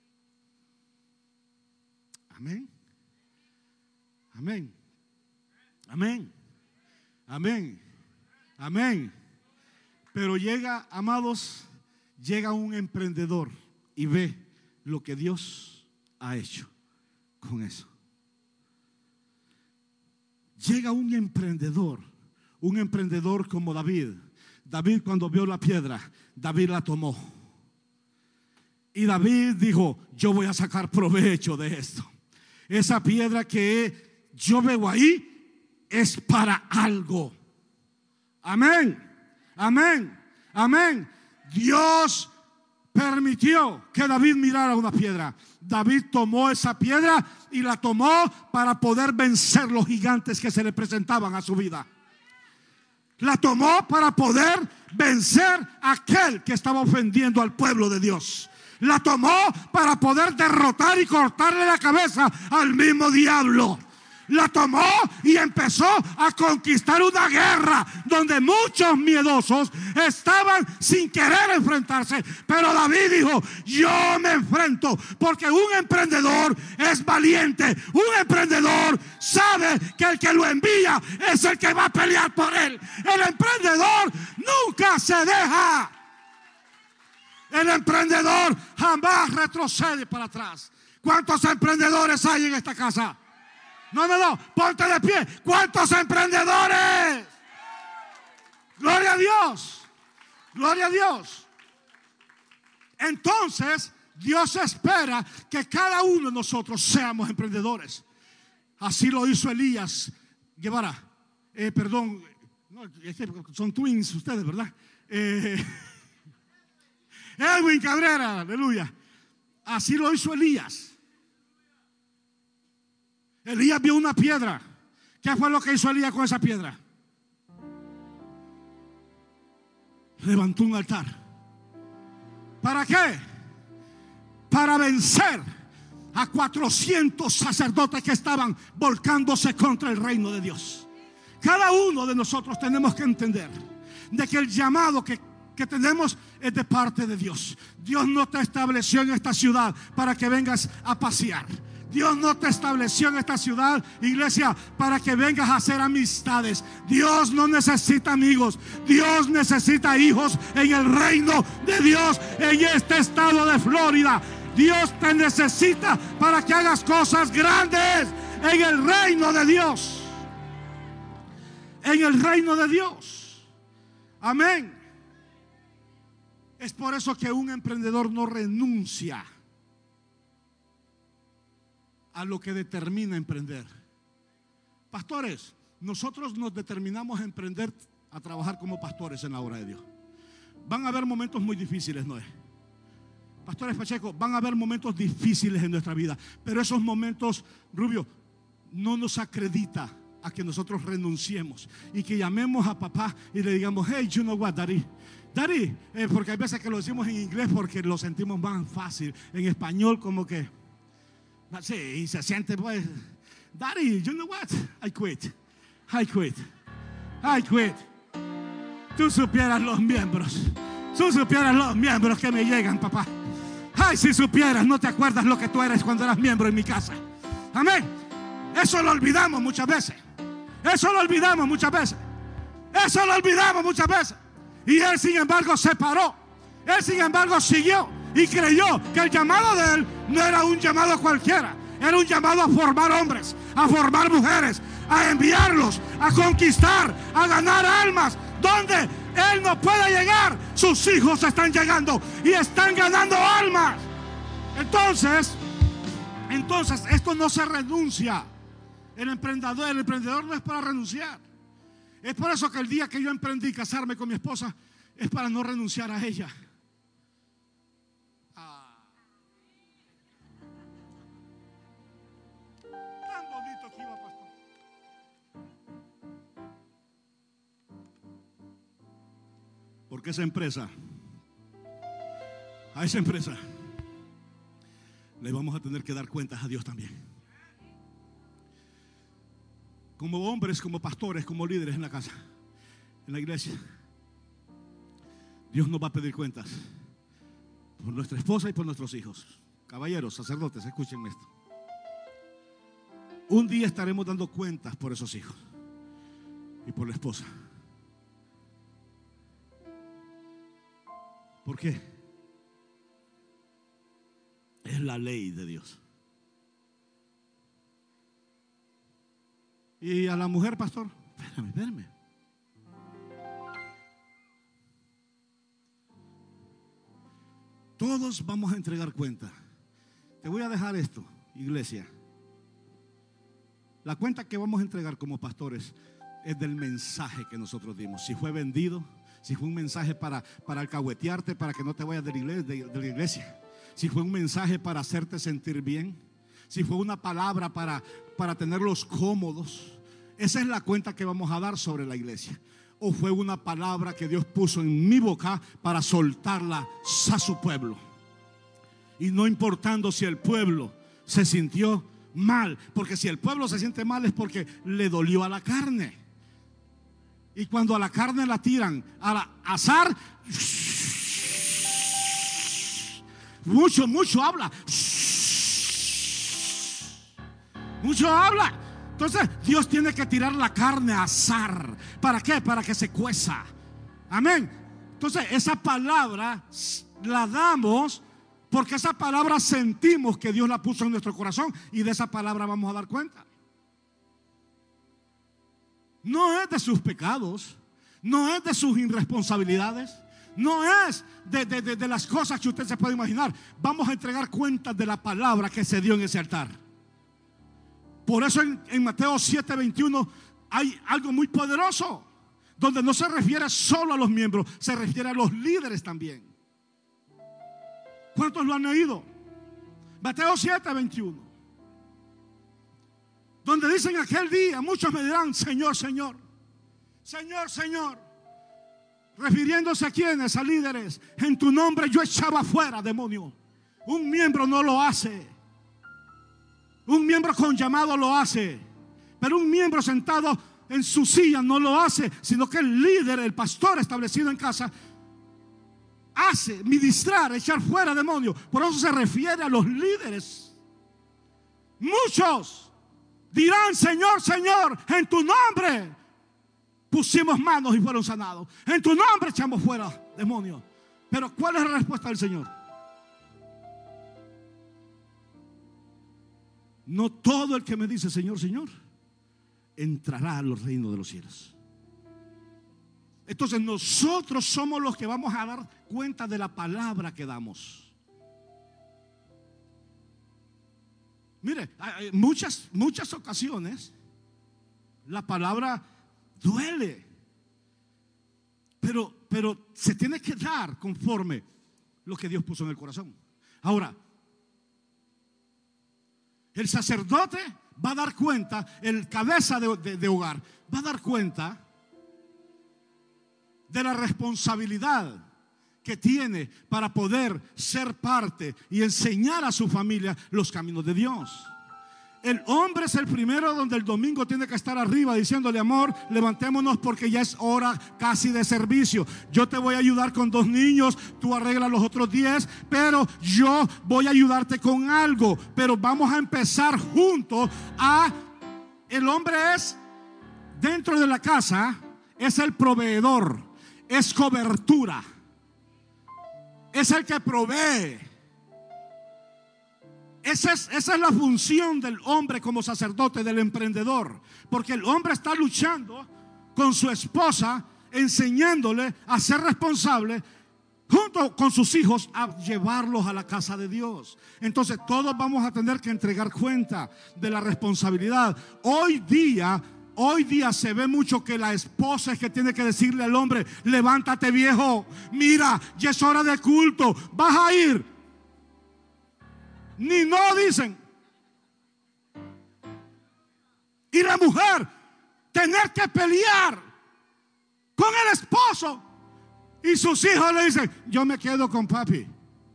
Amén. Amén. Amén. Amén. Amén. Pero llega, amados, llega un emprendedor y ve lo que Dios ha hecho con eso. Llega un emprendedor. Un emprendedor como David. David, cuando vio la piedra, David la tomó. Y David dijo: yo voy a sacar provecho de esto. Esa piedra que yo veo ahí es para algo. Amén. Amén. Amén. Dios permitió que David mirara una piedra. David tomó esa piedra y la tomó para poder vencer los gigantes que se le presentaban a su vida. La tomó para poder vencer a aquel que estaba ofendiendo al pueblo de Dios. La tomó para poder derrotar y cortarle la cabeza al mismo diablo. La tomó y empezó a conquistar una guerra donde muchos miedosos estaban sin querer enfrentarse. Pero David dijo: yo me enfrento, porque un emprendedor es valiente. Un emprendedor sabe que el que lo envía es el que va a pelear por él. El emprendedor nunca se deja. El emprendedor jamás retrocede para atrás. ¿Cuántos emprendedores hay en esta casa? No, no, no, ponte de pie. ¿Cuántos emprendedores? Gloria a Dios. Gloria a Dios. Entonces, Dios espera que cada uno de nosotros seamos emprendedores. Así lo hizo Elías Guevara. Eh, perdón, no, son twins ustedes, ¿verdad? Eh, Edwin Cabrera, aleluya. Así lo hizo Elías. Elías vio una piedra. ¿Qué fue lo que hizo Elías con esa piedra? Levantó un altar. ¿Para qué? Para vencer a cuatrocientos sacerdotes que estaban volcándose contra el reino de Dios. Cada uno de nosotros tenemos que entender de que el llamado que, que tenemos es de parte de Dios. Dios no te estableció en esta ciudad para que vengas a pasear. Dios no te estableció en esta ciudad, iglesia, para que vengas a hacer amistades. Dios no necesita amigos. Dios necesita hijos en el reino de Dios en este estado de Florida. Dios te necesita para que hagas cosas grandes en el reino de Dios. En el reino de Dios. Amén. Es por eso que un emprendedor no renuncia a lo que determina emprender. Pastores, nosotros nos determinamos a emprender, a trabajar como pastores en la obra de Dios. Van a haber momentos muy difíciles, ¿no es? Pastores Pacheco, van a haber momentos difíciles en nuestra vida, pero esos momentos, Rubio, no nos acredita a que nosotros renunciemos y que llamemos a papá y le digamos: hey, you know what, daddy, daddy, eh, porque hay veces que lo decimos en inglés porque lo sentimos más fácil. En español como que sí, y se siente pues: daddy, you know what, I quit, I quit, I quit. Tú supieras los miembros, tú supieras los miembros que me llegan, papá. Ay, si supieras, no te acuerdas lo que tú eres cuando eras miembro en mi casa. Amén. Eso lo olvidamos muchas veces. Eso lo olvidamos muchas veces. Eso lo olvidamos muchas veces. Y él, sin embargo, se paró. Él, sin embargo, siguió y creyó que el llamado de él no era un llamado cualquiera. Era un llamado a formar hombres, a formar mujeres, a enviarlos, a conquistar, a ganar almas. Donde él no puede llegar, sus hijos están llegando y están ganando almas. Entonces, entonces esto no se renuncia. El emprendedor, el emprendedor no es para renunciar. Es por eso que el día que yo emprendí casarme con mi esposa, es para no renunciar a ella. Ah. Tan bonito que iba, pastor. Porque esa empresa, a esa empresa le vamos a tener que dar cuentas a Dios también. Como hombres, como pastores, como líderes en la casa, en la iglesia, Dios nos va a pedir cuentas por nuestra esposa y por nuestros hijos. Caballeros, sacerdotes, escúchenme esto. Un día estaremos dando cuentas por esos hijos y por la esposa. ¿Por qué? Es la ley de Dios. Y a la mujer, pastor, espérame, espérame. Todos vamos a entregar cuenta. Te voy a dejar esto, iglesia. La cuenta que vamos a entregar como pastores es del mensaje que nosotros dimos. Si fue vendido, si fue un mensaje para, para alcahuetearte, para que no te vayas de la iglesia, de, de la iglesia. Si fue un mensaje para hacerte sentir bien. Si fue una palabra para, para tenerlos cómodos. Esa es la cuenta que vamos a dar sobre la iglesia. O fue una palabra que Dios puso en mi boca para soltarla a su pueblo. Y no importando si el pueblo se sintió mal, porque si el pueblo se siente mal es porque le dolió a la carne. Y cuando a la carne la tiran al azar, mucho, mucho habla, mucho habla. Entonces Dios tiene que tirar la carne a azar. ¿Para qué? Para que se cueza. Amén. Entonces esa palabra la damos porque esa palabra sentimos que Dios la puso en nuestro corazón, y de esa palabra vamos a dar cuenta. No es de sus pecados, no es de sus irresponsabilidades, no es de, de, de, de las cosas que usted se puede imaginar. Vamos a entregar cuentas de la palabra que se dio en ese altar. Por eso en, en Mateo siete veintiuno hay algo muy poderoso, donde no se refiere solo a los miembros, se refiere a los líderes también. ¿Cuántos lo han leído? Mateo siete veintiuno, donde dicen aquel día, muchos me dirán: Señor, Señor, Señor, Señor, refiriéndose a quienes, a líderes. En tu nombre yo echaba fuera demonios. Un miembro no lo hace. Un miembro con llamado lo hace, pero un miembro sentado en su silla no lo hace, sino que el líder, el pastor establecido en casa, hace, ministrar, echar fuera demonios. Por eso se refiere a los líderes. Muchos dirán: Señor, Señor, en tu nombre pusimos manos y fueron sanados, en tu nombre echamos fuera demonios. Pero ¿cuál es la respuesta del Señor? No todo el que me dice Señor, Señor entrará a los reinos de los cielos. Entonces nosotros somos los que vamos a dar cuenta de la palabra que damos. Mire, en muchas, muchas ocasiones la palabra duele, pero, pero se tiene que dar conforme lo que Dios puso en el corazón. Ahora, el sacerdote va a dar cuenta, el cabeza de, de, de hogar va a dar cuenta de la responsabilidad que tiene para poder ser parte y enseñar a su familia los caminos de Dios. El hombre es el primero donde el domingo tiene que estar arriba diciéndole: amor, levantémonos porque ya es hora casi de servicio. Yo te voy a ayudar con dos niños, tú arreglas los otros diez, pero yo voy a ayudarte con algo. Pero vamos a empezar juntos a... El hombre es, dentro de la casa, es el proveedor, es cobertura, es el que provee. Esa es, esa es la función del hombre como sacerdote, del emprendedor. Porque el hombre está luchando con su esposa, enseñándole a ser responsable, junto con sus hijos, a llevarlos a la casa de Dios. Entonces todos vamos a tener que entregar cuenta de la responsabilidad. Hoy día, hoy día se ve mucho que la esposa es que tiene que decirle al hombre: levántate, viejo, mira, ya es hora de culto, vas a ir. Ni no dicen. Y la mujer tener que pelear con el esposo, y sus hijos le dicen: yo me quedo con papi.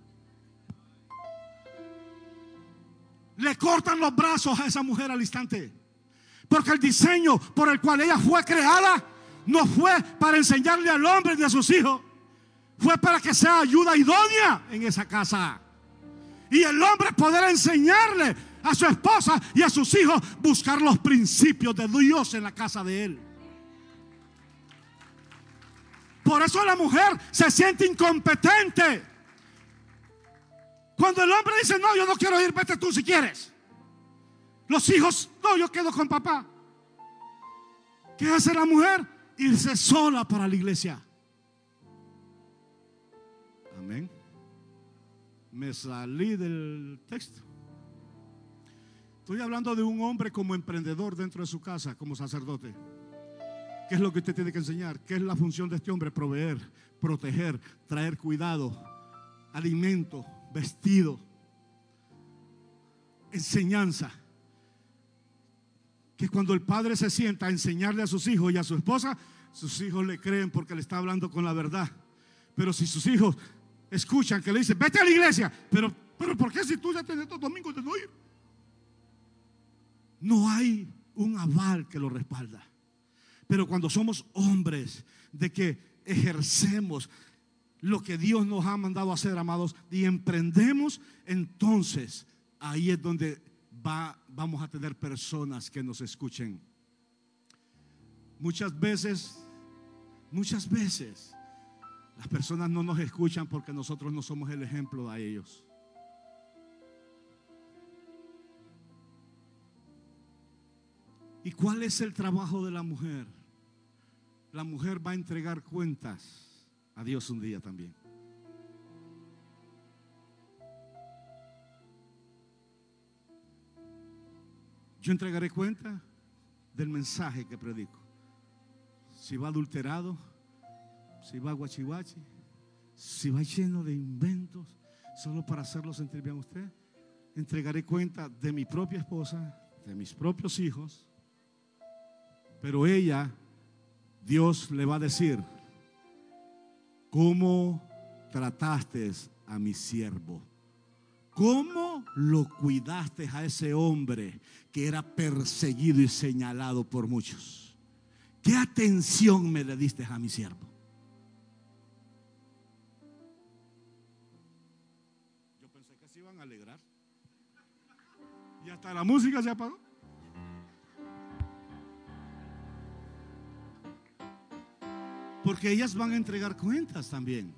Le cortan los brazos a esa mujer al instante, porque el diseño por el cual ella fue creada no fue para enseñarle al hombre ni a sus hijos, fue para que sea ayuda idónea en esa casa. Y el hombre poder enseñarle a su esposa y a sus hijos buscar los principios de Dios en la casa de él. Por eso la mujer se siente incompetente cuando el hombre dice: no, yo no quiero ir, vete tú si quieres. Los hijos: no, yo quedo con papá. ¿Qué hace la mujer? Irse sola para la iglesia. Amén. Me salí del texto. Estoy hablando de un hombre como emprendedor dentro de su casa, como sacerdote. ¿Qué es lo que usted tiene que enseñar? ¿Qué es la función de este hombre? Proveer, proteger, traer cuidado, alimento, vestido, enseñanza. Que cuando el padre se sienta a enseñarle a sus hijos y a su esposa, sus hijos le creen porque le está hablando con la verdad. Pero si sus hijos escuchan que le dicen: vete a la iglesia, pero, pero ¿por qué si tú ya tienes dos domingos de no ir? no hay un aval que lo respalda. Pero cuando somos hombres de que ejercemos lo que Dios nos ha mandado a hacer, amados, y emprendemos, entonces ahí es donde va, vamos a tener personas que nos escuchen. Muchas veces, muchas veces las personas no nos escuchan porque nosotros no somos el ejemplo a ellos. ¿Y cuál es el trabajo de la mujer? La mujer va a entregar cuentas a Dios un día también. Yo entregaré cuenta del mensaje que predico. Si va adulterado, si va guachihuachi, si va lleno de inventos solo para hacerlo sentir bien a usted, entregaré cuenta de mi propia esposa, de mis propios hijos. Pero ella, Dios le va a decir: ¿cómo trataste a mi siervo? ¿Cómo lo cuidaste a ese hombre que era perseguido y señalado por muchos? ¿Qué atención me le diste a mi siervo? Yo pensé que se iban a alegrar. Y hasta la música se apagó. Porque ellas van a entregar cuentas también.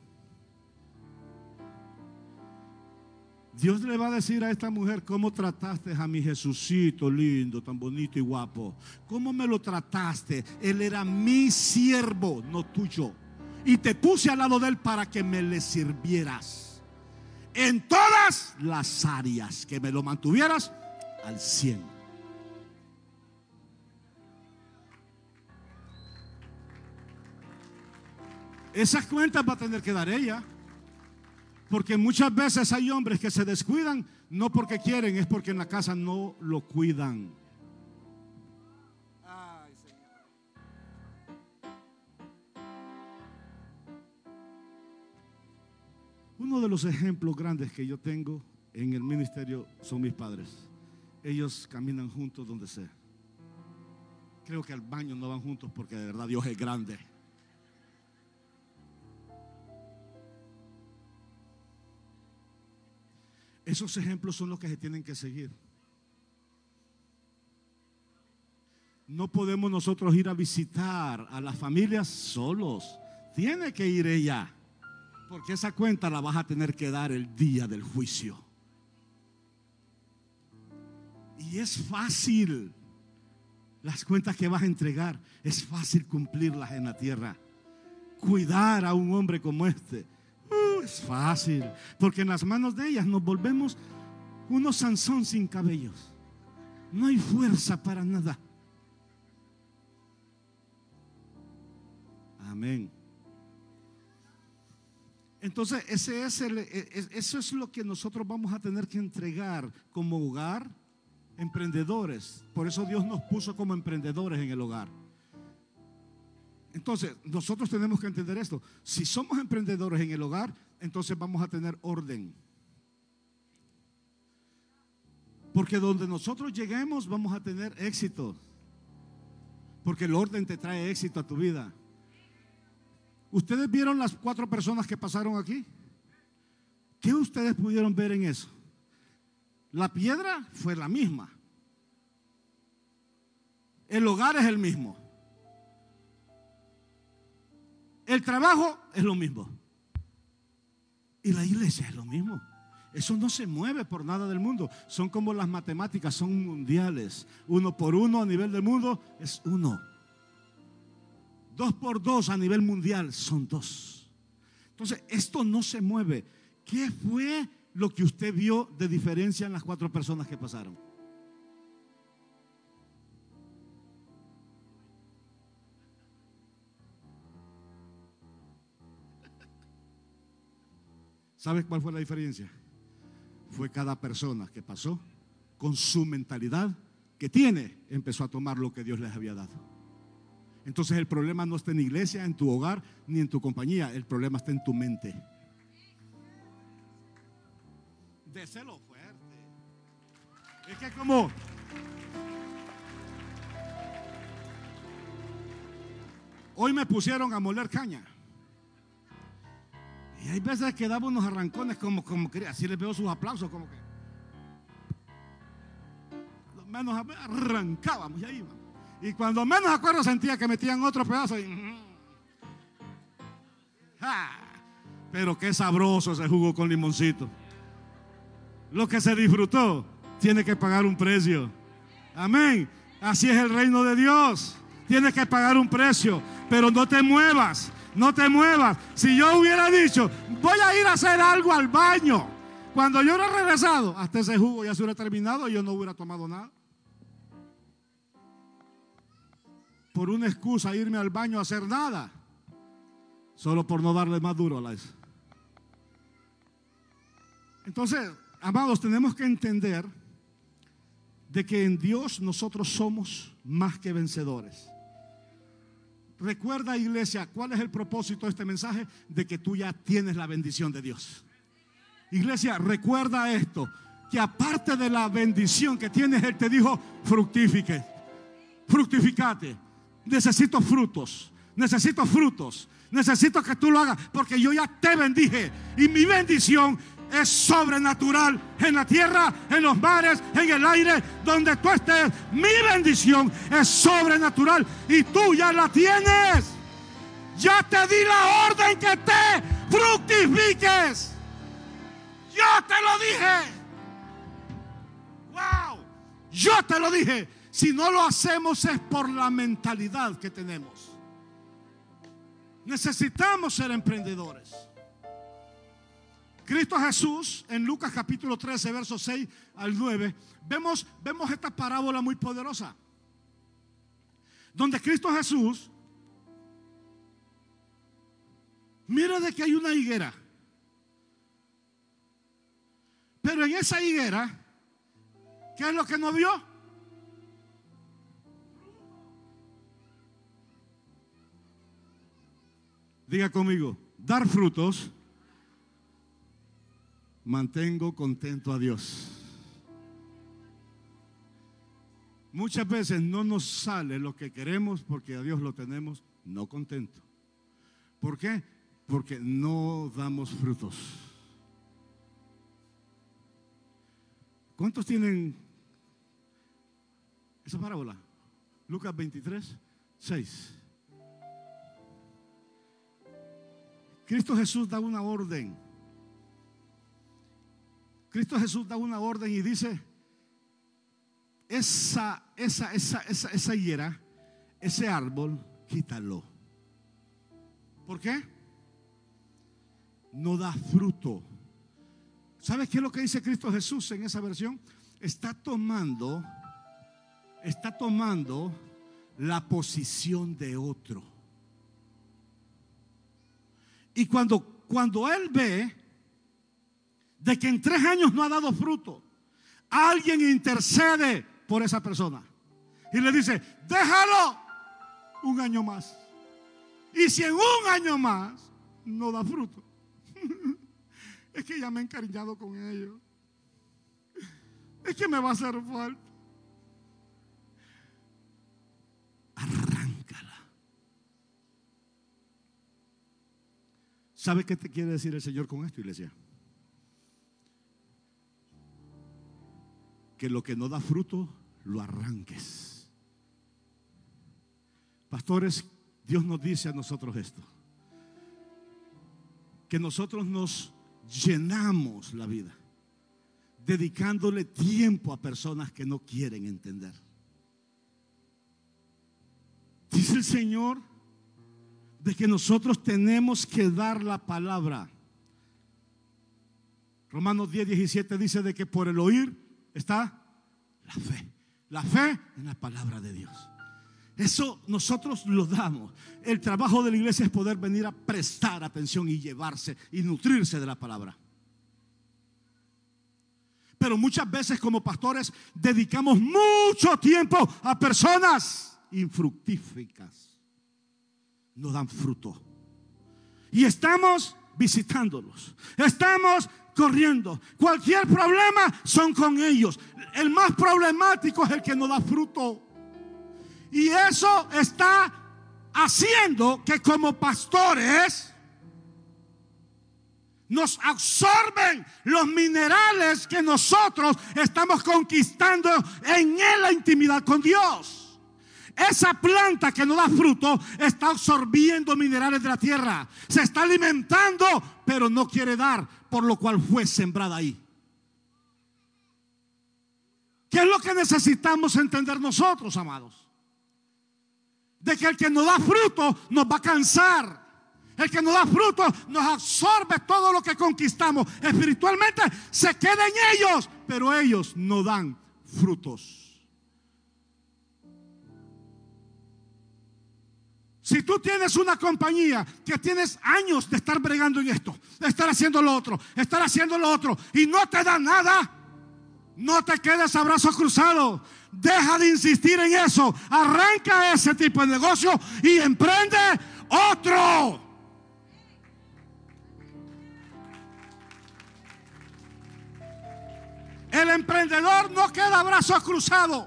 Dios le va a decir a esta mujer: ¿cómo trataste a mi Jesucito lindo, tan bonito y guapo? ¿Cómo me lo trataste? Él era mi siervo, no tuyo. Y te puse al lado de él para que me le sirvieras en todas las áreas, que me lo mantuvieras al cien. Esas cuentas va a tener que dar ella. Porque muchas veces hay hombres que se descuidan, no porque quieren, es porque en la casa no lo cuidan. Ay, Señor. Uno de los ejemplos grandes que yo tengo en el ministerio son mis padres. Ellos caminan juntos donde sea. Creo que al baño no van juntos porque de verdad Dios es grande. Esos ejemplos son los que se tienen que seguir. No podemos nosotros ir a visitar a las familias solos. Tiene que ir ella, porque esa cuenta la vas a tener que dar el día del juicio. Y es fácil. Las cuentas que vas a entregar, es fácil cumplirlas en la tierra. Cuidar a un hombre como este Uh, es fácil, porque en las manos de ellas nos volvemos unos Sansón sin cabellos. No hay fuerza para nada. Amén. Entonces ese es el, eso es lo que nosotros vamos a tener que entregar como hogar, emprendedores. Por eso Dios nos puso como emprendedores en el hogar. Entonces nosotros tenemos que entender esto. Si somos emprendedores en el hogar, entonces vamos a tener orden. Porque donde nosotros lleguemos vamos a tener éxito. Porque el orden te trae éxito a tu vida. ¿Ustedes vieron las cuatro personas que pasaron aquí? ¿Qué ustedes pudieron ver en eso? La piedra fue la misma. El hogar es el mismo. El trabajo es lo mismo. Y la iglesia es lo mismo. Eso no se mueve por nada del mundo. Son como las matemáticas, son mundiales. Uno por uno a nivel del mundo es uno. Dos por dos a nivel mundial son dos. Entonces esto no se mueve. ¿Qué fue lo que usted vio de diferencia en las cuatro personas que pasaron? ¿Sabes cuál fue la diferencia? Fue cada persona que pasó con su mentalidad que tiene, empezó a tomar lo que Dios les había dado. Entonces el problema no está en la iglesia, en tu hogar, ni en tu compañía. El problema está en tu mente. Déselo fuerte. Es que como Hoy me pusieron a moler caña. Y hay veces que daba unos arrancones como, como que así les veo sus aplausos, como que lo menos arrancábamos y ahí íbamos. Y cuando menos acuerdo sentía que metían otro pedazo y, ¡ja! Pero qué sabroso ese jugo con limoncito. Lo que se disfrutó tiene que pagar un precio. Amén. Así es el reino de Dios. Tienes que pagar un precio, pero no te muevas, no te muevas. Si yo hubiera dicho, voy a ir a hacer algo al baño, cuando yo hubiera regresado, hasta ese jugo ya se hubiera terminado y yo no hubiera tomado nada. Por una excusa irme al baño a hacer nada, solo por no darle más duro a la eso. Entonces, amados, tenemos que entender de que en Dios nosotros somos más que vencedores. Recuerda, iglesia, ¿cuál es el propósito de este mensaje? De que tú ya tienes la bendición de Dios. Iglesia, recuerda esto, que aparte de la bendición que tienes, Él te dijo, fructifique, fructificate. Necesito frutos, necesito frutos, necesito que tú lo hagas, porque yo ya te bendije y mi bendición es sobrenatural en la tierra, en los mares, en el aire, donde tú estés. Mi bendición es sobrenatural y tú ya la tienes. Ya te di la orden que te fructifiques. Yo te lo dije. Wow, yo te lo dije. Si no lo hacemos es por la mentalidad que tenemos. Necesitamos ser emprendedores. Cristo Jesús en Lucas capítulo trece versos seis al nueve vemos, vemos esta parábola muy poderosa donde Cristo Jesús mira de que hay una higuera, pero en esa higuera ¿qué es lo que no vio? Diga conmigo, dar frutos. Mantengo contento a Dios. Muchas veces no nos sale lo que queremos porque a Dios lo tenemos no contento. ¿Por qué? Porque no damos frutos. ¿Cuántos tienen esa parábola? Lucas veintitrés, seis. Cristo Jesús da una orden. Cristo Jesús da una orden y dice, esa, esa, esa, esa, esa higuera, ese árbol, quítalo. ¿Por qué? No da fruto. ¿Sabes qué es lo que dice Cristo Jesús en esa versión? Está tomando, está tomando la posición de otro. Y cuando, cuando Él ve de que en tres años no ha dado fruto, alguien intercede por esa persona y le dice, déjalo un año más. Y si en un año más no da fruto, es que ya me he encariñado con ellos, es que me va a hacer falta. Arráncala. ¿Sabe qué te quiere decir el Señor con esto, iglesia? Que lo que no da fruto, lo arranques. Pastores, Dios nos dice a nosotros esto, que nosotros nos llenamos la vida dedicándole tiempo a personas que no quieren entender. Dice el Señor de que nosotros tenemos que dar la palabra. Romanos diez, diecisiete dice de que por el oír está la fe. La fe en la palabra de Dios. Eso nosotros lo damos. El trabajo de la iglesia es poder venir a prestar atención y llevarse y nutrirse de la palabra. Pero muchas veces como pastores dedicamos mucho tiempo a personas infructíferas. No dan fruto. Y estamos visitándolos. Estamos corriendo. Cualquier problema son con ellos. El más problemático es el que no da fruto. Y eso está haciendo que como pastores nos absorben los minerales que nosotros estamos conquistando en la intimidad con Dios. Esa planta que no da fruto está absorbiendo minerales de la tierra, se está alimentando, pero no quiere dar, por lo cual fue sembrada ahí. ¿Qué es lo que necesitamos entender nosotros, amados? De que el que no da fruto nos va a cansar. El que no da fruto nos absorbe todo lo que conquistamos. Espiritualmente se queda en ellos, pero ellos no dan frutos. Si tú tienes una compañía que tienes años de estar bregando en esto, de estar haciendo lo otro, estar haciendo lo otro, y no te da nada, no te quedes a brazos cruzados. Deja de insistir en eso. Arranca ese tipo de negocio y emprende otro. El emprendedor no queda a brazos cruzados.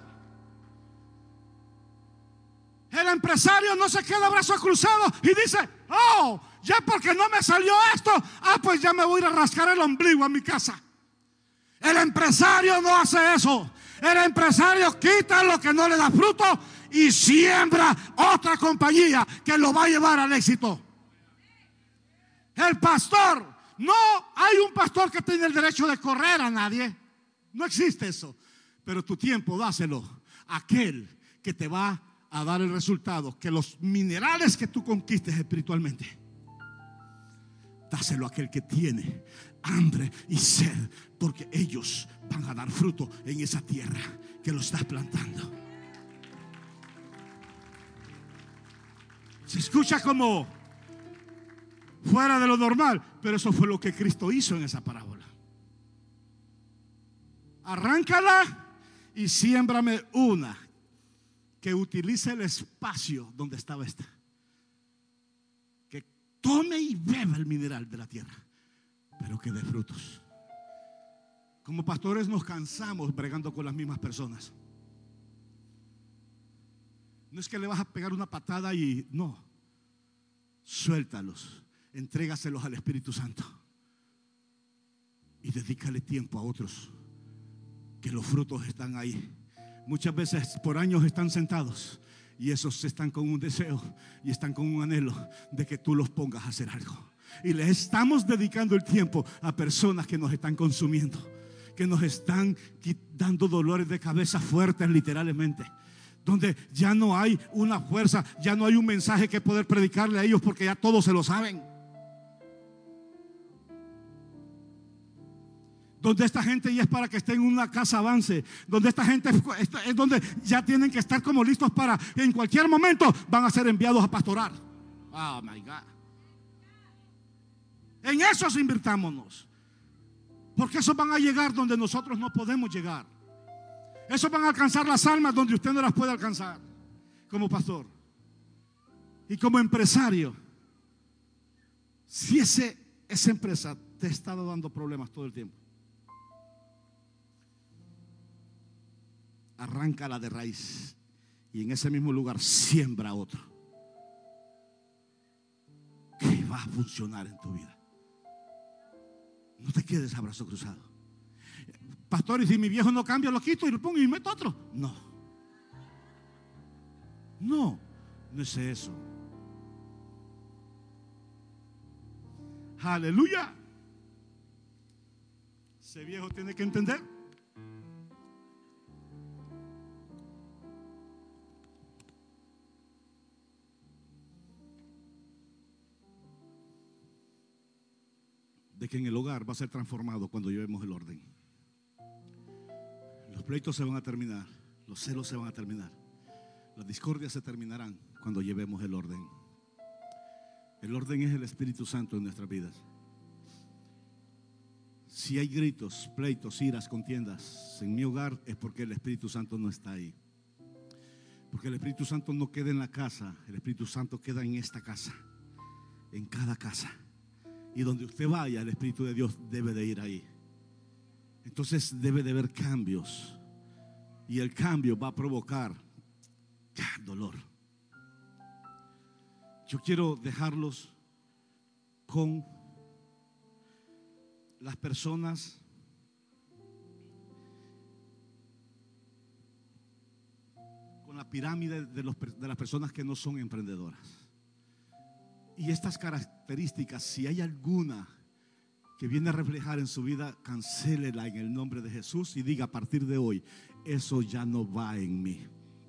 El empresario no se queda a brazos cruzados y dice: oh, ya porque no me salió esto, ah, pues ya me voy a ir a rascar el ombligo a mi casa. El empresario no hace eso. El empresario quita lo que no le da fruto y siembra otra compañía que lo va a llevar al éxito. El pastor, no hay un pastor que tiene el derecho de correr a nadie. No existe eso. Pero tu tiempo dáselo a aquel que te va a dar el resultado, que los minerales que tú conquistes espiritualmente, dáselo a aquel que tiene hambre y sed, porque ellos van a dar fruto en esa tierra que lo estás plantando. Se escucha como fuera de lo normal, pero eso fue lo que Cristo hizo en esa parábola. Arráncala y siémbrame una que utilice el espacio donde estaba esta, que tome y beba el mineral de la tierra, pero que dé frutos. Como pastores nos cansamos bregando con las mismas personas. No es que le vas a pegar una patada y no. Suéltalos, entrégaselos al Espíritu Santo y dedícale tiempo a otros, que los frutos están ahí. Muchas veces por años están sentados y esos están con un deseo y están con un anhelo de que tú los pongas a hacer algo. Y les estamos dedicando el tiempo a personas que nos están consumiendo, que nos están dando dolores de cabeza fuertes literalmente, donde ya no hay una fuerza, ya no hay un mensaje que poder predicarle a ellos porque ya todos se lo saben. Donde esta gente ya es para que esté en una casa avance, donde esta gente es donde ya tienen que estar como listos para en cualquier momento van a ser enviados a pastorar. Oh my God. En esos invirtámonos, porque esos van a llegar donde nosotros no podemos llegar. Esos van a alcanzar las almas donde usted no las puede alcanzar como pastor y como empresario. Si ese, esa empresa te está dando problemas todo el tiempo, arráncala de raíz y en ese mismo lugar siembra otro que va a funcionar en tu vida. No te quedes a brazo cruzado. Pastor, y si mi viejo no cambia, lo quito y lo pongo y meto otro. No, no, no es eso. Aleluya. Ese viejo tiene que entender de que en el hogar va a ser transformado cuando llevemos el orden. Los pleitos se van a terminar, los celos se van a terminar, las discordias se terminarán cuando llevemos el orden. El orden es el Espíritu Santo en nuestras vidas. Si hay gritos, pleitos, iras, contiendas en mi hogar, es porque el Espíritu Santo no está ahí. Porque el Espíritu Santo no queda en la casa, el Espíritu Santo queda en esta casa, en cada casa. Y donde usted vaya, el Espíritu de Dios debe de ir ahí. Entonces debe de haber cambios. Y el cambio va a provocar dolor. yo quiero dejarlos con las personas con la pirámide de, los, de las personas que no son emprendedoras. Y estas características, si hay alguna que viene a reflejar en su vida, cancélela en el nombre de Jesús y diga: a partir de hoy, eso ya no va en mí.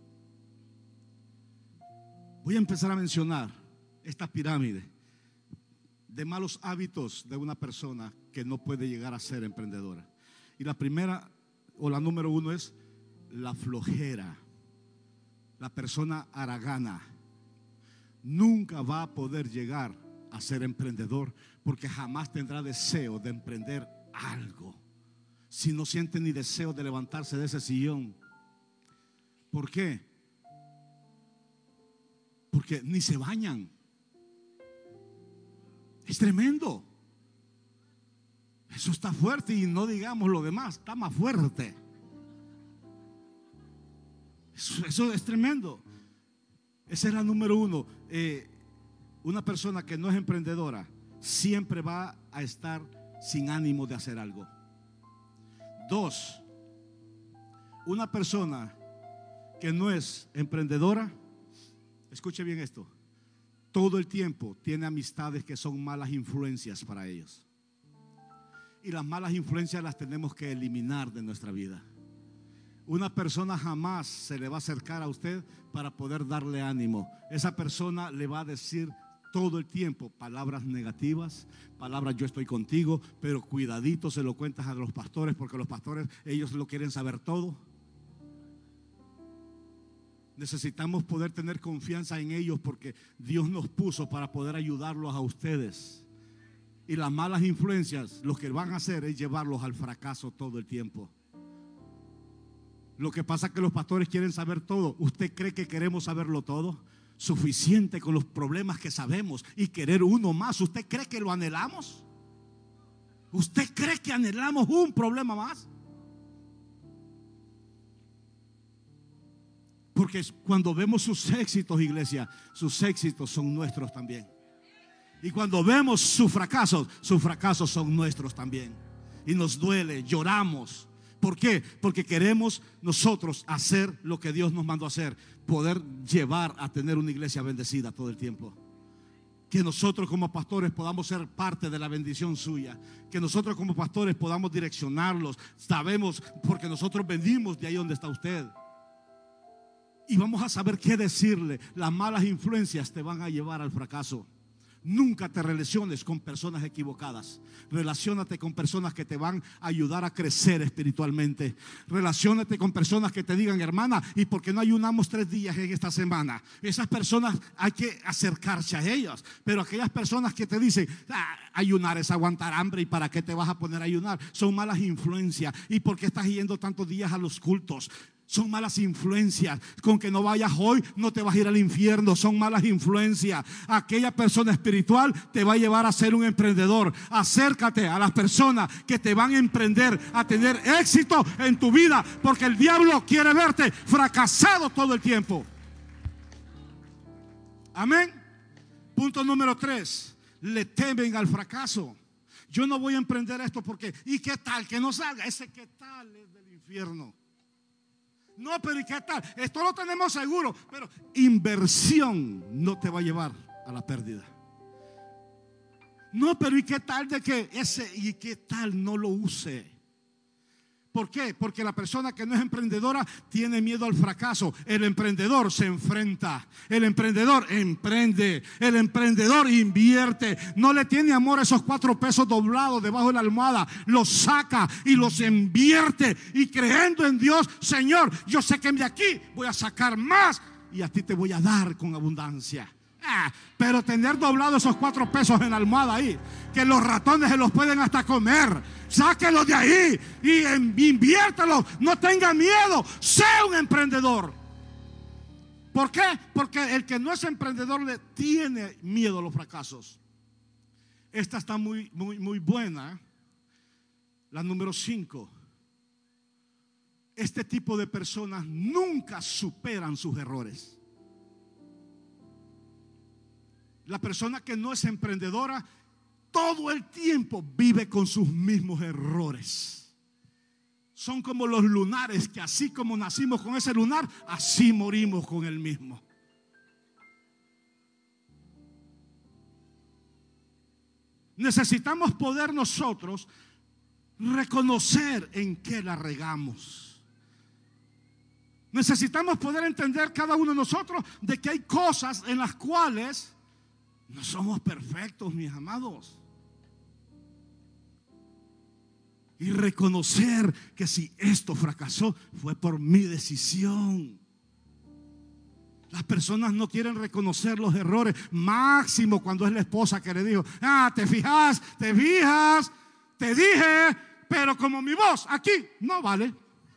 Voy a empezar a mencionar esta pirámide de malos hábitos de una persona que no puede llegar a ser emprendedora. Y la primera, o la número uno, es la flojera. La persona haragana nunca va a poder llegar a ser emprendedor, porque jamás tendrá deseo de emprender algo si no siente ni deseo de levantarse de ese sillón. ¿Por qué? Porque ni se bañan. Es tremendo. Eso está fuerte, y no digamos lo demás, está más fuerte. Eso, eso es tremendo. Esa es la número uno. Eh, una persona que no es emprendedora siempre va a estar sin ánimo de hacer algo. Dos, una persona que no es emprendedora, escuche bien esto, todo el tiempo tiene amistades que son malas influencias para ellos. Y las malas influencias las tenemos que eliminar de nuestra vida. Una persona jamás se le va a acercar a usted para poder darle ánimo. Esa persona le va a decir todo el tiempo palabras negativas, palabras: yo estoy contigo, pero cuidadito se lo cuentas a los pastores, porque los pastores, ellos lo quieren saber todo. Necesitamos poder tener confianza en ellos, porque Dios nos puso para poder ayudarlos a ustedes. Y las malas influencias, lo que van a hacer es llevarlos al fracaso todo el tiempo. Lo que pasa es que los pastores quieren saber todo. ¿Usted cree que queremos saberlo todo? Suficiente con los problemas que sabemos y querer uno más. ¿Usted cree que lo anhelamos? ¿Usted cree que anhelamos un problema más? Porque cuando vemos sus éxitos, iglesia, sus éxitos son nuestros también. Y cuando vemos sus fracasos, sus fracasos son nuestros también. Y nos duele, lloramos. ¿Por qué? Porque queremos nosotros hacer lo que Dios nos mandó a hacer, poder llevar a tener una iglesia bendecida todo el tiempo. Que nosotros como pastores podamos ser parte de la bendición suya. Que nosotros como pastores podamos direccionarlos. Sabemos, porque nosotros venimos de ahí donde está usted. Y vamos a saber qué decirle. Las malas influencias te van a llevar al fracaso. Nunca te relaciones con personas equivocadas. Relaciónate con personas que te van a ayudar a crecer espiritualmente. Relaciónate con personas que te digan: hermana, ¿y por qué no ayunamos tres días en esta semana? Esas personas hay que acercarse a ellas. Pero aquellas personas que te dicen: ah, ayunar es aguantar hambre, ¿y para qué te vas a poner a ayunar? Son malas influencias. ¿Y por qué estás yendo tantos días a los cultos? Son malas influencias. Con que no vayas hoy no te vas a ir al infierno. Son malas influencias. Aquella persona espiritual te va a llevar a ser un emprendedor. Acércate a las personas que te van a emprender, a tener éxito en tu vida, porque el diablo quiere verte fracasado todo el tiempo. Amén. Punto número tres: le temen al fracaso. Yo no voy a emprender esto porque, ¿y qué tal? Que no salga. Ese qué tal es del infierno. No, pero ¿y qué tal? Esto lo tenemos seguro, pero inversión no te va a llevar a la pérdida. No, pero ¿y qué tal de que ese, y qué tal no lo use? ¿Por qué? Porque la persona que no es emprendedora tiene miedo al fracaso. El emprendedor se enfrenta. El emprendedor emprende. El emprendedor invierte. No le tiene amor a esos cuatro pesos doblados debajo de la almohada. Los saca y los invierte. Y creyendo en Dios: Señor, yo sé que de aquí voy a sacar más y a ti te voy a dar con abundancia. Ah, pero tener doblado esos cuatro pesos en la almohada ahí, que los ratones se los pueden hasta comer, sáquelos de ahí y inviértelos. No tenga miedo, sea un emprendedor. ¿Por qué? Porque el que no es emprendedor le tiene miedo a los fracasos. Esta está muy, muy, muy buena. La número cinco: este tipo de personas nunca superan sus errores. La persona que no es emprendedora todo el tiempo vive con sus mismos errores. Son como los lunares, que así como nacimos con ese lunar, así morimos con el mismo. Necesitamos poder nosotros reconocer en qué la regamos. Necesitamos poder entender cada uno de nosotros de que hay cosas en las cuales no somos perfectos, mis amados. Y reconocer que si esto fracasó fue por mi decisión. Las personas no quieren reconocer los errores, máximo cuando es la esposa que le dijo: ah, te fijas, te fijas, te dije, pero como mi voz aquí no vale.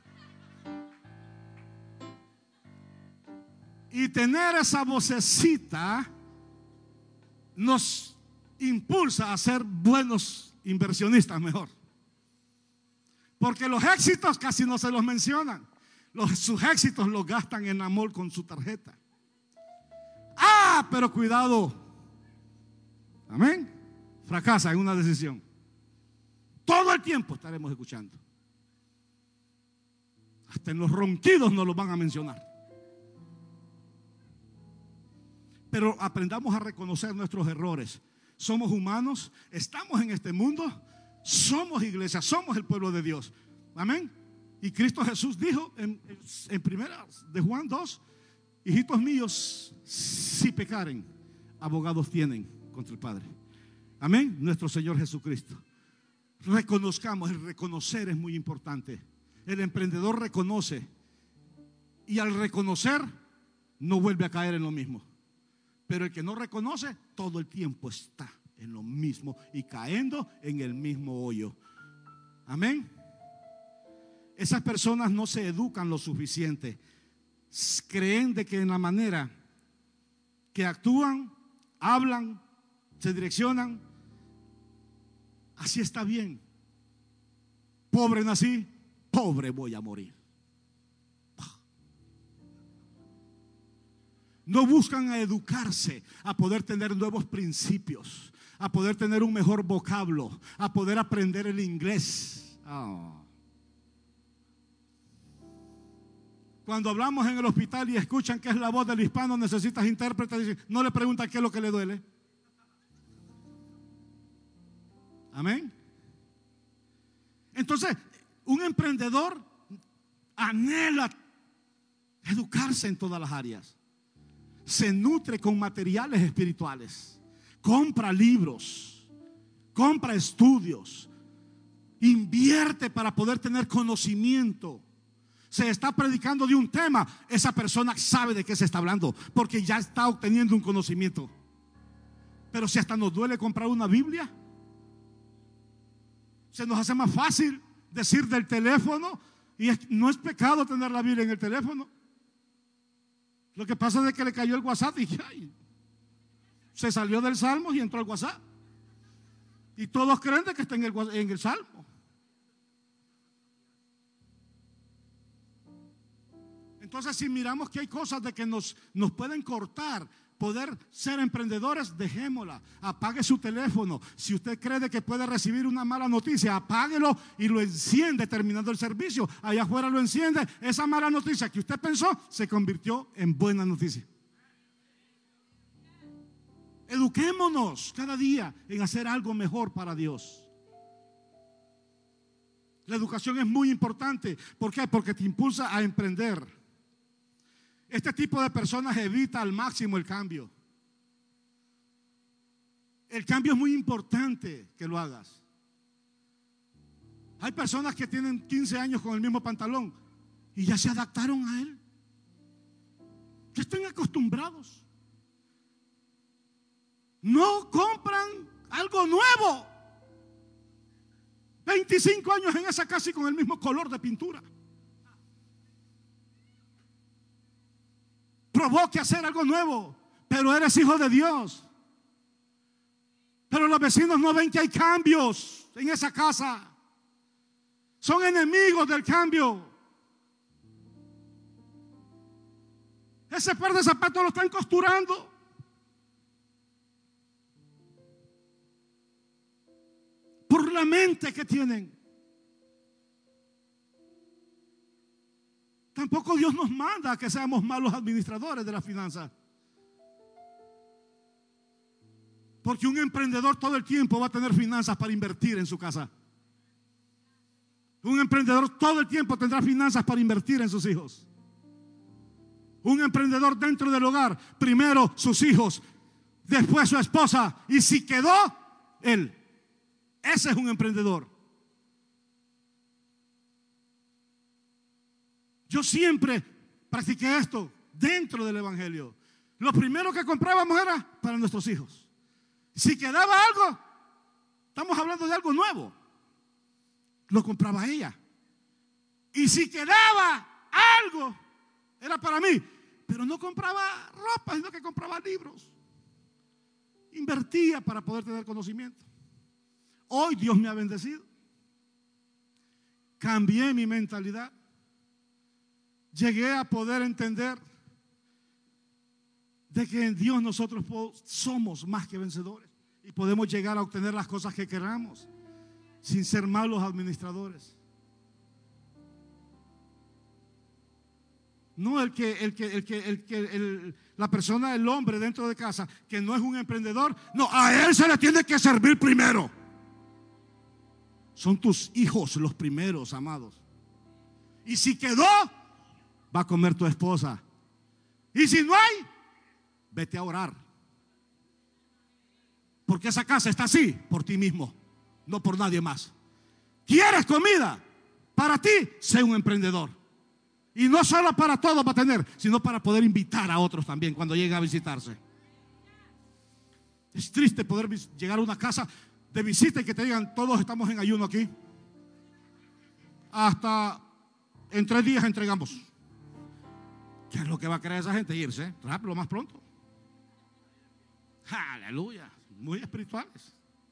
Y tener esa vocecita nos impulsa a ser buenos inversionistas mejor. Porque los éxitos casi no se los mencionan. Los, sus éxitos los gastan en amor con su tarjeta. Ah, pero cuidado. Amén. Fracasa en una decisión. Todo el tiempo estaremos escuchando. Hasta en los ronquidos nos los van a mencionar. Pero aprendamos a reconocer nuestros errores. Somos humanos, estamos en este mundo, somos iglesia, somos el pueblo de Dios. Amén. Y Cristo Jesús dijo en, en primera de Juan dos: hijitos míos, si pecaren, abogados tienen contra el Padre. Amén. Nuestro Señor Jesucristo. Reconozcamos, el reconocer es muy importante. El emprendedor reconoce, y al reconocer no vuelve a caer en lo mismo. Pero el que no reconoce todo el tiempo está en lo mismo y cayendo en el mismo hoyo. Amén. Esas personas no se educan lo suficiente. Creen de que en la manera que actúan, hablan, se direccionan, así está bien. Pobre nací, pobre voy a morir. No buscan a educarse, a poder tener nuevos principios, a poder tener un mejor vocablo, a poder aprender el inglés. Oh. Cuando hablamos en el hospital y escuchan que es la voz del hispano, necesitas intérprete, dicen, no le preguntan qué es lo que le duele. Amén. Entonces, un emprendedor anhela educarse en todas las áreas. Se nutre con materiales espirituales, compra libros, compra estudios, invierte para poder tener conocimiento. Se está predicando de un tema, esa persona sabe de qué se está hablando, porque ya está obteniendo un conocimiento. Pero si hasta nos duele comprar una Biblia, se nos hace más fácil decir del teléfono, y es, no es pecado tener la Biblia en el teléfono. Lo que pasa es que le cayó el WhatsApp y ay, se salió del Salmo y entró al WhatsApp. Y todos creen de que está en el, en el Salmo. Entonces, si miramos que hay cosas de que nos, nos pueden cortar poder ser emprendedores, dejémosla. Apague su teléfono. Si usted cree de que puede recibir una mala noticia, apáguelo y lo enciende terminando el servicio. Allá afuera lo enciende. Esa mala noticia que usted pensó se convirtió en buena noticia. Eduquémonos cada día en hacer algo mejor para Dios. La educación es muy importante. ¿Por qué? Porque te impulsa a emprender. Este tipo de personas evita al máximo el cambio. El cambio es muy importante que lo hagas. Hay personas que tienen quince años con el mismo pantalón y ya se adaptaron a él. Ya están acostumbrados. No compran algo nuevo. veinticinco años en esa casa y con el mismo color de pintura. Provoque hacer algo nuevo, pero eres hijo de Dios. Pero los vecinos no ven que hay cambios en esa casa. Son enemigos del cambio. Ese par de zapatos lo están costurando. por la mente que tienen. Tampoco Dios nos manda a que seamos malos administradores de las finanzas. Porque un emprendedor todo el tiempo va a tener finanzas para invertir en su casa. Un emprendedor todo el tiempo tendrá finanzas para invertir en sus hijos. Un emprendedor dentro del hogar, primero sus hijos, después su esposa, y si quedó, él. Ese es un emprendedor. Yo siempre practiqué esto dentro del evangelio. Lo primero que comprábamos era para nuestros hijos. Si quedaba algo, estamos hablando de algo nuevo, lo compraba ella. Y si quedaba algo, era para mí. Pero no compraba ropa, sino que compraba libros. Invertía para poder tener conocimiento. Hoy Dios me ha bendecido. Cambié mi mentalidad. Llegué a poder entender de que en Dios nosotros somos más que vencedores y podemos llegar a obtener las cosas que queramos sin ser malos administradores. No el que, el que, el que, el que el, la persona, el hombre dentro de casa que no es un emprendedor, no, a él se le tiene que servir primero. Son tus hijos los primeros, amados. Y si quedó, va a comer tu esposa. Y si no hay, vete a orar. Porque esa casa está así por ti mismo, no por nadie más. ¿Quieres comida? Para ti, sé un emprendedor. Y no solo para todos va a tener, sino para poder invitar a otros también cuando llegue a visitarse. Es triste poder llegar a una casa de visita y que te digan, todos estamos en ayuno aquí. Hasta en tres días entregamos. ¿Qué es lo que va a querer esa gente? Irse rápido, más pronto. Aleluya, muy espirituales.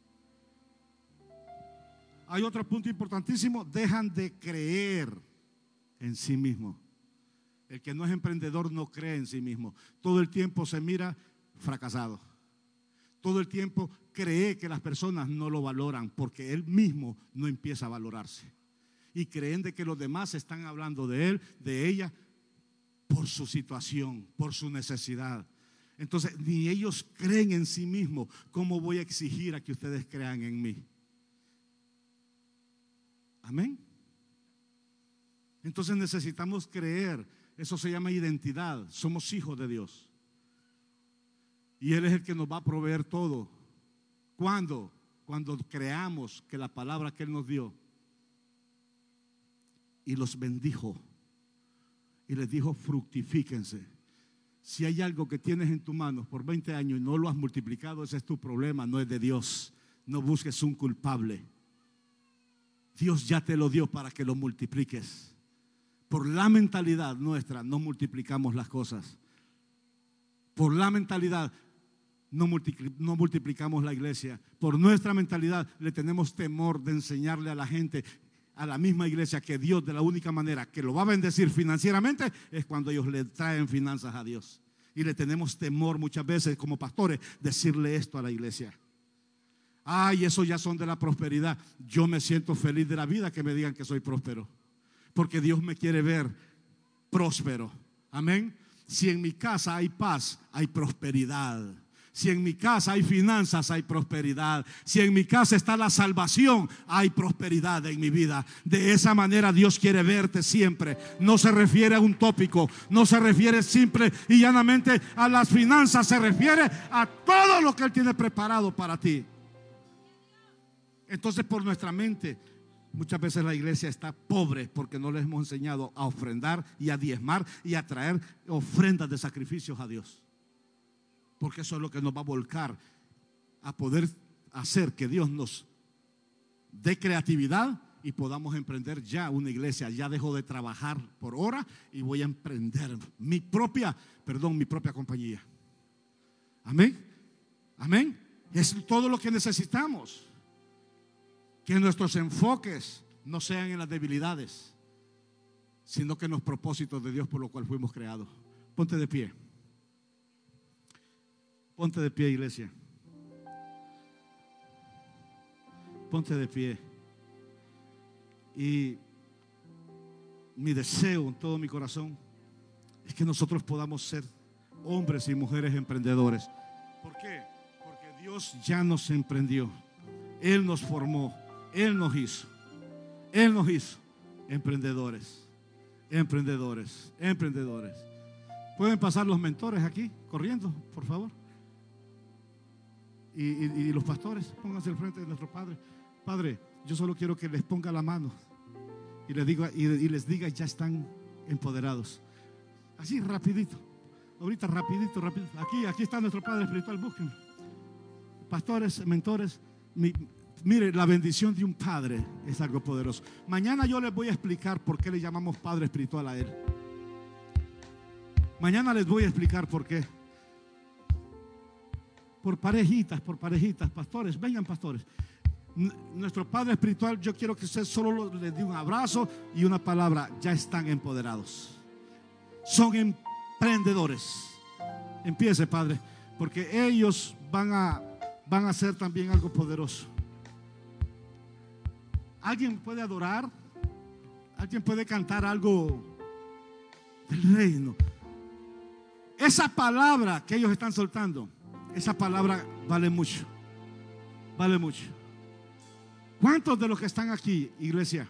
Hay otro punto importantísimo: dejan de creer en sí mismo. El que no es emprendedor no cree en sí mismo. Todo el tiempo se mira fracasado. Todo el tiempo cree que las personas no lo valoran porque él mismo no empieza a valorarse. Y creen de que los demás están hablando de él, de ella, por su situación, por su necesidad. Entonces, ni ellos creen en sí mismos. ¿Cómo voy a exigir a que ustedes crean en mí? Amén. Entonces necesitamos creer. Eso se llama identidad. Somos hijos de Dios. Y Él es el que nos va a proveer todo. ¿Cuándo? Cuando creamos que la palabra que Él nos dio. Y los bendijo. Y les dijo, fructifíquense. Si hay algo que tienes en tus manos por veinte años y no lo has multiplicado, ese es tu problema, no es de Dios. No busques un culpable. Dios ya te lo dio para que lo multipliques. Por la mentalidad nuestra no multiplicamos las cosas. Por la mentalidad no, multipli- no multiplicamos la iglesia. Por nuestra mentalidad le tenemos temor de enseñarle a la gente, a la misma iglesia, que Dios, de la única manera que lo va a bendecir financieramente es cuando ellos le traen finanzas a Dios. Y le tenemos temor muchas veces como pastores decirle esto a la iglesia. Ay, eso ya son de la prosperidad. Yo me siento feliz de la vida que me digan que soy próspero, porque Dios me quiere ver próspero. Amén. Si en mi casa hay paz, hay prosperidad. Si en mi casa hay finanzas, hay prosperidad. Si en mi casa está la salvación, hay prosperidad en mi vida. De esa manera Dios quiere verte siempre. No se refiere a un tópico, no se refiere simple y llanamente a las finanzas, se refiere a todo lo que Él tiene preparado para ti. Entonces, por nuestra mente, muchas veces la iglesia está pobre porque no les hemos enseñado a ofrendar y a diezmar y a traer ofrendas de sacrificios a Dios. Porque eso es lo que nos va a volcar a poder hacer que Dios nos dé creatividad y podamos emprender ya una iglesia. Ya dejo de trabajar por hora y voy a emprender mi propia, perdón, mi propia compañía. Amén. Amén. Es todo lo que necesitamos. Que nuestros enfoques no sean en las debilidades, sino que en los propósitos de Dios por lo cual fuimos creados. Ponte de pie. Ponte de pie, iglesia. Ponte ponte de pie. Y mi deseo en todo mi corazón es que nosotros podamos ser hombres y mujeres emprendedores. ¿Por qué? Porque Dios ya nos emprendió. Él nos formó. Él nos hizo. Él nos hizo emprendedores. Emprendedores. Emprendedores. ¿Pueden pasar los mentores aquí corriendo, por favor? Y, y, y los pastores, pónganse al frente de nuestro Padre. Padre, yo solo quiero que les ponga la mano y les diga, y, y les diga, ya están empoderados. Así rapidito. Ahorita rapidito, rapidito. Aquí, aquí está nuestro Padre espiritual, búsquenlo. Pastores, mentores, mi, mire, la bendición de un padre es algo poderoso. Mañana yo les voy a explicar por qué le llamamos Padre espiritual a él. Mañana les voy a explicar por qué. Por parejitas, por parejitas, pastores, vengan pastores. N- nuestro Padre espiritual, yo quiero que usted solo les dé un abrazo y una palabra. Ya están empoderados. Son emprendedores. Empiece, Padre, porque ellos van a, van a hacer también algo poderoso. ¿Alguien puede adorar? ¿Alguien puede cantar algo del reino? Esa palabra que ellos están soltando, esa palabra vale mucho. Vale mucho. ¿Cuántos de los que están aquí, iglesia,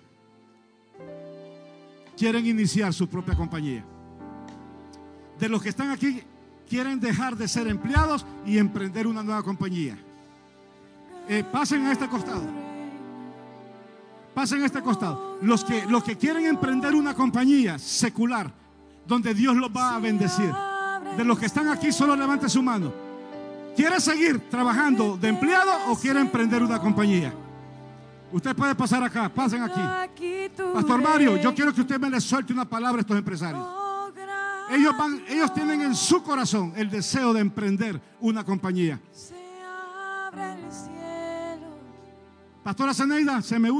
quieren iniciar su propia compañía? De los que están aquí, quieren dejar de ser empleados y emprender una nueva compañía. Eh, pasen a este costado. Pasen a este costado. Los que, los que quieren emprender una compañía secular, donde Dios los va a bendecir. De los que están aquí, solo levante su mano. ¿Quiere seguir trabajando de empleado o quiere emprender una compañía? Usted puede pasar acá, pasen aquí. Pastor Mario, yo quiero que usted me le suelte una palabra a estos empresarios. Ellos, van, ellos tienen en su corazón el deseo de emprender una compañía. Pastora Zeneida, se me